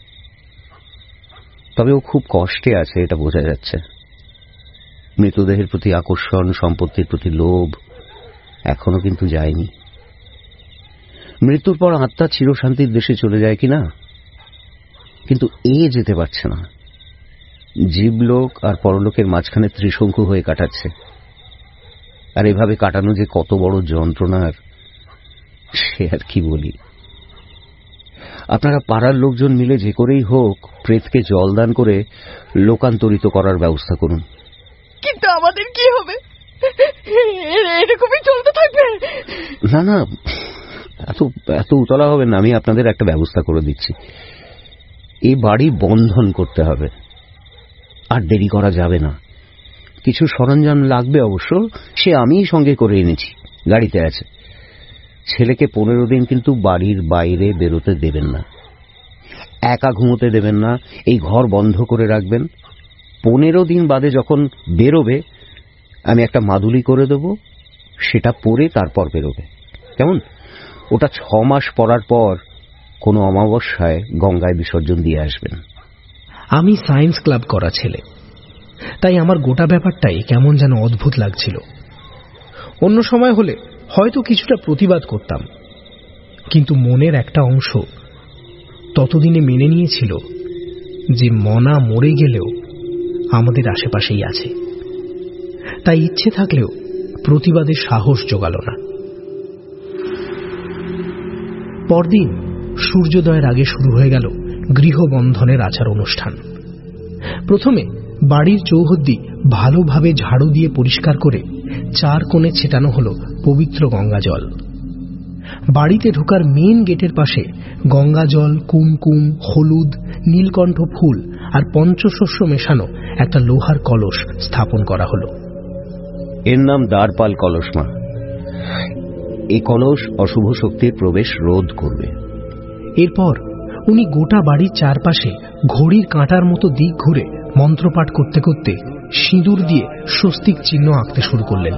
তবে ও খুব কষ্টে আছে, এটা বোঝা যাচ্ছে। মৃতদেহের প্রতি আকর্ষণ, সম্পত্তির প্রতি লোভ এখনো কিন্তু যায়নি। মৃত্যুর পর আত্মা চিরশান্তির দেশে চলে যায় কিনা, কিন্তু এ যেতে পারছে না। জীবলোক আর পরলোকের মাঝখানে ত্রিশঙ্কু হয়ে কাটাচ্ছে। আর এভাবে কাটানো যে কত বড় যন্ত্রণার, সে আর কি বলি। আপনারা পাড়ার লোকজন মিলে যে করেই হোক প্রেতকে জলদান করে লোকান্তরিত করার ব্যবস্থা করুন। কিন্তু আমাদের কি হবে? এরকমই চলতে থাকবে? না না, এত উতলা হবেন না, আমি আপনাদের একটা ব্যবস্থা করে দিচ্ছি। এই বাড়ি বন্ধন করতে হবে, আর দেরি করা যাবে না। কিছু সরঞ্জাম লাগবে অবশ্য, সে আমিই সঙ্গে করে এনেছি, গাড়িতে আছে। ছেলেকে 15 দিন কিন্তু বাড়ির বাইরে বেরোতে দেবেন না, একা ঘুমোতে দেবেন না, এই ঘর বন্ধ করে রাখবেন। 15 দিন বাদে যখন বেরোবে আমি একটা মাদুলি করে দেব, সেটা পরে তারপর বেরোবে, কেমন? ওটা 6 মাস পরার পর কোনো অমাবস্যায় গঙ্গায় বিসর্জন দিয়ে আসবেন। আমি সায়েন্স ক্লাব করা ছেলে, তাই আমার গোটা ব্যাপারটাই কেমন যেন অদ্ভুত লাগছিল। অন্য সময় হলে হয়তো কিছুটা প্রতিবাদ করতাম, কিন্তু মনের একটা অংশ ততদিনে মেনে নিয়েছিল যে মনা মরে গেলেও আমাদের আশেপাশেই আছে। তাই ইচ্ছে থাকলেও প্রতিবাদের সাহস জোগাল না। পরদিন সূর্যোদয়ের আগে শুরু হয়ে গেল গৃহবন্ধনের আচার অনুষ্ঠান। প্রথমে বাড়ির চৌহদ্দি ভালোভাবে ঝাড়ু দিয়ে পরিষ্কার করে 4 কোণে ছেটানো হলো পবিত্র গঙ্গা জল। বাড়িতে ঢোকার মেন গেটের পাশে গঙ্গা জল, কুমকুম, হলুদ, নীলকণ্ঠ ফুল আর পঞ্চশস্য মেশানো একটা লোহার কলস স্থাপন করা হলো। এর নাম দ্বারপাল কলস মা। এই কলস অশুভ শক্তির প্রবেশ রোধ করবে। এরপর উনি গোটা বাড়ির চারপাশে ঘড়ির কাঁটার মতো দিক ঘুরে মন্ত্রপাঠ করতে করতে সিঁদুর দিয়ে স্বস্তিক চিহ্ন আঁকতে শুরু করলেন।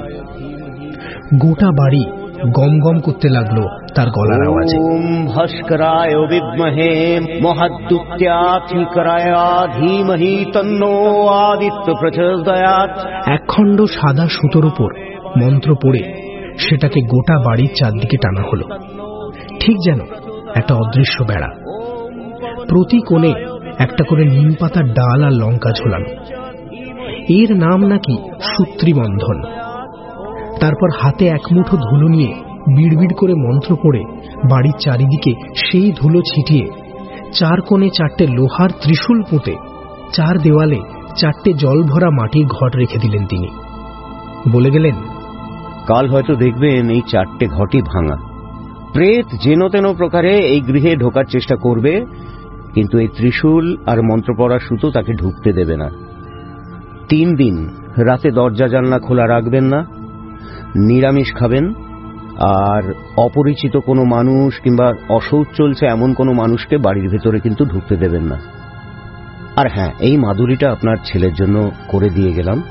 গোটা বাড়ি গম গম করতে লাগলো তার গলার আওয়াজে। ওম ভাস্করায় বিদ্মহে মহাদ্যুত্যাধিকরায় ধীমহি তন্নো আদিত্য প্রচোদয়াৎ। একখণ্ড সাদা সুতোর উপর মন্ত্র পড়ে সেটাকে গোটা বাড়ির চারদিকে টানা হলো, ঠিক যেন একটা অদৃশ্য বেড়া। প্রতি কোণে একটা করে নিম পাতার ডাল আর লঙ্কা ঝোলানো। এর নাম নাকি সূত্রীবন্ধন। তারপর হাতে এক মুঠো ধুলো নিয়ে বিড়বিড় করে মন্ত্র পড়ে বাড়ির চারিদিকে সেই ধুলো ছিটিয়ে 4 কোণে 4টে লোহার ত্রিশূল পুঁতে 4 দেওয়ালে 4টে জল ভরা মাটির ঘট রেখে দিলেন তিনি। বলে গেলেন, কাল হয়তো দেখবেন এই 4টে ঘটই ভাঙা। প্রেত যেন তেন প্রকারে এই গৃহে ঢোকার চেষ্টা করবে, কিন্তু এই ত্রিশূল আর মন্ত্র পড়া সুতো তাকে ঢুকতে দেবে না। 3 দিন রাতে দরজা জানলা খোলা রাখবেন না, নিরামিষ খাবেন, আর অপরিচিত কোনো মানুষ কিংবা অশৌচ চলছে এমন কোনো মানুষকে বাড়ির ভেতরে কিন্তু ঢুকতে দেবেন না। আর হ্যাঁ, এই মাদুলিটা আপনার ছেলের জন্য করে দিয়ে গেলাম।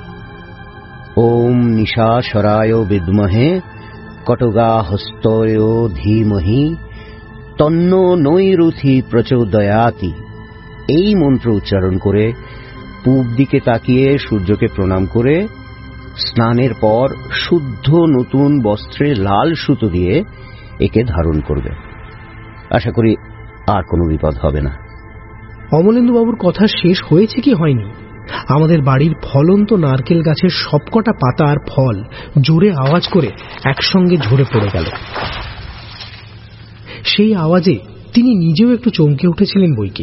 ওম নিশাশরায় বিদ্মহে কটগাহস্তয় ধীমহি তন্নো নৈরুথি প্রচোদয়াতি। এই মন্ত্র উচ্চারণ করে পূব দিকে তাকিয়ে সূর্যকে প্রণাম করে স্নানের পর শুদ্ধ নতুন বস্ত্রে লাল সুতো দিয়ে একে ধারণ করবে। আশা করি আর কোনো বিপদ হবে না। অমলেন্দু বাবুর কথা শেষ হয়েছে কি হয়নি, আমাদের বাড়ির ফলন্ত নারকেল গাছের সবকটা পাতা আর ফল জোরে আওয়াজ করে একসঙ্গে ঝরে পড়ে গেল। সেই আওয়াজে তিনি নিজেও একটু চমকে উঠেছিলেন বইকি।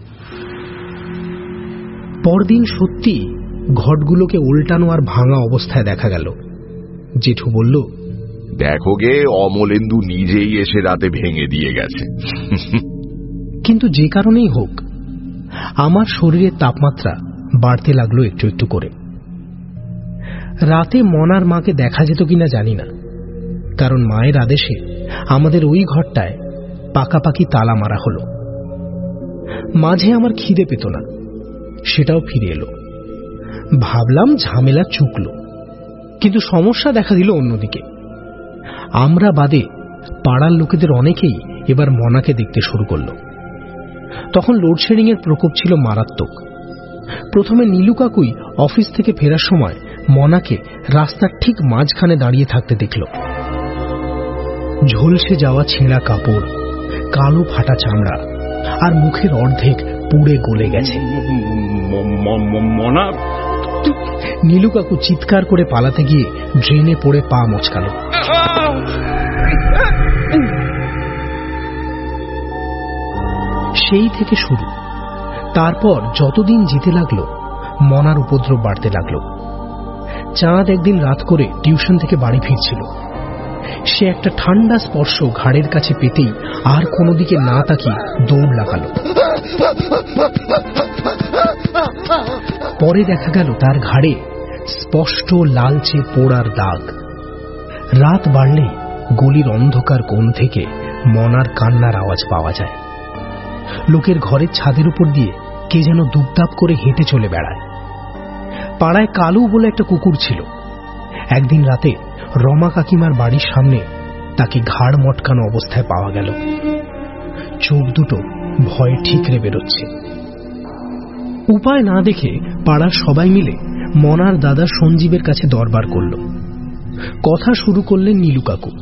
পরদিন সত্যি ঘটগুলোকে উল্টানো আর ভাঙা অবস্থায় দেখা গেল। জেঠু বলল, দেখো গে, অমলেন্দু নিজেই এসে রাতে ভেঙে দিয়ে গেছে। কিন্তু যে কারণেই হোক আমার শরীরের তাপমাত্রা বাড়তে লাগলো একটু একটু করে। রাতে মনার মাকে দেখা যেত কিনা জানি না, কারণ মায়ের আদেশে আমাদের ওই ঘরটায় পাকাপাকি তালা মারা হলো। মাঝে আমার খিদে পেত না, সেটাও ফিরে এলো। ভাবলাম ঝামেলা চুকলো, কিন্তু সমস্যা দেখা দিল অন্যদিকে। আমরা বাদে পাড়ার লোকেদের অনেকেই এবার মনাকে দেখতে শুরু করলো। তখন লোডশেডিং এর প্রকোপ ছিল মারাত্মক। প্রথমে নীলু কাকুই অফিস থেকে ফেরার সময় মনাকে রাস্তার ঠিক মাঝখানে দাঁড়িয়ে থাকতে দেখল। ঝলসে যাওয়া ছেঁড়া কাপড়, কালো ফাটা চামড়া, আর মুখের অর্ধেক পুড়ে গলে গেছে। মনা! নীলু কাকু চিৎকার করে পালাতে গিয়ে ড্রেনে পড়ে পা মচকাল। সেই থেকে শুরু। তারপর যতদিন যেতে লাগলো মনার উপদ্রব বাড়তে লাগলো। চাঁদ একদিন রাত করে টিউশন থেকে বাড়ি ফিরছিল। সে একটা ঠান্ডা স্পর্শ ঘাড়ের কাছে পেতেই আর কোনো দিকে না তাকিয়ে দৌড় লাগালো। পরে দেখা গেল তার ঘাড়ে স্পষ্ট লালচে পোড়ার দাগ। রাত বাড়লে গলির অন্ধকার কোণ থেকে মনার কান্নার আওয়াজ পাওয়া যায়। লোকের ঘরের ছাদের উপর দিয়ে কে যেন দুপদাপ করে হেঁটে চলে বেড়ায়। পাড়ায় কালু বলে একটা কুকুর ছিল। একদিন রাতে রমা কাকিমার বাড়ির সামনে তাকে ঘাড় মটকানো অবস্থায় পাওয়া গেল। চোখ দুটো ভয়ে ঠিকরে বেরোচ্ছে। উপায় না দেখে পাড়ার সবাই মিলে মনার দাদা সঞ্জীবের কাছে দরবার করল। কথা শুরু করলেন নীলু কাকু।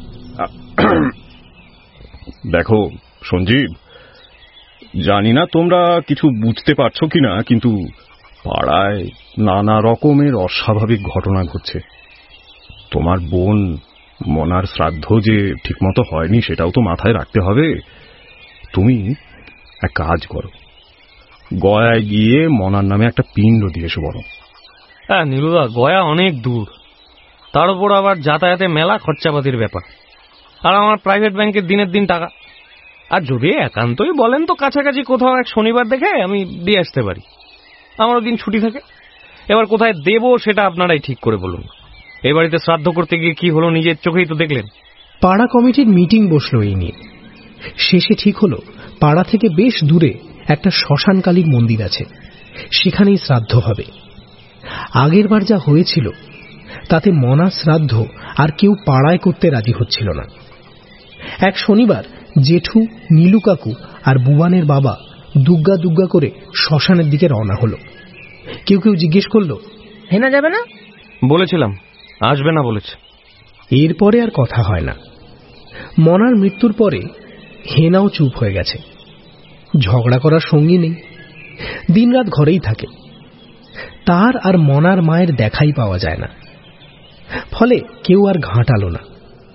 দেখো সঞ্জীব, জানি না তোমরা কিছু বুঝতে পারছো কিনা, কিন্তু পাড়ায় নানা রকমের অস্বাভাবিক ঘটনা ঘটছে। তোমার বোন মনার শ্রাদ্ধ যে ঠিকমতো হয়নি সেটাও তো মাথায় রাখতে হবে। তুমি এক কাজ করো, গয়ায় গিয়ে মনার নামে একটা পিণ্ড দিয়ে এসো বলো। হ্যাঁ নীলুদা, গয়া অনেক দূর, তার উপর আবার যাতায়াতে মেলা খরচাপাতির ব্যাপার, আর আমার প্রাইভেট ব্যাংকের দিনের দিন টাকা। আর যদি একান্তই বলেন তো কাছাকাছি কোথাও এক শনিবার দেখে আমি দিয়ে আসতে পারি, আমারও দিন ছুটি থাকে। এবার কোথায় দেব সেটা আপনারাই ঠিক করে বলুন। এই বাড়িতে শ্রাদ্ধ করতে গিয়ে কি হলো নিজের চোখেই তো দেখলেন। পাড়া কমিটির মিটিং বসলো এই নিয়ে। শেষে ঠিক হলো পাড়া থেকে বেশ দূরে একটা শ্মশানকালীর মন্দির আছে, সেখানেই শ্রাদ্ধ হবে। আগের বার যা হয়েছিল তাতে মনা শ্রাদ্ধ আর কেউ পাড়ায় করতে রাজি হচ্ছিল না। এক শনিবার জেঠু, নীলু কাকু আর বুবানের বাবা দুগ্গা দুগ্গা করে শ্মশানের দিকে রওনা হলো। কেউ কেউ জিজ্ঞেস করলো, হেনা যাবে না? বলেছিলাম, আসবে না বলেছে। এরপরে আর কথা হয় না। মনার মৃত্যুর পরে হেনাও চুপ হয়ে গেছে। ঝগড়া করার সঙ্গী নেই, দিনরাত ঘরেই থাকে। তার আর মনার মায়ের দেখাই পাওয়া যায় না, ফলে কেউ আর ঘাঁটালো না।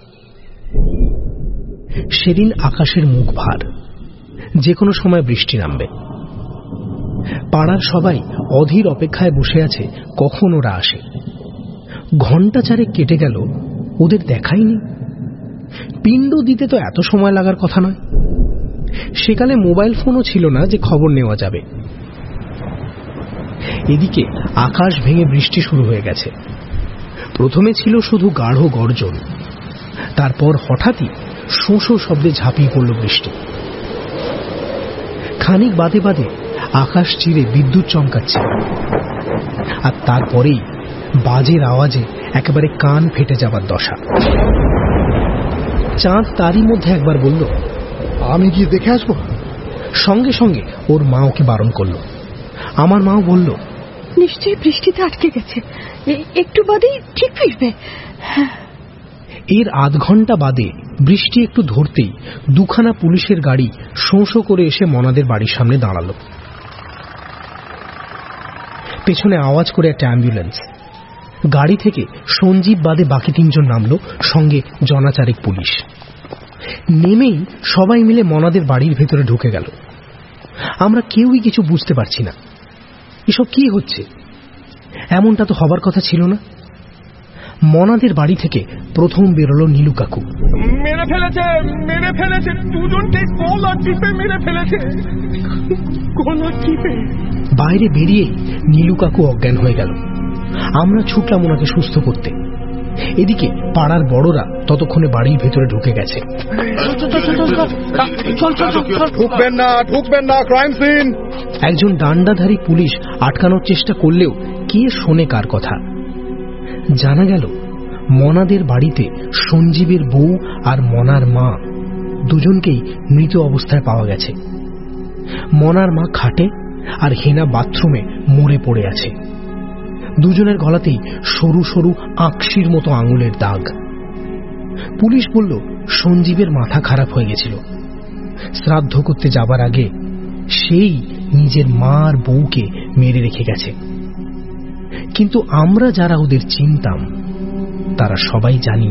সেদিন আকাশের মুখ ভার, যে কোনো সময় বৃষ্টি নামবে। পাড়ার সবাই অধীর অপেক্ষায় বসে আছে কখন ওরা আসে। ঘণ্টা চারেক কেটে গেল, ওদের দেখাই নেই। পিণ্ড দিতে তো এত সময় লাগার কথা নয়। সেকালে মোবাইল ফোনও ছিল না যে খবর নেওয়া যাবে। এদিকে আকাশ ভেঙে বৃষ্টি শুরু হয়ে গেছে। প্রথমে ছিল শুধু গাঢ় গর্জন, তারপর হঠাৎই শোঁ শোঁ শব্দে ঝাঁপিয়ে পড়ল বৃষ্টি। খানিক বাদে বাদে আকাশ চিরে বিদ্যুৎ চমকাচ্ছে, আর তারপরেই বাজের আওয়াজে একেবারে কান ফেটে যাবার দশা। চাঁদ তারই মধ্যে একবার বলল, আমি গিয়ে দেখে আসবো। সঙ্গে সঙ্গে ওর মা ওকে বারণ করল। আমার মাও বলল, নিশ্চয়ই বৃষ্টিতে আটকে গেছে, একটু বাদেই ঠিক ফিরবে। এর আধ ঘন্টা বাদে বৃষ্টি একটু ধরতেই দুখানা পুলিশের গাড়ি শোঁ শোঁ করে এসে মনাদের বাড়ির সামনে দাঁড়ালো। পেছনে আওয়াজ করে একটা অ্যাম্বুলেন্স। গাড়ি থেকে সঞ্জীব বাদে বাকি তিনজন নামলো, সঙ্গে জনাচারেক পুলিশ। নেমেই সবাই মিলে মনাদের বাড়ির ভেতরে ঢুকে গেল। আমরা কেউই কিছু বুঝতে পারছি না, এসব কি হচ্ছে। এমনটা তো হবার কথা ছিল না। মনাদের বাড়ি থেকে প্রথম বেরোলো নীলু কাকু। মেরে ফেলেছে, মেরে ফেলেছে, দুজনকে গলা টিপে মেরে ফেলেছে, গলা টিপে। বাইরে বেরিয়ে নীলু কাকু অজ্ঞান হয়ে গেল। আমরা ছুটলাম ওনাকে সুস্থ করতে। এদিকে পাড়ার বড়রা ততক্ষণে বাড়ির ভেতরে ঢুকে গেছে। ঢুকবেন না, ঢুকবেন না, ক্রাইম সিন। একজন ডান্ডাধারী পুলিশ আটকানোর চেষ্টা করলেও কে শোনে কার কথা। জানা গেল মনাদের বাড়িতে সঞ্জীবের বউ আর মনার মা দুজনকেই মৃত অবস্থায় পাওয়া গেছে। মনার মা খাটে আর হেনা বাথরুমে মরে পড়ে আছে। দুজনের গলাতেই সরু সরু আঁকশির মতো আঙুলের দাগ। পুলিশ বলল সঞ্জীবের মাথা খারাপ হয়ে গেছিল। শ্রাদ্ধ করতে যাবার আগে সেই নিজের মা আর বউকে মেরে রেখে গেছে। কিন্তু আমরা যারা ওদের চিনতাম তারা সবাই জানি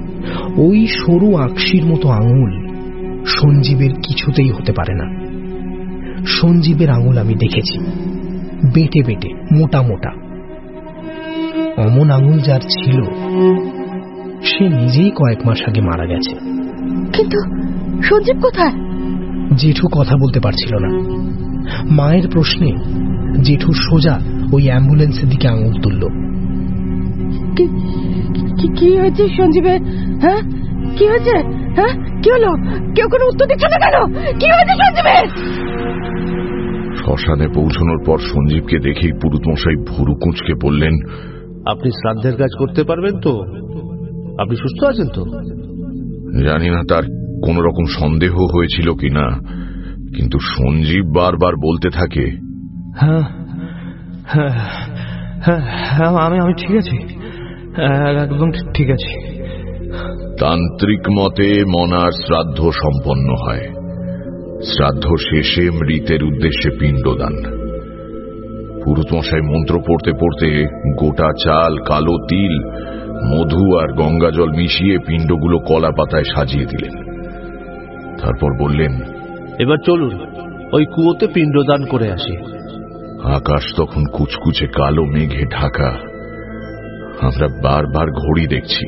ওই সরু আঁকশির মতো আঙুল সঞ্জীবের কিছুতেই হতে পারে না। সঞ্জীবের আঙুল আমি দেখেছি, বেটে বেটে, মোটা মোটা। অমন আঙুল যার ছিল সে নিজেই কয়েক মাস আগে মারা গেছে। কিন্তু সঞ্জীব কোথায়? জেঠু কথা বলতে পারছিল না। মায়ের প্রশ্নে জেঠু সোজা ওই অ্যাম্বুলেন্সের দিকে আঙুল তুলল। কি হয়েছে সঞ্জীবের? হ্যাঁ, কি হয়েছে? হ্যাঁ, কি হলো? কেউ কোনো উত্তর দিচ্ছে না কেন? কি হয়েছে সঞ্জীবের? শ্মশানে পৌঁছানোর পর সঞ্জীবকে দেখেই পুরুত মশাই ভুরু কুঁচকে বললেন, আপনি শ্রাদ্ধের কাজ করতে পারবেন তো? আপনি সুস্থ আছেন তো? জানি না তার কোন রকম সন্দেহ হয়েছিল কিনা, কিন্তু সঞ্জীব বারবার বলতে থাকে, হ্যাঁ হ্যাঁ হ্যাঁ, আমি ঠিক আছি, একদম ঠিক আছে। তান্ত্রিক মতে মনার শ্রাদ্ধ সম্পন্ন হয়। শ্রাদ্ধ শেষে মৃতের উদ্দেশ্যে পিণ্ডদান। পুরুত মশাই মন্ত্র পড়তে পড়তে গোটা চাল, কালো তিল, মধু আর গঙ্গা জল মিশিয়ে পিণ্ডগুলো কলা পাতায় সাজিয়ে দিলেন। তারপর বললেন, এবার চলুন ওই কুয়োতে পিণ্ডদান করে আসি। আকাশ তখন কুচকুচে কালো মেঘে ঢাকা। আমরা বারবার ঘড়ি দেখছি।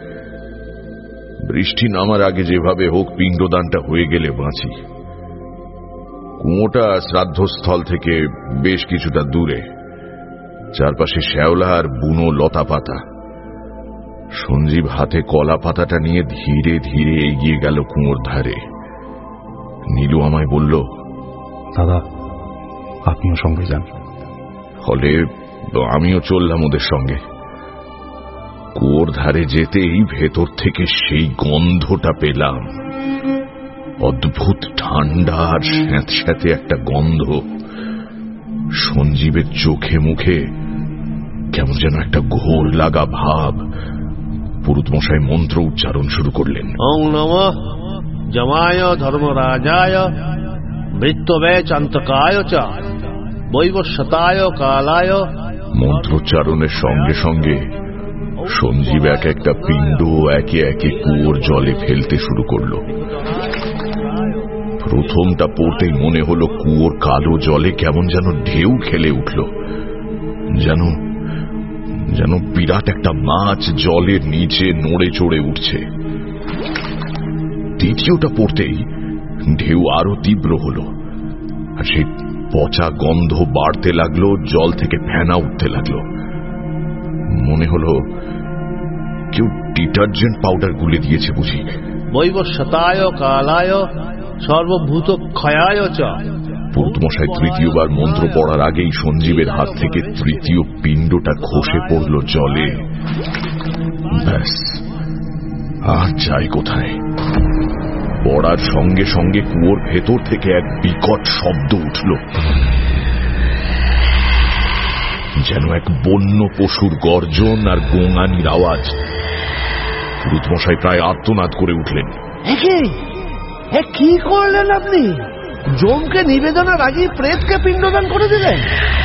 বৃষ্টি নামার আগে যেভাবে হোক পিণ্ডদানটা হয়ে গেলে বাঁচি। কুয়োটা শ্রাদ্ধস্থল থেকে বেশ কিছুটা দূরে, চারপাশে শ্যাওলা আর বুনো লতা পাতা। সঞ্জীব হাতে কলা পাতাটা নিয়ে ধীরে ধীরে এগিয়ে গেল কুয়োর ধারে। নীলু আমায় বলল, দাদা আপনিও সঙ্গে যান। ফলে আমিও চললাম ওদের সঙ্গে। কুয়োর ধারে যেতেই ভেতর থেকে সেই গন্ধটা পেলাম। অদ্ভুত ঠান্ডা আর স্যাঁতস্যাঁতে একটা গন্ধ। সঞ্জীবের চোখে মুখে কেমন যেন একটা ঘোর লাগা ভাব। পুরুত মশাই মন্ত্র উচ্চারণ শুরু করলেন। ওং নমঃ যমায় ধর্মরাজায় মৃত্যবে চান্তকায় চ বৈবস্বতায় কালায়। মন্ত্রোচ্চারণের সঙ্গে সঙ্গে সঞ্জীব এক একটা পিণ্ড একে একে কুয়োর জলে ফেলতে শুরু করল। প্রথমটা পড়তেই মনে হলো কুয়োর কালো জলে কেমন যেন ঢেউ খেলে উঠল, যেন যেন বিরাট একটা মাছ জলের নিচে নড়ে চড়ে উঠছে। দ্বিতীয়টা পড়তেই ঢেউ আরো তীব্র হলো, আর সেই পচা গন্ধ বাড়তে লাগলো, জল থেকে ফেনা উঠতে লাগলো। মনে হলো কেউ ডিটারজেন্ট পাউডার গুলে দিয়েছে বুঝি। বৈবস্বতায় কালায় সর্বভূত ক্ষয়ায় চ। পুরুতমশাই তৃতীয়বার মন্ত্র পড়ার আগেই সঞ্জীবের হাত থেকে তৃতীয় পিণ্ডটা খসে পড়ল জলে। ব্যাস, আর যাই কোথায়। পড়ার সঙ্গে সঙ্গে কুয়োর ভেতর থেকে এক বিকট শব্দ উঠল, যেন এক বন্য পশুর গর্জন আর গোঙানির আওয়াজ। পুরুতমশাই প্রায় আর্তনাদ করে উঠলেন। কি করলেন আপনি? জমকে নিবেদনের আগে প্রেতকে পিণ্ডদান করে দিলেন।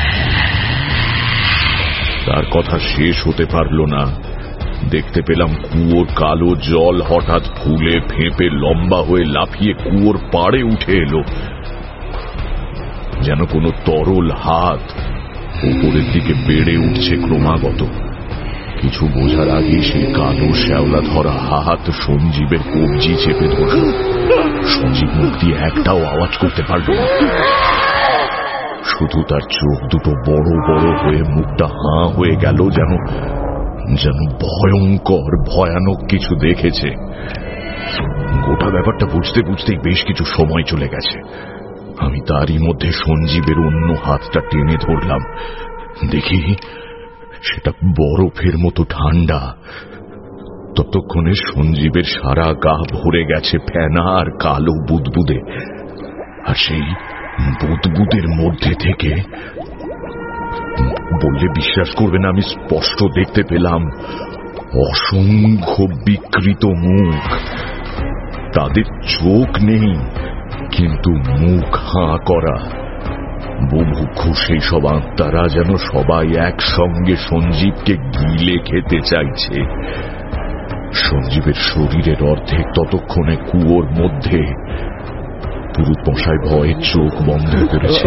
তার কথা শেষ হতে পারল না। দেখতে পেলাম কুয়োর কালো জল হঠাৎ ফুলে ফেঁপে লম্বা হয়ে লাফিয়ে কুয়োর পাড়ে উঠে এলো, যেন কোনো তরল হাত উপরের দিকে বেড়ে উঠছে ক্রমাগত। কিছু বোঝার আগে সেই কালো শ্যাওলা ধরা হাত সঞ্জীবের কবজি চেপে ধরল। সঞ্জীব মুখ দিয়ে একটাও আওয়াজ করতে পারল না, শুধু তার চোখ দুটো বড় বড় হয়ে মুখটা হাঁ হয়ে গেল, যেন যেন ভয়ঙ্কর ভয়ানক কিছু দেখেছে। গোটা ব্যাপারটা বুঝতে বুঝতেই বেশ কিছু সময় চলে গেছে। আমি তারই মধ্যে সঞ্জীবের অন্য হাতটা টেনে ধরলাম। দেখি সেটা বরফের মতো ঠান্ডা। ততক্ষণে সঞ্জীবের সারা গা ভরে গেছে ফেনা আর কালো বুদবুদে, আর সেই বুদবুদের মধ্যে থেকে, বললে বিশ্বাস করবে না, আমি স্পষ্ট দেখতে পেলাম অসংখ্য বিকৃত মুখ। তাদের চোখ নেই, কিন্তু মুখ হাঁ করা। বুভুক্ষু সেই সব আত্মারা যেন সবাই একসঙ্গে সঞ্জীবকে গিলে খেতে চাইছে। সঞ্জীবের শরীরের অর্ধেক ততক্ষণে কুয়োর মধ্যে, পুরুত মশাই ভয়ে চোখ বন্ধ করেছে।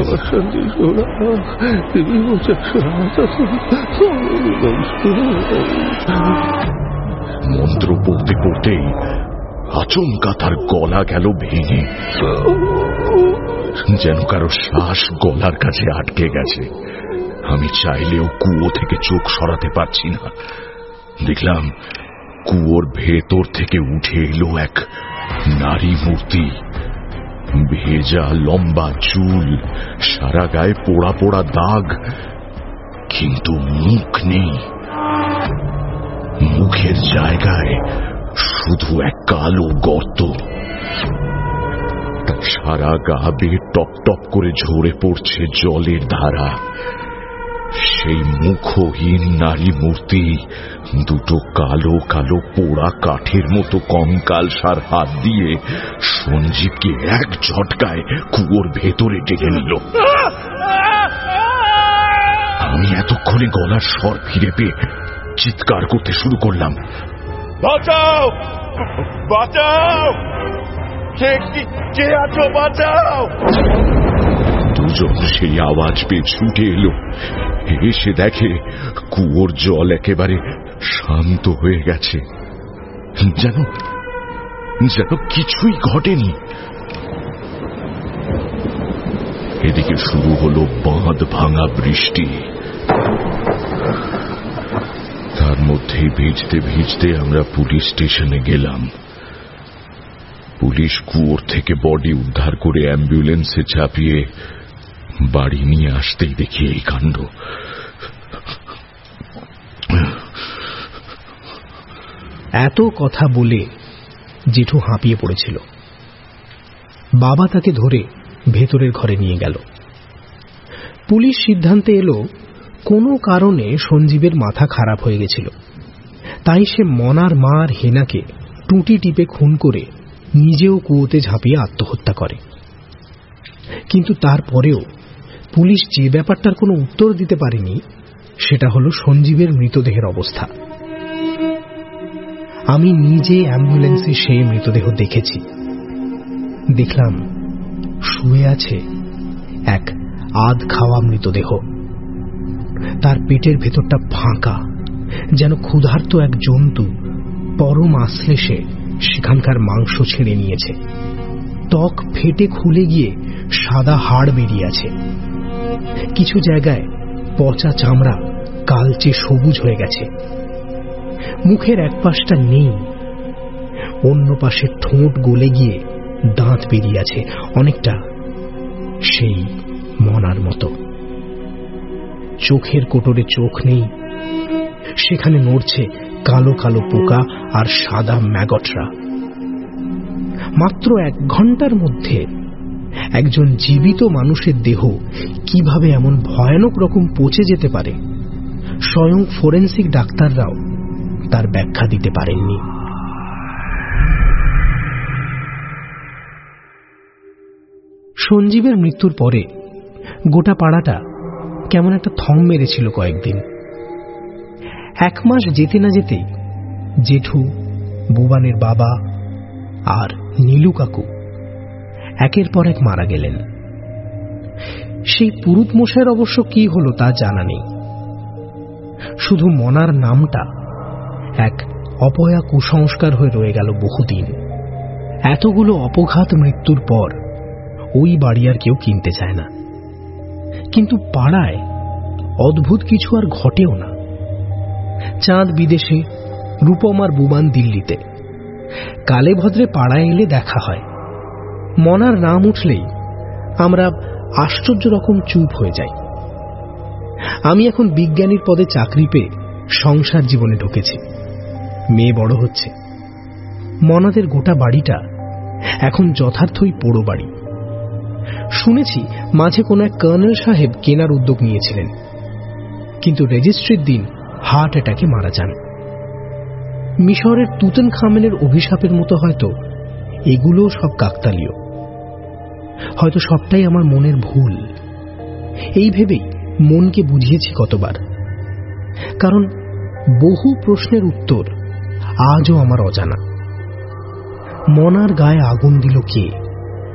মন্ত্র পড়তে পড়তেই আচমকা তার গলা গেল ভেঙে, যেন কারো শ্বাস গলার কাছে আটকে গেছে। আমি চাইলেও কুয়ো থেকে চোখ সরাতে পারছি না। দেখলাম কুয়োর ভেতর থেকে উঠে এলো এক নারী মূর্তি। ভেজা লম্বা চুল, সারা গায়ে পোড়া পোড়া দাগ, কিন্তু মুখ নেই। মুখের জায়গায় শুধু এক কালো গর্ত। সারা গা বেয়ে টপ টপ করে ঝরে পড়ছে জলের ধারা। সেই মুখহীন নারী মূর্তি দুটো কালো কালো পোড়া কাঠের মতো কঙ্কালসার হাত দিয়ে সঞ্জীবকে এক ঝটকায় কুয়োর ভেতরে টেনে নিল। আমি এতক্ষণে গলার স্বর ফিরে পেয়ে চিৎকার করতে শুরু করলাম, বাঁচাও বাঁচাও, কে আছো বাঁচাও। দুজন সেই আওয়াজ পেয়ে ছুটে এলো। এসে দেখে কুয়োর জল একেবারে শান্ত হয়ে গেছে, যেন কিছুই ঘটেনি। এদিকে শুরু হলো বাঁধ ভাঙা বৃষ্টি। তার মধ্যেই ভিজতে ভিজতে আমরা পুলিশ স্টেশনে গেলাম। পুলিশ কুয়োর থেকে বডি উদ্ধার করে অ্যাম্বুলেন্সে চাপিয়ে বাড়ি নিয়ে আসতেই দেখি এই কাণ্ড। এত কথা বলে জেঠু হাঁপিয়ে পড়েছিল। বাবা তাকে ধরে ভেতরের ঘরে নিয়ে গেল। পুলিশ সিদ্ধান্তে এলো কোনো কারণে সঞ্জীবের মাথা খারাপ হয়ে গেছিল, তাই সে মনার মা আর হেনাকে টুটি টিপে খুন করে নিজেও কুয়োতে ঝাঁপিয়ে আত্মহত্যা করে। কিন্তু তারপরেও পুলিশ যে ব্যাপারটার কোনো উত্তর দিতে পারেনি সেটা হলো সঞ্জীবের মৃতদেহের অবস্থা। আমি নিজে অ্যাম্বুলেন্সে সেই মৃতদেহ দেখেছি। দেখলাম শুয়ে আছে এক আধ খাওয়া মৃতদেহ। তার পেটের ভেতরটা ফাঁকা, যেন ক্ষুধার্ত এক জন্তু পরম আশ্লেষে সেখানকার মাংস ছেড়ে নিয়েছে। ত্বক ফেটে খুলে গিয়ে সাদা হাড় বেরিয়ে আছে। কিছু জায়গায় পচা চামড়া কালচে সবুজ হয়ে গেছে। মুখের এক পাশটা নেই, অন্য পাশে ঠোঁট গলে গিয়ে দাঁত বেরিয়ে আছে, অনেকটা সেই মনার মতো। চোখের কোটরে চোখ নেই, সেখানে নড়ছে কালো কালো পোকা আর সাদা ম্যাগটরা। মাত্র 1 ঘন্টার মধ্যে একজন জীবিত মানুষের দেহ কিভাবে এমন ভয়ানক রকম পচে যেতে পারে, স্বয়ং ফরেন্সিক ডাক্তাররাও তার ব্যাখ্যা দিতে পারেননি। সঞ্জীবের মৃত্যুর পরে গোটা পাড়াটা কেমন একটা থম মেরেছিল কয়েকদিন। 1 মাস যেতে না যেতেই জেঠু, বুবানের বাবা আর নীলু কাকু একের পর এক মারা গেলেন। সেই পুরুত মশাইয়ের অবশ্য কি হলো তা জানা নেই। শুধু মনার নামটা এক অপয়া কুসংস্কার হয়ে রয়ে গেল বহুদিন। এতগুলো অপঘাত মৃত্যুর পর ওই বাড়ি আর কেউ কিনতে চায় না। কিন্তু পাড়ায় অদ্ভুত কিছু আর ঘটেও না। চাঁদ বিদেশে, রূপম আর বুবান দিল্লিতে, কালে ভদ্রে পাড়ায় এলে দেখা হয়। মনার নাম উঠলেই আমরা আশ্চর্য রকম চুপ হয়ে যাই। আমি এখন বিজ্ঞানীর পদে চাকরি পেয়ে সংসার জীবনে ঢুকেছি, মেয়ে বড় হচ্ছে। মনাদের গোটা বাড়িটা এখন যথার্থই পোড়ো বাড়ি। শুনেছি মাঝে কোন এক কর্নেল সাহেব কেনার উদ্যোগ নিয়েছিলেন, কিন্তু রেজিস্ট্রির দিন হার্ট অ্যাটাকে মারা যান। মিশরের তুতানখামেনের অভিশাপের মতো হয়তো এগুলো সব কাকতালীয়, হয়তো সবটাই আমার মনের ভুল। এই ভেবেই মনকে বুঝিয়েছি কতবার, কারণ বহু প্রশ্নের উত্তর আজও আমার অজানা। মনার গায়ে আগুন দিল কে?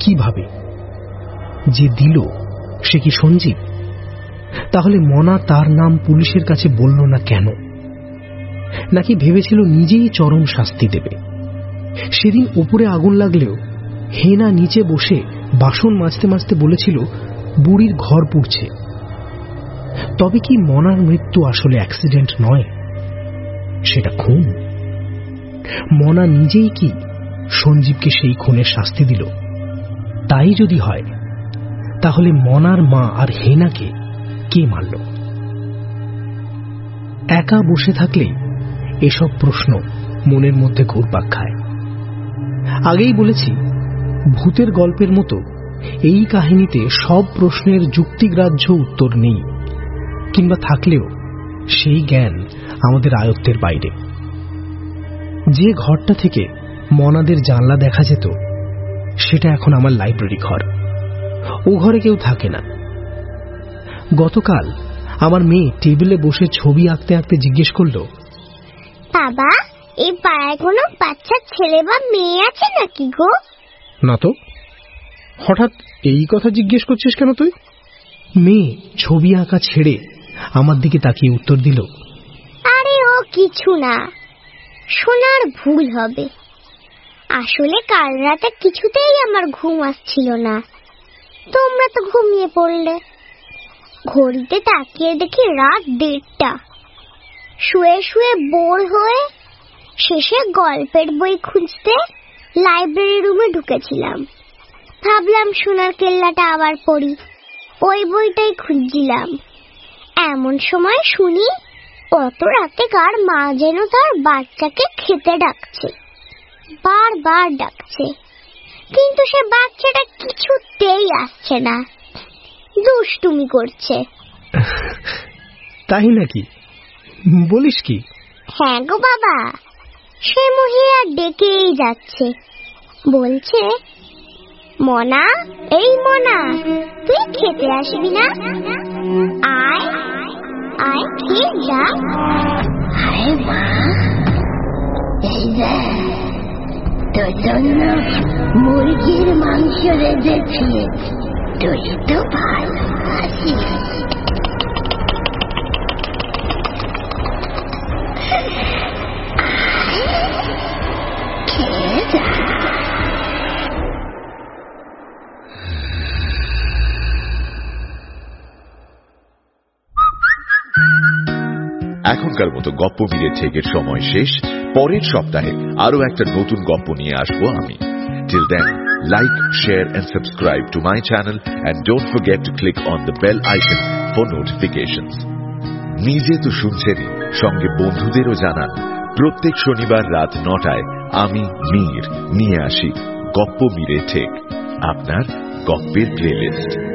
কিভাবে? যে দিল সে কি সঞ্জীব? তাহলে মনা তার নাম পুলিশের কাছে বলল না কেন? নাকি ভেবেছিল নিজেই চরম শাস্তি দেবে? সেদিন উপরে আগুন লাগলেও হেনা নিচে বসে বাসন মাজতে মাজতে বলেছিল বুড়ির ঘর পুড়ছে। তবে কি মনার মৃত্যু আসলে অ্যাক্সিডেন্ট নয়, সেটা খুন? মনা নিজেই কি সঞ্জীবকে সেই খুনের শাস্তি দিল? তাই যদি হয়, তাহলে মনার মা আর হেনাকে কে মারল? একা বসে থাকলেই এসব প্রশ্ন মনের মধ্যে ঘুরপাক খায়। আগেই বলেছি, ভূতের গল্পের মতো এই কাহিনীতে সব প্রশ্নের যুক্তিগ্রাহ্য উত্তর নেই, কিংবা থাকলেও সেই জ্ঞান আমাদের আয়ত্তের বাইরে। যে ঘরটা থেকে মনাদের জানলা দেখা যেত, সেটা এখন আমার লাইব্রেরি ঘর। ও ঘরে কেউ থাকে না। গতকাল আমার মেয়ে টেবিলে বসে ছবি আঁকতে আঁকতে জিজ্ঞেস করল, বাবা, এই পাড়ায় কোনো বাচ্চা ছেলে বা মেয়ে আছে নাকি গো? না তো। হঠাৎ এই কথা জিজ্ঞেস করছিস কেন তুই? মেয়ে ছবি আঁকা ছেড়ে আমার দিকে তাকিয়ে উত্তর দিল, আরে ও কিছু না, শোনার ভুল হবে। আসলে কাল রাতে কিছুতেই আমার ঘুম আসছিল না, তোমরা তো ঘুমিয়ে পড়লে। ঘড়িতে তাকিয়ে দেখি রাত 1:30। শুয়ে শুয়ে বোর হয়ে শেষে গল্পের বই খুঁজতে লাইব্রেরি রুমে ঢুকেছিলাম। ভাবলাম সোনার কেল্লাটা আবার পড়ি, ওই বইটাই খুঁজছিলাম। এমন সময় শুনি অত রাতে কার মা যেন তার বাচ্চাকে খেতে ডাকছে, বারবার ডাকছে, কিন্তু সে বাচ্চাটা কিছুতেই আসছে না, দুষ্টুমি করছে। তাই নাকি? বলিস কি? হ্যাঁ গো বাবা, সে মহিলা ডেকেই যাচ্ছে, বলছে, মনা, এই মনা, তুই খেতে আসবি না? আয় আয়, খেয়ে যা। আরে মা, এই দেখ, তোর জন্য মুরগির মাংস রেঁধেছি, তুই তো ভালো আছিস। খেয়ে যা। এখনকার মতো গপ্প মিলে ঠেকের সময় শেষ। পরের সপ্তাহে আরো একটা নতুন গপ্প নিয়ে আসবো আমি। Till then, like, share and subscribe to my channel and don't forget to click on the bell icon for notifications. নিজে তো শুনছেনই, সঙ্গে বন্ধুদেরও জানান। প্রত্যেক শনিবার রাত 9টায় আমি মীর নিয়ে আসি গপ্প মিলে ঠেক, আপনার গপ্পের প্লেলিস্ট।